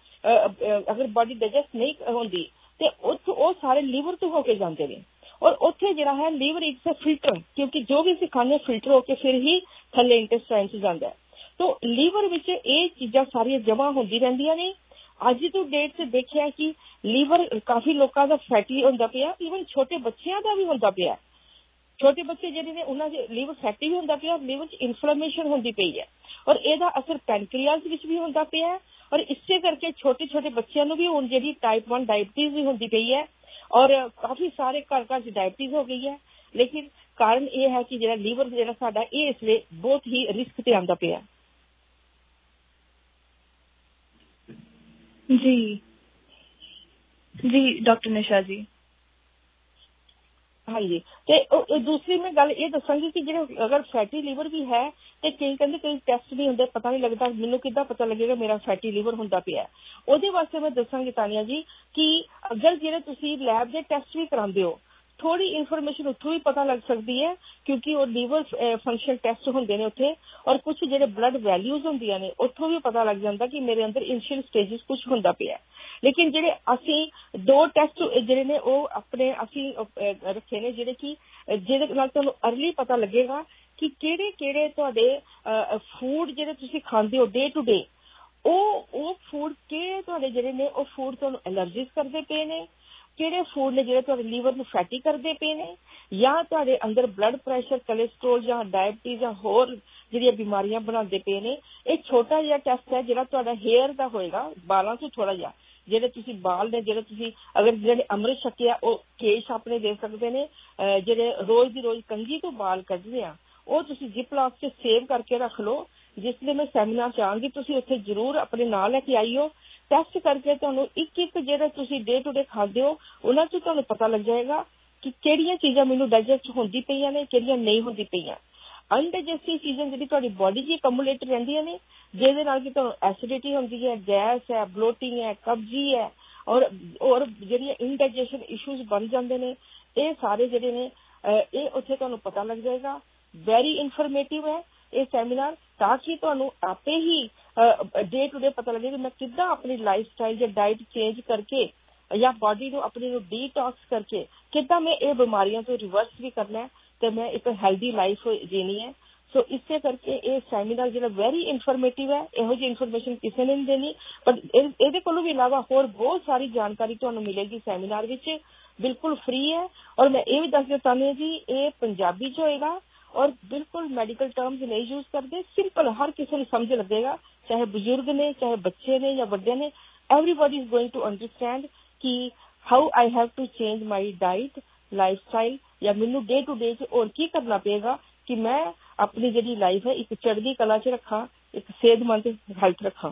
ਅਗਰ ਬਾਡੀ ਡਾਈਜੈਸਟ ਨਹੀਂ ਹੁੰਦੀ ਤੇ ਉਹ ਸਾਰੇ ਲੀਵਰ ਤੋਂ ਹੋ ਕੇ ਜਾਂਦੇ ਨੇ। ਔਰ ਉੱਥੇ ਜਿਹੜਾ ਹੈ ਲੀਵਰ ਇੱਕ ਫਿਲਟਰ, ਕਿਉਂਕਿ ਜੋ ਵੀ ਅਸੀਂ ਖਾਂਦੇ ਫਿਲਟਰ ਹੋ ਕੇ ਫਿਰ ਹੀ ਥੱਲੇ ਇੰਟੈਸਟਾਈਨ 'ਚ ਜਾਂਦਾ ਹੈ। ਸੋ ਲੀਵਰ ਵਿੱਚ ਇਹ ਚੀਜ਼ਾਂ ਸਾਰੀਆਂ ਜਮ੍ਹਾਂ ਹੁੰਦੀ ਰਹਿੰਦੀਆਂ ਨੇ। ਅੱਜ ਤੋਂ ਡੇਟ 'ਚ ਦੇਖਿਆ ਕਿ ਲੀਵਰ ਕਾਫੀ ਲੋਕਾਂ ਦਾ ਫੈਟੀ ਹੁੰਦਾ ਪਿਆ, ਈਵਨ ਛੋਟੇ ਬੱਚਿਆਂ ਦਾ ਵੀ ਹੁੰਦਾ ਪਿਆ। ਛੋਟੇ ਬੱਚੇ ਜਿਹੜੇ ਨੇ ਉਹਨਾਂ ਦੇ ਲੀਵਰ ਫੈਟੀ ਵੀ ਹੁੰਦਾ ਪਿਆ, ਲੀਵਰ 'ਚ ਇਨਫਲੇਮੇਸ਼ਨ ਹੁੰਦੀ ਪਈ ਹੈ ਔਰ ਇਹਦਾ ਅਸਰ ਪੈਨਕ੍ਰੀਆਸ ਵਿੱਚ ਵੀ ਹੁੰਦਾ ਪਿਆ ਹੈ। ਔਰ ਇਸੇ ਕਰਕੇ ਛੋਟੇ ਬੱਚਿਆਂ ਨੂੰ ਵੀ ਹੁਣ ਜਿਹੜੀ ਟਾਈਪ 1 ਡਾਇਬਟੀਜ਼ ਵੀ ਹੁੰਦੀ ਪਈ ਹੈ ਔਰ ਕਾਫੀ ਸਾਰੇ ਘਰ 'ਚ ਡਾਇਬਟੀਜ਼ ਹੋ ਗਈ ਹੈ। ਲੇਕਿਨ ਕਾਰਨ ਇਹ ਹੈ ਕਿ ਜਿਹੜਾ ਲੀਵਰ ਜਿਹੜਾ ਸਾਡਾ ਇਹ ਇਸ ਲਈ ਬਹੁਤ ਹੀ ਰਿਸਕ ਤੇ ਆਉਂਦਾ ਪਿਆ। ਜੀ ਡਾਕਟਰ ਨਿਸ਼ਾ ਜੀ। ਹਾਂਜੀ, ਤੇ ਦੂਸਰੀ ਮੈਂ ਗੱਲ ਇਹ ਦੱਸਾਂਗੀ ਕਿ ਜਿਹੜੇ ਅਗਰ ਫੈਟੀ ਲੀਵਰ ਵੀ ਹੈ ਤੇ ਕਈ ਕਹਿੰਦੇ ਕਈ ਟੈਸਟ ਨਹੀਂ ਹੁੰਦੇ, ਪਤਾ ਨਹੀਂ ਲੱਗਦਾ ਮੈਨੂੰ ਕਿੱਦਾਂ ਪਤਾ ਲੱਗੇਗਾ ਮੇਰਾ ਫੈਟੀ ਲੀਵਰ ਹੁੰਦਾ ਪਿਆ। ਉਹਦੇ ਵਾਸਤੇ ਮੈਂ ਦੱਸਾਂਗੀ ਤਾਨੀਆ ਜੀ ਕਿ ਅਗਰ ਜਿਹੜੇ ਤੁਸੀਂ ਲੈਬ ਦੇ ਟੈਸਟ ਵੀ ਕਰਾਉਂਦੇ ਹੋ थोड़ी इन्फॉर्मेशन उत्थों भी पता लग सकती है क्योंकि वो लीवर फंक्शन टेस्ट होंगे ने उत्थे और कुछ जेडे ब्लड वैल्यूज होंदियां ने उत्थों भी पता लग जाता कि मेरे अंदर इनिशियल स्टेजेस कुछ होंदा पिया लेकिन जेडे असी 2 टेस्ट जेडे ने वो अपने असी रखे ने जेडे कि जेडे नाल तुहानू अर्ली पता लगेगा कि केड़े केड़े तुहाडे फूड जेडे तुसी खांदे हो डे टू डे ओ फूड के तुहाडे जेडे ने ओ फूड तुहानू एलर्जीज करदे पे ने ਕਿਹੜੇ ਫੂਡ ਨੇ ਜਿਹੜੇ ਤੁਹਾਡੇ ਲੀਵਰ ਨੂੰ ਫੈਟੀ ਕਰਦੇ ਪਏ ਨੇ ਜਾਂ ਤੁਹਾਡੇ ਅੰਦਰ ਬਲੱਡ ਪ੍ਰੈਸ਼ਰ ਕੋਲੇਸਟ੍ਰੋਲ ਜਾਂ ਡਾਇਬਟੀਜ਼ ਜਾਂ ਹੋਰ ਜਿਹੜੀਆਂ ਬਿਮਾਰੀਆਂ ਬਣਾਉਂਦੇ ਪਏ ਨੇ। ਇਹ ਛੋਟਾ ਜਿਹਾ ਟੈਸਟ ਹੈ ਜਿਹੜਾ ਤੁਹਾਡਾ ਹੇਅਰ ਦਾ ਹੋਏਗਾ, ਬਾਲਾਂ ਤੋਂ ਥੋੜਾ ਜਿਹਾ, ਜਿਹੜੇ ਤੁਸੀਂ ਬਾਲ ਨੇ ਜਿਹੜੇ ਤੁਸੀਂ ਅਗਰ ਜਿਹੜੇ ਅੰਮ੍ਰਿਤ ਛਕਿਆ ਉਹ ਕੇਸ਼ ਆਪਣੇ ਦੇ ਸਕਦੇ ਨੇ, ਜਿਹੜੇ ਰੋਜ਼ ਦੀ ਰੋਜ਼ ਕੰਘੀ ਤੋਂ ਬਾਲ ਕੱਢਦੇ ਆ ਉਹ ਤੁਸੀਂ ਜਿਪਲੌਕ 'ਚ ਸੇਵ ਕਰਕੇ ਰੱਖ ਲਓ। ਜਿਸ ਲਈ ਮੈਂ ਸੈਮੀਨਾਰ 'ਚ ਆਵਾਂਗੀ ਤੁਸੀਂ ਉੱਥੇ ਜ਼ਰੂਰ ਆਪਣੇ ਨਾਲ ਲੈ ਕੇ ਆਈਓ। ਟੈਸਟ ਕਰਕੇ ਤੁਹਾਨੂੰ ਇੱਕ ਜਿਹੜਾ ਤੁਸੀਂ ਡੇ ਟੂ ਡੇ ਖਾਂਦੇ ਹੋ ਉਹਨਾਂ 'ਚ ਤੁਹਾਨੂੰ ਪਤਾ ਲੱਗ ਜਾਏਗਾ ਕਿ ਕਿਹੜੀਆਂ ਚੀਜ਼ਾਂ ਮੈਨੂੰ ਡਾਈਜੈਸਟ ਹੁੰਦੀ ਪਈਆਂ ਨੇ, ਕਿਹੜੀਆਂ ਨਹੀਂ ਹੁੰਦੀ ਪਈਆਂ। ਅਨਡਾਈਜੈਸਟਿਵ ਚੀਜ਼ਾਂ ਜਿਹੜੀ ਤੁਹਾਡੀ ਬੋਡੀ 'ਚ ਕਮੂਲੇਟ ਰਹਿੰਦੀਆਂ ਨੇ ਜਿਹਦੇ ਨਾਲ ਕਿ ਤੁਹਾਨੂੰ ਐਸਿਡਿਟੀ ਹੁੰਦੀ ਹੈ, ਗੈਸ ਹੈ, ਬਲੋਟਿੰਗ ਹੈ, ਕਬਜੀ ਹੈ ਔਰ ਜਿਹੜੀਆਂ ਇਨਡਾਈਜੈਸ਼ਨ ਇਸ਼ੂਜ਼ ਬਣ ਜਾਂਦੇ ਨੇ, ਇਹ ਸਾਰੇ ਜਿਹੜੇ ਨੇ ਇਹ ਉੱਥੇ ਤੁਹਾਨੂੰ ਪਤਾ ਲੱਗ ਜਾਏਗਾ। ਵੈਰੀ ਇਨਫੋਰਮੇਟਿਵ ਹੈ ਇਹ ਸੈਮੀਨਾਰ ਤਾਂ ਕਿ ਤੁਹਾਨੂੰ ਆਪੇ ਹੀ ਡੇ ਟੂ ਡੇ ਪਤਾ ਲੱਗੇ ਕਿ ਮੈਂ ਕਿੱਦਾਂ ਆਪਣੀ ਲਾਈਫ ਸਟਾਈਲ ਜਾਂ ਡਾਈਟ ਚੇਂਜ ਕਰਕੇ ਜਾਂ ਬੋਡੀ ਨੂੰ ਆਪਣੀ ਨੂੰ ਡੀਟੌਕਸ ਕਰਕੇ ਕਿੱਦਾਂ ਮੈਂ ਇਹ ਬਿਮਾਰੀਆਂ ਤੋਂ ਰਿਵਰਸ ਵੀ ਕਰਨਾ ਹੈ ਤੇ ਮੈਂ ਇੱਕ ਹੈਲਦੀ ਲਾਈਫ ਜੀਣੀ ਹੈ। ਸੋ ਇਸੇ ਕਰਕੇ ਇਹ ਸੈਮੀਨਾਰ ਜਿਹੜਾ ਵੈਰੀ ਇਨਫੋਰਮੇਟਿਵ ਹੈ, ਇਹੋ ਜਿਹੀ ਇਨਫੋਰਮੇਸ਼ਨ ਕਿਸੇ ਨੇ ਨਹੀਂ ਦੇਣੀ, ਪਰ ਇਹਦੇ ਕੋਲੋਂ ਵੀ ਇਲਾਵਾ ਹੋਰ ਬਹੁਤ ਸਾਰੀ ਜਾਣਕਾਰੀ ਤੁਹਾਨੂੰ ਮਿਲੇਗੀ ਸੈਮੀਨਾਰ ਵਿੱਚ, ਬਿਲਕੁਲ ਫ੍ਰੀ ਹੈ। ਔਰ ਮੈਂ ਇਹ ਵੀ ਦੱਸ ਦਿੱਤਾ ਨੇ ਜੀ ਇਹ ਪੰਜਾਬੀ 'ਚ ਹੋਏਗਾ ਔਰ ਬਿਲਕੁਲ ਮੈਡੀਕਲ ਟਰਮਸ ਨਹੀਂ ਯੂਜ਼ ਕਰਦੇ, ਸਿੰਪਲ ਹਰ ਕਿਸੇ ਨੂੰ ਸਮਝ ਲੱਗੇਗਾ, ਚਾਹੇ ਬਜ਼ੁਰਗ ਨੇ, ਚਾਹੇ ਬੱਚੇ ਨੇ ਜਾਂ ਵੱਡੇ ਨੇ, everybody is going to understand ਕਿ how I have to change my diet lifestyle ਜਾਂ ਮੈਨੂੰ ਡੇ ਟੂ ਡੇ 'ਚ ਹੋਰ ਕੀ ਕਰਨਾ ਪਏਗਾ ਕਿ ਮੈਂ ਆਪਣੀ ਜਿਹੜੀ ਲਾਈਫ ਹੈ ਇੱਕ ਚੜ੍ਹਦੀ ਕਲਾ 'ਚ ਰੱਖਾਂ, ਇੱਕ ਸਿਹਤਮੰਦ ਹੈਲਥ ਰੱਖਾਂ।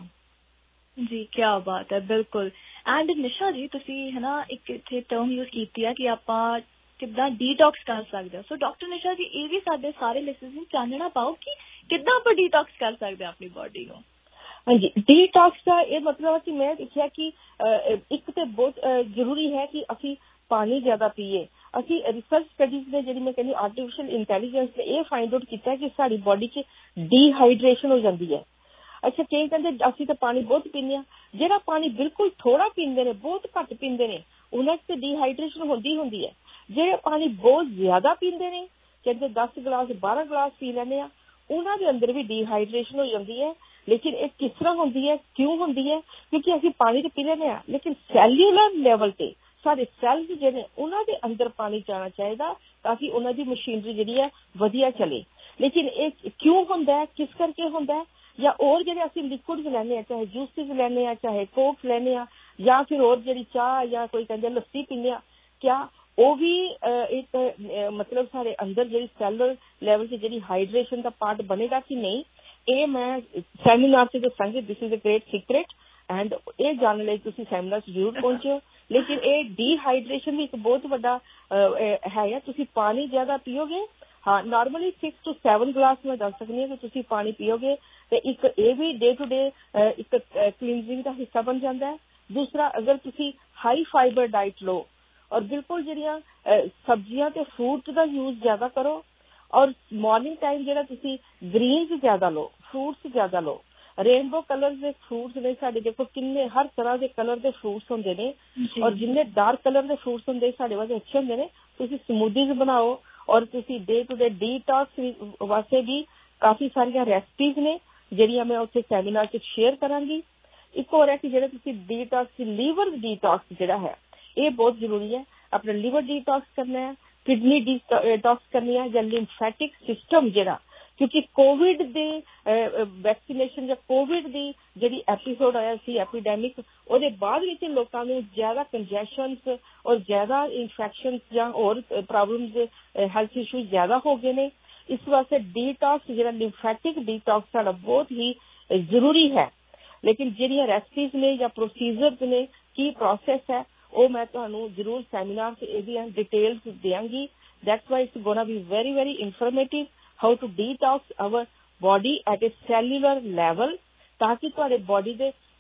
ਜੀ ਕੀ ਬਾਤ ਹੈ, ਬਿਲਕੁਲ। ਐਂਡ ਨਿਸ਼ਾ ਜੀ ਤੁਸੀਂ ਹੈ ਨਾ ਇੱਕ ਇੱਥੇ ਟਰਮ ਯੂਜ਼ ਕੀਤੀ ਹੈ ਕਿ ਆਪਾਂ ਕਿੱਦਾਂ ਡੀਟੌਕਸ ਕਰ ਸਕਦੇ ਹਾਂ। ਸੋ ਡਾਕਟਰ ਨਿਸ਼ਾ ਜੀ ਇਹ ਵੀ ਸਾਡੇ ਸਾਰੇ ਲਿਸਨਰਸ ਨੂੰ ਚਾਨਣਾ ਪਾਓ ਕਿ ਕਿੱਦਾਂ ਆਪਾਂ ਡੀਟੌਕਸ ਕਰ ਸਕਦੇ ਹਾਂ ਆਪਣੀ ਬੋਡੀ ਨੂੰ। ਹਾਂਜੀ, ਡੀਟੌਕਸ ਦਾ ਇਹ ਮਤਲਬ ਹੈ ਕਿ ਮੈਂ ਦੇਖਿਆ ਕਿ ਇੱਕ ਤੇ ਬਹੁਤ ਜ਼ਰੂਰੀ ਹੈ ਕਿ ਅਸੀਂ ਪਾਣੀ ਜ਼ਿਆਦਾ ਪੀਏ। ਅਸੀਂ ਰਿਸਰਚ ਸਟੱਡੀਜ਼ ਨੇ ਜਿਹੜੀ ਮੈਂ ਕਹਿੰਦੀ ਆਰਟੀਫਿਸ਼ੀਅਲ ਇੰਟੈਲੀਜੈਂਸ ਨੇ ਇਹ ਫਾਈਂਡ ਆਊਟ ਕੀਤਾ ਕਿ ਸਾਡੀ ਬੋਡੀ 'ਚ ਡੀਹਾਈਡਰੇਸ਼ਨ ਹੋ ਜਾਂਦੀ ਹੈ। ਅੱਛਾ, ਕਈ ਕਹਿੰਦੇ ਅਸੀਂ ਤਾਂ ਪਾਣੀ ਬਹੁਤ ਪੀਂਦੇ ਹਾਂ, ਜਿਹੜਾ ਪਾਣੀ ਬਿਲਕੁਲ ਥੋੜਾ ਪੀਂਦੇ ਨੇ, ਬਹੁਤ ਘੱਟ ਪੀਂਦੇ ਨੇ, ਉਹਨਾਂ 'ਚ ਤੇ ਡੀਹਾਈਡਰੇਸ਼ਨ ਹੁੰਦੀ ਹੈ। ਜਿਹੜੇ ਪਾਣੀ ਬਹੁਤ ਜ਼ਿਆਦਾ ਪੀਂਦੇ ਨੇ, ਕਹਿੰਦੇ 10 ਗਲਾਸ 12 ਗਲਾਸ ਪੀ ਲੈਂਦੇ ਆ, ਉਹਨਾਂ ਦੇ ਅੰਦਰ ਵੀ ਡੀਹਾਈਡਰੇਸ਼ਨ ਹੋ ਜਾਂਦੀ ਹੈ। ਲੇਕਿਨ ਇਹ ਕਿਸ ਤਰ੍ਹਾਂ ਹੁੰਦੀ ਹੈ, ਕਿਉਂ ਹੁੰਦੀ ਹੈ? ਕਿਉਂਕਿ ਅਸੀਂ ਪਾਣੀ ਤੇ ਪੀ ਲੈਂਦੇ ਹਾਂ ਲੇਕਿਨ ਸੈਲੂਲਰ ਲੈਵਲ ਤੇ ਸਾਡੇ ਸੈਲਸ ਜਿਹੜੇ ਉਹਨਾਂ ਦੇ ਅੰਦਰ ਪਾਣੀ ਜਾਣਾ ਚਾਹੀਦਾ ਤਾਂ ਕਿ ਉਹਨਾਂ ਦੀ ਮਸ਼ੀਨਰੀ ਜਿਹੜੀ ਹੈ ਵਧੀਆ ਚੱਲੇ। ਲੇਕਿਨ ਇਹ ਕਿਉਂ ਹੁੰਦਾ ਹੈ, ਕਿਸ ਕਰਕੇ ਹੁੰਦਾ ਹੈ? ਜਾਂ ਹੋਰ ਜਿਹੜੇ ਅਸੀਂ ਲਿਕੁਇਡਸ ਲੈਂਦੇ ਹਾਂ, ਚਾਹੇ ਜੂਸਿਸ ਲੈਂਦੇ ਹਾਂ, ਚਾਹੇ ਕੋਕ ਲੈਂਦੇ ਹਾਂ, ਜਾਂ ਫਿਰ ਹੋਰ ਜਿਹੜੀ ਚਾਹ ਜਾਂ ਕੋਈ ਕਹਿੰਦੇ ਲੱਸੀ ਪੀਂਦੇ ਹਾਂ, ਕਿਆ ਉਹ ਵੀ ਇੱਕ ਮਤਲਬ ਸਾਡੇ ਅੰਦਰ ਜਿਹੜੀ ਸੈਲੂਲਰ ਲੈਵਲ 'ਤੇ ਜਿਹੜੀ ਹਾਈਡਰੇਸ਼ਨ ਦਾ ਪਾਰਟ ਬਣੇਗਾ ਕਿ ਨਹੀਂ? ਇਹ ਮੈਂ ਸੈਮੀਨਾਰ 'ਚ ਦੱਸਾਂਗੀ। This is a great secret and ਇਹ ਜਾਣਨ ਲਈ ਤੁਸੀਂ ਸੈਮੀਨਾਰ 'ਚ ਜ਼ਰੂਰ ਪਹੁੰਚਿਓ। ਲੇਕਿਨ ਇਹ ਡੀਹਾਈਡਰੇਸ਼ਨ ਵੀ ਇੱਕ ਬਹੁਤ ਵੱਡਾ ਹੈ। ਤੁਸੀਂ ਪਾਣੀ ਜ਼ਿਆਦਾ ਪੀਓਗੇ, ਹਾਂ ਨਾਰਮਲੀ 6 to 7 ਗਲਾਸ ਮੈਂ ਦੱਸ ਸਕਦੀ ਹਾਂ ਕਿ ਤੁਸੀਂ ਪਾਣੀ ਪੀਓਗੇ ਤੇ ਇੱਕ ਇਹ ਵੀ ਡੇ ਟੂ ਡੇ ਇੱਕ ਕਲੀਨਜ਼ਿੰਗ ਦਾ ਹਿੱਸਾ ਬਣ ਜਾਂਦਾ ਹੈ। ਦੂਸਰਾ, ਅਗਰ ਤੁਸੀਂ ਹਾਈ ਫਾਈਬਰ ਡਾਈਟ ਲਓ ਔਰ ਬਿਲਕੁਲ ਜਿਹੜੀਆਂ ਸਬਜ਼ੀਆਂ ਤੇ ਫਰੂਟ ਦਾ ਯੂਜ਼ ਜ਼ਿਆਦਾ ਕਰੋ ਔਰ ਮਾਰਨਿੰਗ ਟਾਈਮ ਜਿਹੜਾ ਤੁਸੀਂ ਗ੍ਰੀਨਸ ਜ਼ਿਆਦਾ ਲਓ, ਫਰੂਟਸ ਜ਼ਿਆਦਾ ਲਓ। ਰੇਨਬੋ ਕਲਰ ਦੇ ਫਰੂਟਸ ਨੇ ਸਾਡੇ, ਦੇਖੋ ਕਿੰਨੇ ਹਰ ਤਰ੍ਹਾਂ ਦੇ ਕਲਰ ਦੇ ਫਰੂਟਸ ਹੁੰਦੇ ਨੇ ਔਰ ਜਿੰਨੇ ਡਾਰਕ ਕਲਰ ਦੇ ਫਰੂਟਸ ਹੁੰਦੇ ਸਾਡੇ ਵਾਸਤੇ ਅੱਛੇ ਹੁੰਦੇ ਨੇ। ਤੁਸੀਂ ਸਮੂਦੀਜ਼ ਬਣਾਓ ਔਰ ਤੁਸੀਂ ਡੇ ਟੂ ਡੇ ਡੀਟੌਕਸ ਵਾਸਤੇ ਵੀ ਕਾਫੀ ਸਾਰੀਆਂ ਰੈਸਪੀਜ਼ ਨੇ ਜਿਹੜੀਆਂ ਮੈਂ ਉੱਥੇ ਸੈਮੀਨਾਰ 'ਚ ਸ਼ੇਅਰ ਕਰਾਂਗੀ। ਇੱਕ ਹੋਰ ਹੈ ਕਿ ਜਿਹੜਾ ਤੁਸੀਂ ਡੀਟੌਕਸ, ਲੀਵਰ ਡੀਟੌਕਸ ਜਿਹੜਾ ਹੈ ਇਹ ਬਹੁਤ ਜ਼ਰੂਰੀ ਹੈ। ਆਪਣਾ ਲੀਵਰ ਡੀਟੌਕਸ ਕਰਨਾ ਹੈ, ਕਿਡਨੀ ਡੀਟੌਕਸ ਕਰਨੀ ਹੈ ਜਾਂ ਲਿੰਫੈਟਿਕ ਸਿਸਟਮ ਜਿਹੜਾ, ਕਿਉਂਕਿ ਕੋਵਿਡ ਦੇ ਵੈਕਸੀਨੇਸ਼ਨ ਜਾਂ ਕੋਵਿਡ ਦੀ ਜਿਹੜੀ ਐਪੀਸੋਡ ਆਇਆ ਸੀ ਐਪੀਡੈਮਿਕ, ਉਹਦੇ ਬਾਅਦ ਵਿੱਚ ਲੋਕਾਂ ਨੂੰ ਜ਼ਿਆਦਾ ਕੰਜੈਸ਼ਨਸ ਔਰ ਜ਼ਿਆਦਾ ਇਨਫੈਕਸ਼ਨ ਜਾਂ ਹੋਰ ਪ੍ਰੋਬਲਮਸ ਹੈਲਥ ਇਸ਼ੂਜ਼ ਜ਼ਿਆਦਾ ਹੋ ਗਏ ਨੇ। ਇਸ ਵਾਸਤੇ ਡੀਟੌਕਸ ਜਿਹੜਾ ਲਿੰਫੈਟਿਕ ਡੀਟੌਕਸ ਸਾਡਾ ਬਹੁਤ ਹੀ ਜ਼ਰੂਰੀ ਹੈ। ਲੇਕਿਨ ਜਿਹੜੀਆਂ ਰੈਸਪੀਜ਼ ਨੇ ਜਾਂ ਪ੍ਰੋਸੀਜਰਸ ਨੇ, ਕੀ ਪ੍ਰੋਸੈਸ ਹੈ, ਉਹ ਮੈਂ ਤੁਹਾਨੂੰ ਜ਼ਰੂਰ ਸੈਮੀਨਾਰ 'ਚ ਇਹਦੀਆਂ ਡਿਟੇਲਸ ਦਿਆਂਗੀ। That's why it's gonna be very very informative how to detox our body at a cellular level, ਤਾਂ ਕਿ ਤੁਹਾਡੇ ਬੋਡੀ ਦੇ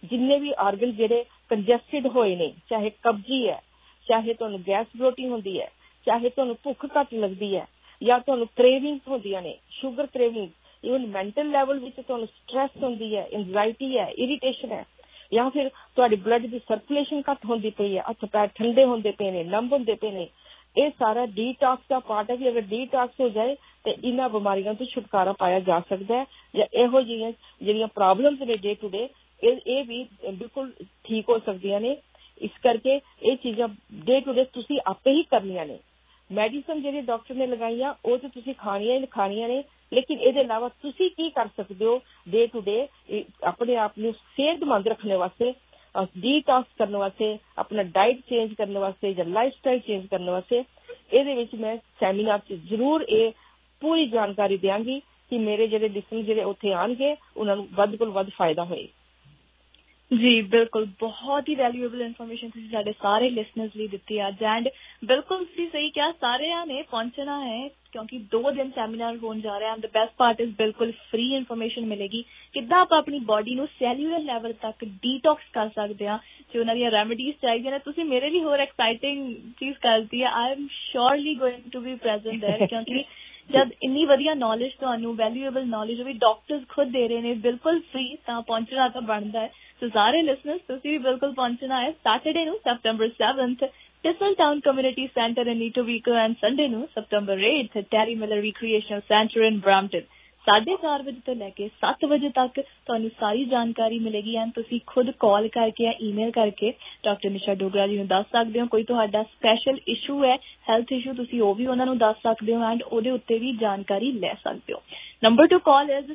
जिन्ने भी आर्गन ਜਿਹੜੇ ਕੰਜੈਸਟਡ ਹੋਏ ਨੇ, ਚਾਹੇ ਕਬਜੀ ਹੈ, ਚਾਹੇ ਤੁਹਾਨੂੰ ਗੈਸ ਬਲੋਟਿੰਗ ਹੁੰਦੀ ਹੈ, ਚਾਹੇ ਤੁਹਾਨੂੰ ਭੁੱਖ ਘੱਟ ਲੱਗਦੀ ਹੈ, ਜਾਂ ਤੁਹਾਨੂੰ ਕ੍ਰੇਵਿੰਗਸ ਹੁੰਦੀਆਂ ਨੇ, sugar craving, even mental level ਵਿੱਚ ਤੁਹਾਨੂੰ ਸਟ੍ਰੈਸ ਹੁੰਦੀ ਹੈ, ਐਂਜ਼ਾਈਟੀ ਹੈ, ਇਰੀਟੇਸ਼ਨ ਹੈ, ਜਾਂ ਫਿਰ ਤੁਹਾਡੀ ਬਲੱਡ ਦੀ ਸਰਕੂਲੇਸ਼ਨ ਘੱਟ ਹੁੰਦੀ ਪਈ ਹੈ, ਹੱਥ ਪੈਰ ਠੰਡੇ ਹੁੰਦੇ ਪਏ ਨੇ, ਨੰਬ ਹੁੰਦੇ ਪਏ ਨੇ, ਇਹ ਸਾਰਾ ਡੀਟੌਕਸ ਦਾ ਪਾਰਟ ਹੈ ਕਿ ਅਗਰ ਡੀਟੌਕਸ ਹੋ ਜਾਏ ਤੇ ਇਹਨਾਂ ਬਿਮਾਰੀਆਂ ਤੋਂ ਛੁਟਕਾਰਾ ਪਾਇਆ ਜਾ ਸਕਦਾ ਹੈ, ਜਾਂ ਇਹੋ ਜਿਹੀਆਂ ਜਿਹੜੀਆਂ ਪ੍ਰੋਬਲਮਸ ਨੇ ਡੇ ਟੂ ਡੇ ਇਹ ਵੀ ਬਿਲਕੁਲ ਠੀਕ ਹੋ ਸਕਦੀਆਂ ਨੇ। ਇਸ ਕਰਕੇ ਇਹ ਚੀਜ਼ਾਂ ਡੇ ਟੂ ਡੇ ਤੁਸੀਂ ਆਪੇ ਹੀ ਕਰਨੀਆਂ ਨੇ। ਮੈਡੀਸਨ ਜਿਹੜੀ ਡਾਕਟਰ ਨੇ ਲਗਾਈਆਂ ਉਹ ਤਾਂ ਤੁਸੀਂ ਖਾਣੀਆਂ ਹੀ ਖਾਣੀਆਂ ਨੇ, ਲੇਕਿਨ ਇਹਦੇ ਇਲਾਵਾ ਤੁਸੀਂ ਕੀ ਕਰ ਸਕਦੇ ਹੋ ਡੇ ਟੂ ਡੇ ਆਪਣੇ ਆਪ ਨੂੰ ਸਿਹਤਮੰਦ ਰੱਖਣ ਵਾਸਤੇ, ਡੀਟੌਕਸ ਕਰਨ ਵਾਸਤੇ, ਆਪਣਾ ਡਾਈਟ ਚੇਂਜ ਕਰਨ ਵਾਸਤੇ ਜਾਂ ਲਾਈਫ ਸਟਾਈਲ ਚੇਂਜ ਕਰਨ ਵਾਸਤੇ। ਇਹਦੇ ਵਿੱਚ ਮੈਂ ਸੈਮੀਨਾਰ 'ਚ ਜ਼ਰੂਰ ਇਹ ਪੂਰੀ ਜਾਣਕਾਰੀ ਦਿਆਂਗੀ ਕਿ ਮੇਰੇ ਜਿਹੜੇ ਲਿਸਨਰ ਜਿਹੜੇ ਉੱਥੇ ਆਉਣਗੇ ਉਹਨਾਂ ਨੂੰ ਵੱਧ ਕੋਲ ਵੱਧ ਫਾਇਦਾ ਹੋਏ। ਜੀ ਬਿਲਕੁਲ, ਬਹੁਤ ਹੀ ਵੈਲਿਊਏਬਲ ਇਨਫੋਰਮੇਸ਼ਨ ਤੁਸੀਂ ਸਾਡੇ ਸਾਰੇ ਲਿਸਨਰਸ ਲਈ ਦਿੱਤੀ ਅੱਜ। ਐਂਡ ਬਿਲਕੁਲ ਤੁਸੀਂ ਸਹੀ ਕਿਹਾ, ਸਾਰਿਆਂ ਨੇ ਪਹੁੰਚਣਾ ਹੈ ਕਿਉਂਕਿ 2 ਦਿਨ ਸੈਮੀਨਾਰ ਹੋਣ ਜਾ ਰਿਹਾ। And the best part is ਬਿਲਕੁਲ ਫ੍ਰੀ ਇਨਫੋਰਮੇਸ਼ਨ ਮਿਲੇਗੀ ਕਿੱਦਾਂ ਆਪਾਂ ਆਪਣੀ ਬੋਡੀ ਨੂੰ ਸੈਲੂਲਰ ਲੈਵਲ ਤੱਕ ਡੀਟੌਕਸ ਕਰ ਸਕਦੇ ਹਾਂ। ਜੇ ਉਹਨਾਂ ਦੀਆਂ ਰੈਮੀਡੀਜ਼ ਚਾਹੀਦੀਆਂ ਨੇ, ਤੁਸੀਂ ਮੇਰੇ ਲਈ ਹੋਰ ਐਕਸਾਈਟਿੰਗ ਚੀਜ਼ ਕਰਦੀ ਹੈ। I am surely going to be present there ਕਿਉਂਕਿ ਜਦ ਇੰਨੀ ਵਧੀਆ ਨੌਲੇਜ ਤੁਹਾਨੂੰ ਵੈਲਿਊਏਬਲ ਨੌਲੇਜ ਵੀ ਡਾਕਟਰਸ ਖੁਦ ਦੇ ਰਹੇ ਨੇ ਬਿਲਕੁਲ ਫ੍ਰੀ, ਤਾਂ ਪਹੁੰਚਣਾ ਤਾਂ ਬਣਦਾ ਹੈ। ਸੋ ਸਾਰੇ ਲਿਸਨਰਸ ਤੁਸੀਂ ਵੀ ਬਿਲਕੁਲ ਪਹੁੰਚਣਾ ਹੈ ਸੈਟਰਡੇ ਨੂੰ September 7th Thistletown community centre in Etobicoke, and Sunday ਨੂੰ September 8th Terry Miller recreational centre in Brampton. 4:30 ਵਜੇ ਤੋਂ ਲੈ ਕੇ 7 ਵਜੇ ਤੱਕ ਤੁਹਾਨੂੰ ਸਾਰੀ ਜਾਣਕਾਰੀ ਮਿਲੇਗੀ। ਐਂਡ ਤੁਸੀਂ ਖੁਦ ਕਾਲ ਕਰਕੇ ਜਾਂ ਈਮੇਲ ਕਰਕੇ ਡਾਕਟਰ ਨਿਸ਼ਾ ਡੋਗਰਾ ਜੀ ਨੂੰ ਦੱਸ ਸਕਦੇ ਹੋ। ਕੋਈ ਤੁਹਾਡਾ ਸਪੈਸ਼ਲ ਇਸ਼ੂ ਹੈ, ਹੈਲਥ ਇਸ਼ੂ, ਤੁਸੀਂ ਉਹ ਵੀ ਉਹਨਾਂ ਨੂੰ ਦੱਸ ਸਕਦੇ ਹੋ ਐਂਡ ਉਹਦੇ ਉੱਤੇ ਵੀ ਜਾਣਕਾਰੀ ਲੈ ਸਕਦੇ ਹੋ। Number to call is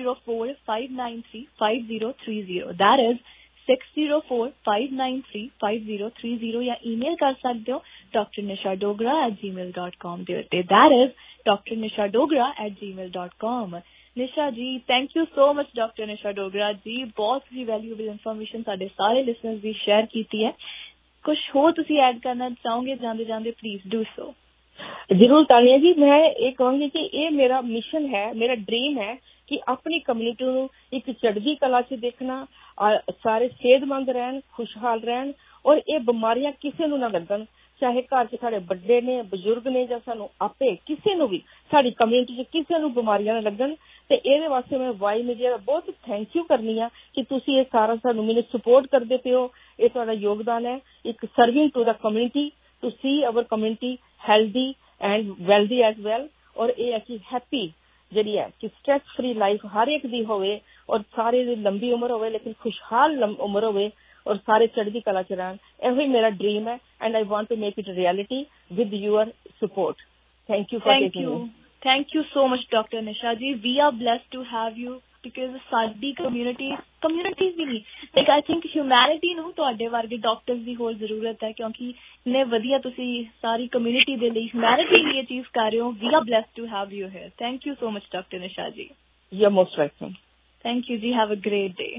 604-593-5030. That is 604-593-5030 ਜਾਂ ਈਮੇਲ ਕਰ ਸਕਦੇ ਹੋ drnishadogra@gmail.com ਦੇ ਉੱਤੇ। That is drnishadogra@gmail.com। Nisha ji, thank you so much doctor Nisha Dogra ji, ਬਹੁਤ ਹੀ ਵੈਲਿਊਏਬਲ ਇਨਫੋਰਮੇਸ਼ਨ ਸਾਡੇ ਸਾਰੇ ਲਿਸਨਰਸ ਦੀ ਸ਼ੇਅਰ ਕੀਤੀ ਹੈ। ਕੁਛ ਹੋਰ ਤੁਸੀਂ ਐਡ ਕਰਨਾ ਚਾਹੋਗੇ ਜਾਂਦੇ ਜਾਂਦੇ, ਪਲੀਜ਼ ਡੂ ਸੋ। ਜ਼ਰੂਰ ਤਾਨੀਆ ਜੀ, ਮੈਂ ਇਹ ਕਹਾਂਗੀ ਕਿ ਇਹ ਮੇਰਾ ਮਿਸ਼ਨ ਹੈ, ਮੇਰਾ ਡ੍ਰੀਮ ਹੈ ਕਿ ਆਪਣੀ ਕਮਿਊਨਿਟੀ ਨੂੰ ਇੱਕ ਚੜ੍ਹਦੀ ਕਲਾ 'ਚ ਦੇਖਣਾ, ਸਾਰੇ ਸਿਹਤਮੰਦ ਰਹਿਣ, ਖੁਸ਼ਹਾਲ ਰਹਿਣ, ਔਰ ਇਹ ਬਿਮਾਰੀਆਂ ਕਿਸੇ ਨੂੰ ਨਾ ਲੱਗਣ, ਚਾਹੇ ਘਰ 'ਚ ਸਾਡੇ ਵੱਡੇ ਨੇ, ਬਜ਼ੁਰਗ ਨੇ, ਜਾਂ ਸਾਨੂੰ ਆਪੇ ਕਿਸੇ ਨੂੰ ਵੀ ਸਾਡੀ ਕਮਿਊਨਿਟੀ 'ਚ ਕਿਸੇ ਨੂੰ ਬਿਮਾਰੀਆਂ ਨਾ ਲੱਗਣ। ਤੇ ਇਹਦੇ ਵਾਸਤੇ ਮੈਂ ਵਾਈ ਮੀਡੀਆ ਦਾ ਬਹੁਤ ਥੈਂਕ ਯੂ ਕਰਨੀ ਆ ਕਿ ਤੁਸੀਂ ਇਹ ਸਾਰਾ ਸਾਨੂੰ ਮੈਨੂੰ ਸਪੋਰਟ ਕਰਦੇ ਪਏ ਹੋ। ਇਹ ਤੁਹਾਡਾ ਯੋਗਦਾਨ ਹੈ ਇੱਕ serving to the community, to see our community healthy and wealthy as well. ਔਰ ਇਹ ਹੈ ਕਿ ਹੈਪੀ ਜਿਹੜੀ ਹੈ ਕਿ ਸਟ੍ਰੈਸ ਫਰੀ ਲਾਈਫ ਹਰ ਇੱਕ ਦੀ ਹੋਵੇ, ਔਰ ਸਾਰੇ ਦੀ ਲੰਬੀ ਉਮਰ ਹੋਵੇ ਲੇਕਿਨ ਖੁਸ਼ਹਾਲ ਉਮਰ ਹੋਵੇ, ਔਰ ਸਾਰੇ ਚੜ੍ਹਦੀ ਕਲਾ 'ਚ ਰਹਿਣ। ਇਹੋ ਹੀ ਮੇਰਾ ਡ੍ਰੀਮ ਹੈ and I want to make it reality with your support. Thank you for taking me. Thank you so much, Dr. Nisha ji. We are blessed to have you because ਸਾਡੀ communities ਵੀ ਨਹੀਂ, like I think humanity ਨੂੰ ਤੁਹਾਡੇ ਵਰਗੇ doctors ਦੀ ਹੋਰ ਜ਼ਰੂਰਤ ਹੈ ਕਿਉਂਕਿ ਇੰਨੇ ਵਧੀਆ ਤੁਸੀਂ ਸਾਰੀ ਕਮਿਊਨਿਟੀ ਦੇ ਲਈ, humanity ਲਈ ਇਹ ਚੀਜ਼ ਕਰ ਰਹੇ ਹੋ। We are blessed to have you here. Thank you so much, Dr. Nisha ji. You're most welcome. Thank you ji. Have a great day.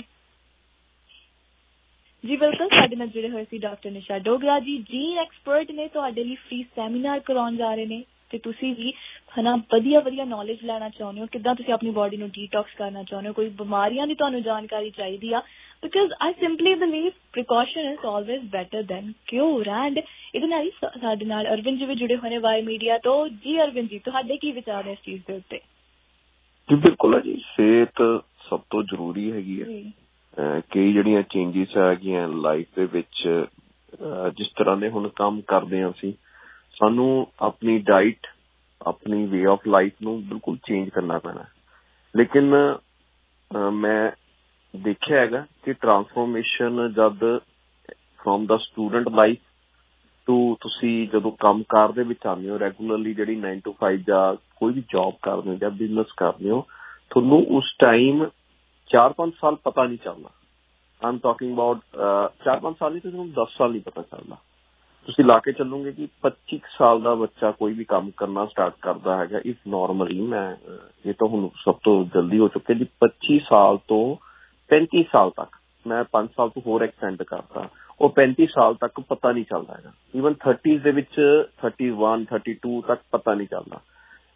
ਜੀ ਬਿਲਕੁਲ, ਸਾਡੇ ਨਾਲ ਜੁੜੇ ਹੋਏ ਸੀ ਡਾਕਟਰ ਨਿਸ਼ਾ ਡੋਗਰਾ ਜੀ, ਜੀਨ ਐਕਸਪਰਟ ਨੇ, ਤੁਹਾਡੇ ਲਈ ਫ੍ਰੀ ਸੈਮੀਨਾਰ ਕਰਾਉਣ ਜਾ ਰਹੇ ਨੇ। ਤੇ ਤੁਸੀਂ ਵੀ ਹਨਾ ਵਧੀਆ ਨੌਲੇਜ ਲੈਣਾ ਚਾਹੁੰਦੇ ਹੋ, ਕਿੱਦਾਂ ਤੁਸੀਂ ਆਪਣੀ ਬੋਡੀ ਨੂੰ ਡੀਟੌਕਸ ਕਰਨਾ ਚਾਹੁੰਦੇ ਹੋ, ਕੋਈ ਬਿਮਾਰੀਆਂ ਦੀ ਤੁਹਾਨੂੰ ਜਾਣਕਾਰੀ ਚਾਹੀਦੀ ਆ, because I simply believe precaution is always better than cure. And ਇਹਦੇ ਨਾਲ ਹੀ ਸਾਡੇ ਨਾਲ ਅਰਵਿੰਦ ਜੀ ਵੀ ਜੁੜੇ ਹੋਏ ਨੇ ਵਾਈ ਮੀਡੀਆ ਤੋਂ। ਜੀ ਅਰਵਿੰਦ ਜੀ, ਤੁਹਾਡੇ ਕੀ ਵਿਚਾਰ ਨੇ ਇਸ ਚੀਜ਼ ਦੇ ਉੱਤੇ? ਜੀ ਬਿਲਕੁਲ ਹੈ ਜੀ, ਸਿਹਤ ਸਭ ਤੋਂ ਜ਼ਰੂਰੀ ਹੈਗੀ ਹੈ। ਕਈ ਜਿਹੜੀਆਂ ਚੇਂਜਿਸ ਹੈਗੀਆਂ ਲਾਈਫ ਦੇ ਵਿੱਚ, ਜਿਸ ਤਰ੍ਹਾਂ ਦੇ ਹੁਣ ਕੰਮ ਕਰਦੇ ਹਾਂ ਅਸੀਂ, ਸਾਨੂੰ ਆਪਣੀ ਡਾਈਟ, ਆਪਣੀ ਵੇ ਆਫ ਲਾਈਫ ਨੂੰ ਬਿਲਕੁਲ ਚੇਂਜ ਕਰਨਾ ਪੈਣਾ। ਲੇਕਿਨ ਮੈਂ ਦੇਖਿਆ ਹੈਗਾ ਕਿ ਟਰਾਂਸਫੋਰਮੇਸ਼ਨ ਜਦ from the student life to ਤੁਸੀਂ ਜਦੋਂ ਕੰਮਕਾਰ ਦੇ ਵਿੱਚ ਆਉਂਦੇ ਹੋ ਰੈਗੂਲਰਲੀ, ਜਿਹੜੀ 9 to 5 ਜਾਂ ਕੋਈ ਵੀ ਜੌਬ ਕਰਦੇ ਹੋ ਜਾਂ ਬਿਜ਼ਨਸ ਕਰਦੇ ਹੋ, ਤੁਹਾਨੂੰ ਉਸ ਟਾਈਮ 4-5 ਸਾਲ ਪਤਾ ਨਹੀਂ ਚੱਲਦਾ। ਆਈ ਐਮ ਟਾਕਿੰਗ ਅਬਾਊਟ 4-5 ਸਾਲ ਨਹੀਂ, ਤੁਹਾਨੂੰ 10 ਸਾਲ ਨਹੀਂ ਪਤਾ ਚੱਲਦਾ। ਤੁਸੀਂ ਲਾ ਕੇ ਚੱਲੋਗੇ ਕਿ 25 ਸਾਲ ਦਾ ਬੱਚਾ ਕੋਈ ਵੀ ਕੰਮ ਕਰਨਾ ਸਟਾਰਟ ਕਰਦਾ ਹੈਗਾ, ਇਫ ਨੋਰਮਲੀ, ਮੈਂ ਇਹ ਤਾਂ ਹੁਣ ਸਭ ਤੋਂ ਜਲਦੀ ਹੋ ਚੁੱਕਿਆ ਜੀ, 25 ਸਾਲ ਤੋਂ 35 ਸਾਲ ਤੱਕ, ਮੈਂ 5 ਸਾਲ ਤੋਂ ਹੋਰ ਐਕਸਟੈਂਡ ਕਰਤਾ, ਉਹ 35 ਸਾਲ ਤੱਕ ਪਤਾ ਨਹੀਂ ਚੱਲਦਾ ਹੈਗਾ। ਈਵਨ 30s ਦੇ ਵਿੱਚ 31, 32 ਤੱਕ ਪਤਾ ਨਹੀਂ ਚੱਲਦਾ।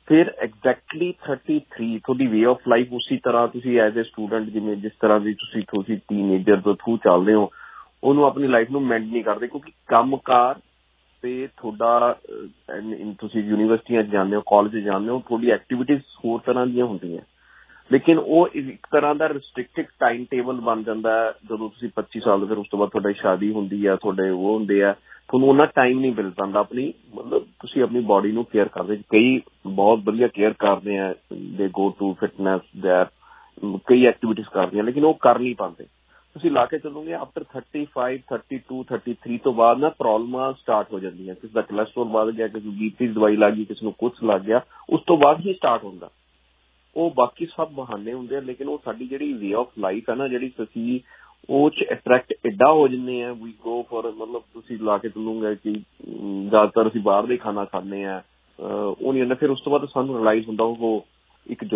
ਫਿਰ ਐਗਜ਼ੈਕਟਲੀ 33 ਤੁਹਾਡੀ ਵੇ ਆਫ ਲਾਈਫ ਉਸੇ ਤਰ੍ਹਾਂ ਤੁਸੀਂ ਐਜ਼ ਏ ਸਟੂਡੈਂਟ ਜਿਵੇਂ ਜਿਸ ਤਰ੍ਹਾਂ ਦੀ ਤੁਸੀਂ ਟੀਨਏਜਰ ਦੇ ਥਰੂ ਚੱਲਦੇ ਹੋ ਉਹਨੂੰ ਆਪਣੀ ਲਾਈਫ ਨੂੰ ਮੈਂਡ ਨਹੀਂ ਕਰਦੇ, ਕਿਉਂਕਿ ਕੰਮਕਾਰ ਤੇ ਤੁਹਾਡਾ ਤੁਸੀਂ ਯੂਨੀਵਰਸਿਟੀਆਂ 'ਚ ਜਾਂਦੇ ਹੋ, ਕਾਲਜ ਜਾਂਦੇ ਹੋ, ਤੁਹਾਡੀ ਐਕਟੀਵਿਟੀਜ਼ ਹੋਰ ਤਰ੍ਹਾਂ ਦੀਆਂ ਹੁੰਦੀਆਂ, ਲੇਕਿਨ ਉਹ ਇੱਕ ਤਰ੍ਹਾਂ ਦਾ ਰਿਸਟ੍ਰਿਕਟਿਡ ਟਾਈਮ ਟੇਬਲ ਬਣ ਜਾਂਦਾ ਹੈ ਜਦੋਂ ਤੁਸੀਂ 25 ਸਾਲ ਦੇ, ਫਿਰ ਉਸ ਤੋਂ ਬਾਅਦ ਤੁਹਾਡੀ ਸ਼ਾਦੀ ਹੁੰਦੀ ਆ, ਤੁਹਾਡੇ ਉਹ ਹੁੰਦੇ ਆ, ਤੁਹਾਨੂੰ ਉਹਨਾਂ ਟਾਈਮ ਨਹੀਂ ਮਿਲ ਪਾਉਂਦਾ ਆਪਣੀ, ਮਤਲਬ ਤੁਸੀਂ ਆਪਣੀ ਬੋਡੀ ਨੂੰ ਕੇਅਰ ਕਰਦੇ। ਕਈ ਬਹੁਤ ਵਧੀਆ ਕੇਅਰ ਕਰਦੇ ਆ, ਦੇ ਗੋ ਟੂ ਫਿਟਨੈਸ, ਕਈ ਐਕਟੀਵਿਟੀਜ਼ ਕਰਦੇ ਆ, ਲੇਕਿਨ ਉਹ ਕਰ ਨਹੀਂ ਪਾਉਂਦੇ। ਤੁਸੀਂ ਲਾ ਕੇ ਚੱਲੋਗੇ ਆਫਟਰ 35, 32, 33 ਤੋਂ ਬਾਅਦ ਨਾ ਪ੍ਰੋਬਲਮਾਂ ਸਟਾਰਟ ਹੋ ਜਾਂਦੀਆਂ, ਕਿਸੇ ਦਾ ਕੋਲੈਸਟਰੋਲ ਵੱਧ ਗਿਆ, ਕਿਸੇ ਨੂੰ BP ਦੀ ਦਵਾਈ ਲੱਗ ਗਈ, ਕਿਸੇ ਨੂੰ ਕੁਛ ਲੱਗ ਗਿਆ, ਉਸ ਤੋਂ ਬਾਅਦ ਹੀ ਸਟਾਰਟ ਹੁੰਦਾ। ਉਹ ਬਾਕੀ ਸਭ ਬਹਾਨੇ ਹੁੰਦੇ ਆ, ਲੇਕਿਨ ਉਹ ਸਾਡੀ ਜਿਹੜੀ ਵੇ ਆਫ ਲਾਈਫ ਹੈ ਨਾ, ਜਿਹੜੀ ਅਸੀਂ ਉਹ 'ਚ ਅਟਰੈਕਟ ਐਡਾ ਹੋ ਜਾਂਦੇ ਆ, ਵੀ ਗੋ ਫॉर, ਮਤਲਬ ਤੁਸੀਂ ਲਾ ਕੇ ਚੱਲੋਗੇ ਕਿ ਜ਼ਿਆਦਾਤਰ ਅਸੀਂ ਬਾਹਰ ਦਾ ਹੀ ਖਾਣਾ ਖਾਂਦੇ ਆ, ਉਹ ਨਹੀਂ ਹੁੰਦਾ। ਫਿਰ ਉਸ ਤੋਂ ਬਾਅਦ ਸਾਨੂੰ ਰਿਲਾਈਜ਼ ਹੁੰਦਾ ਉਹ ਇੱਕ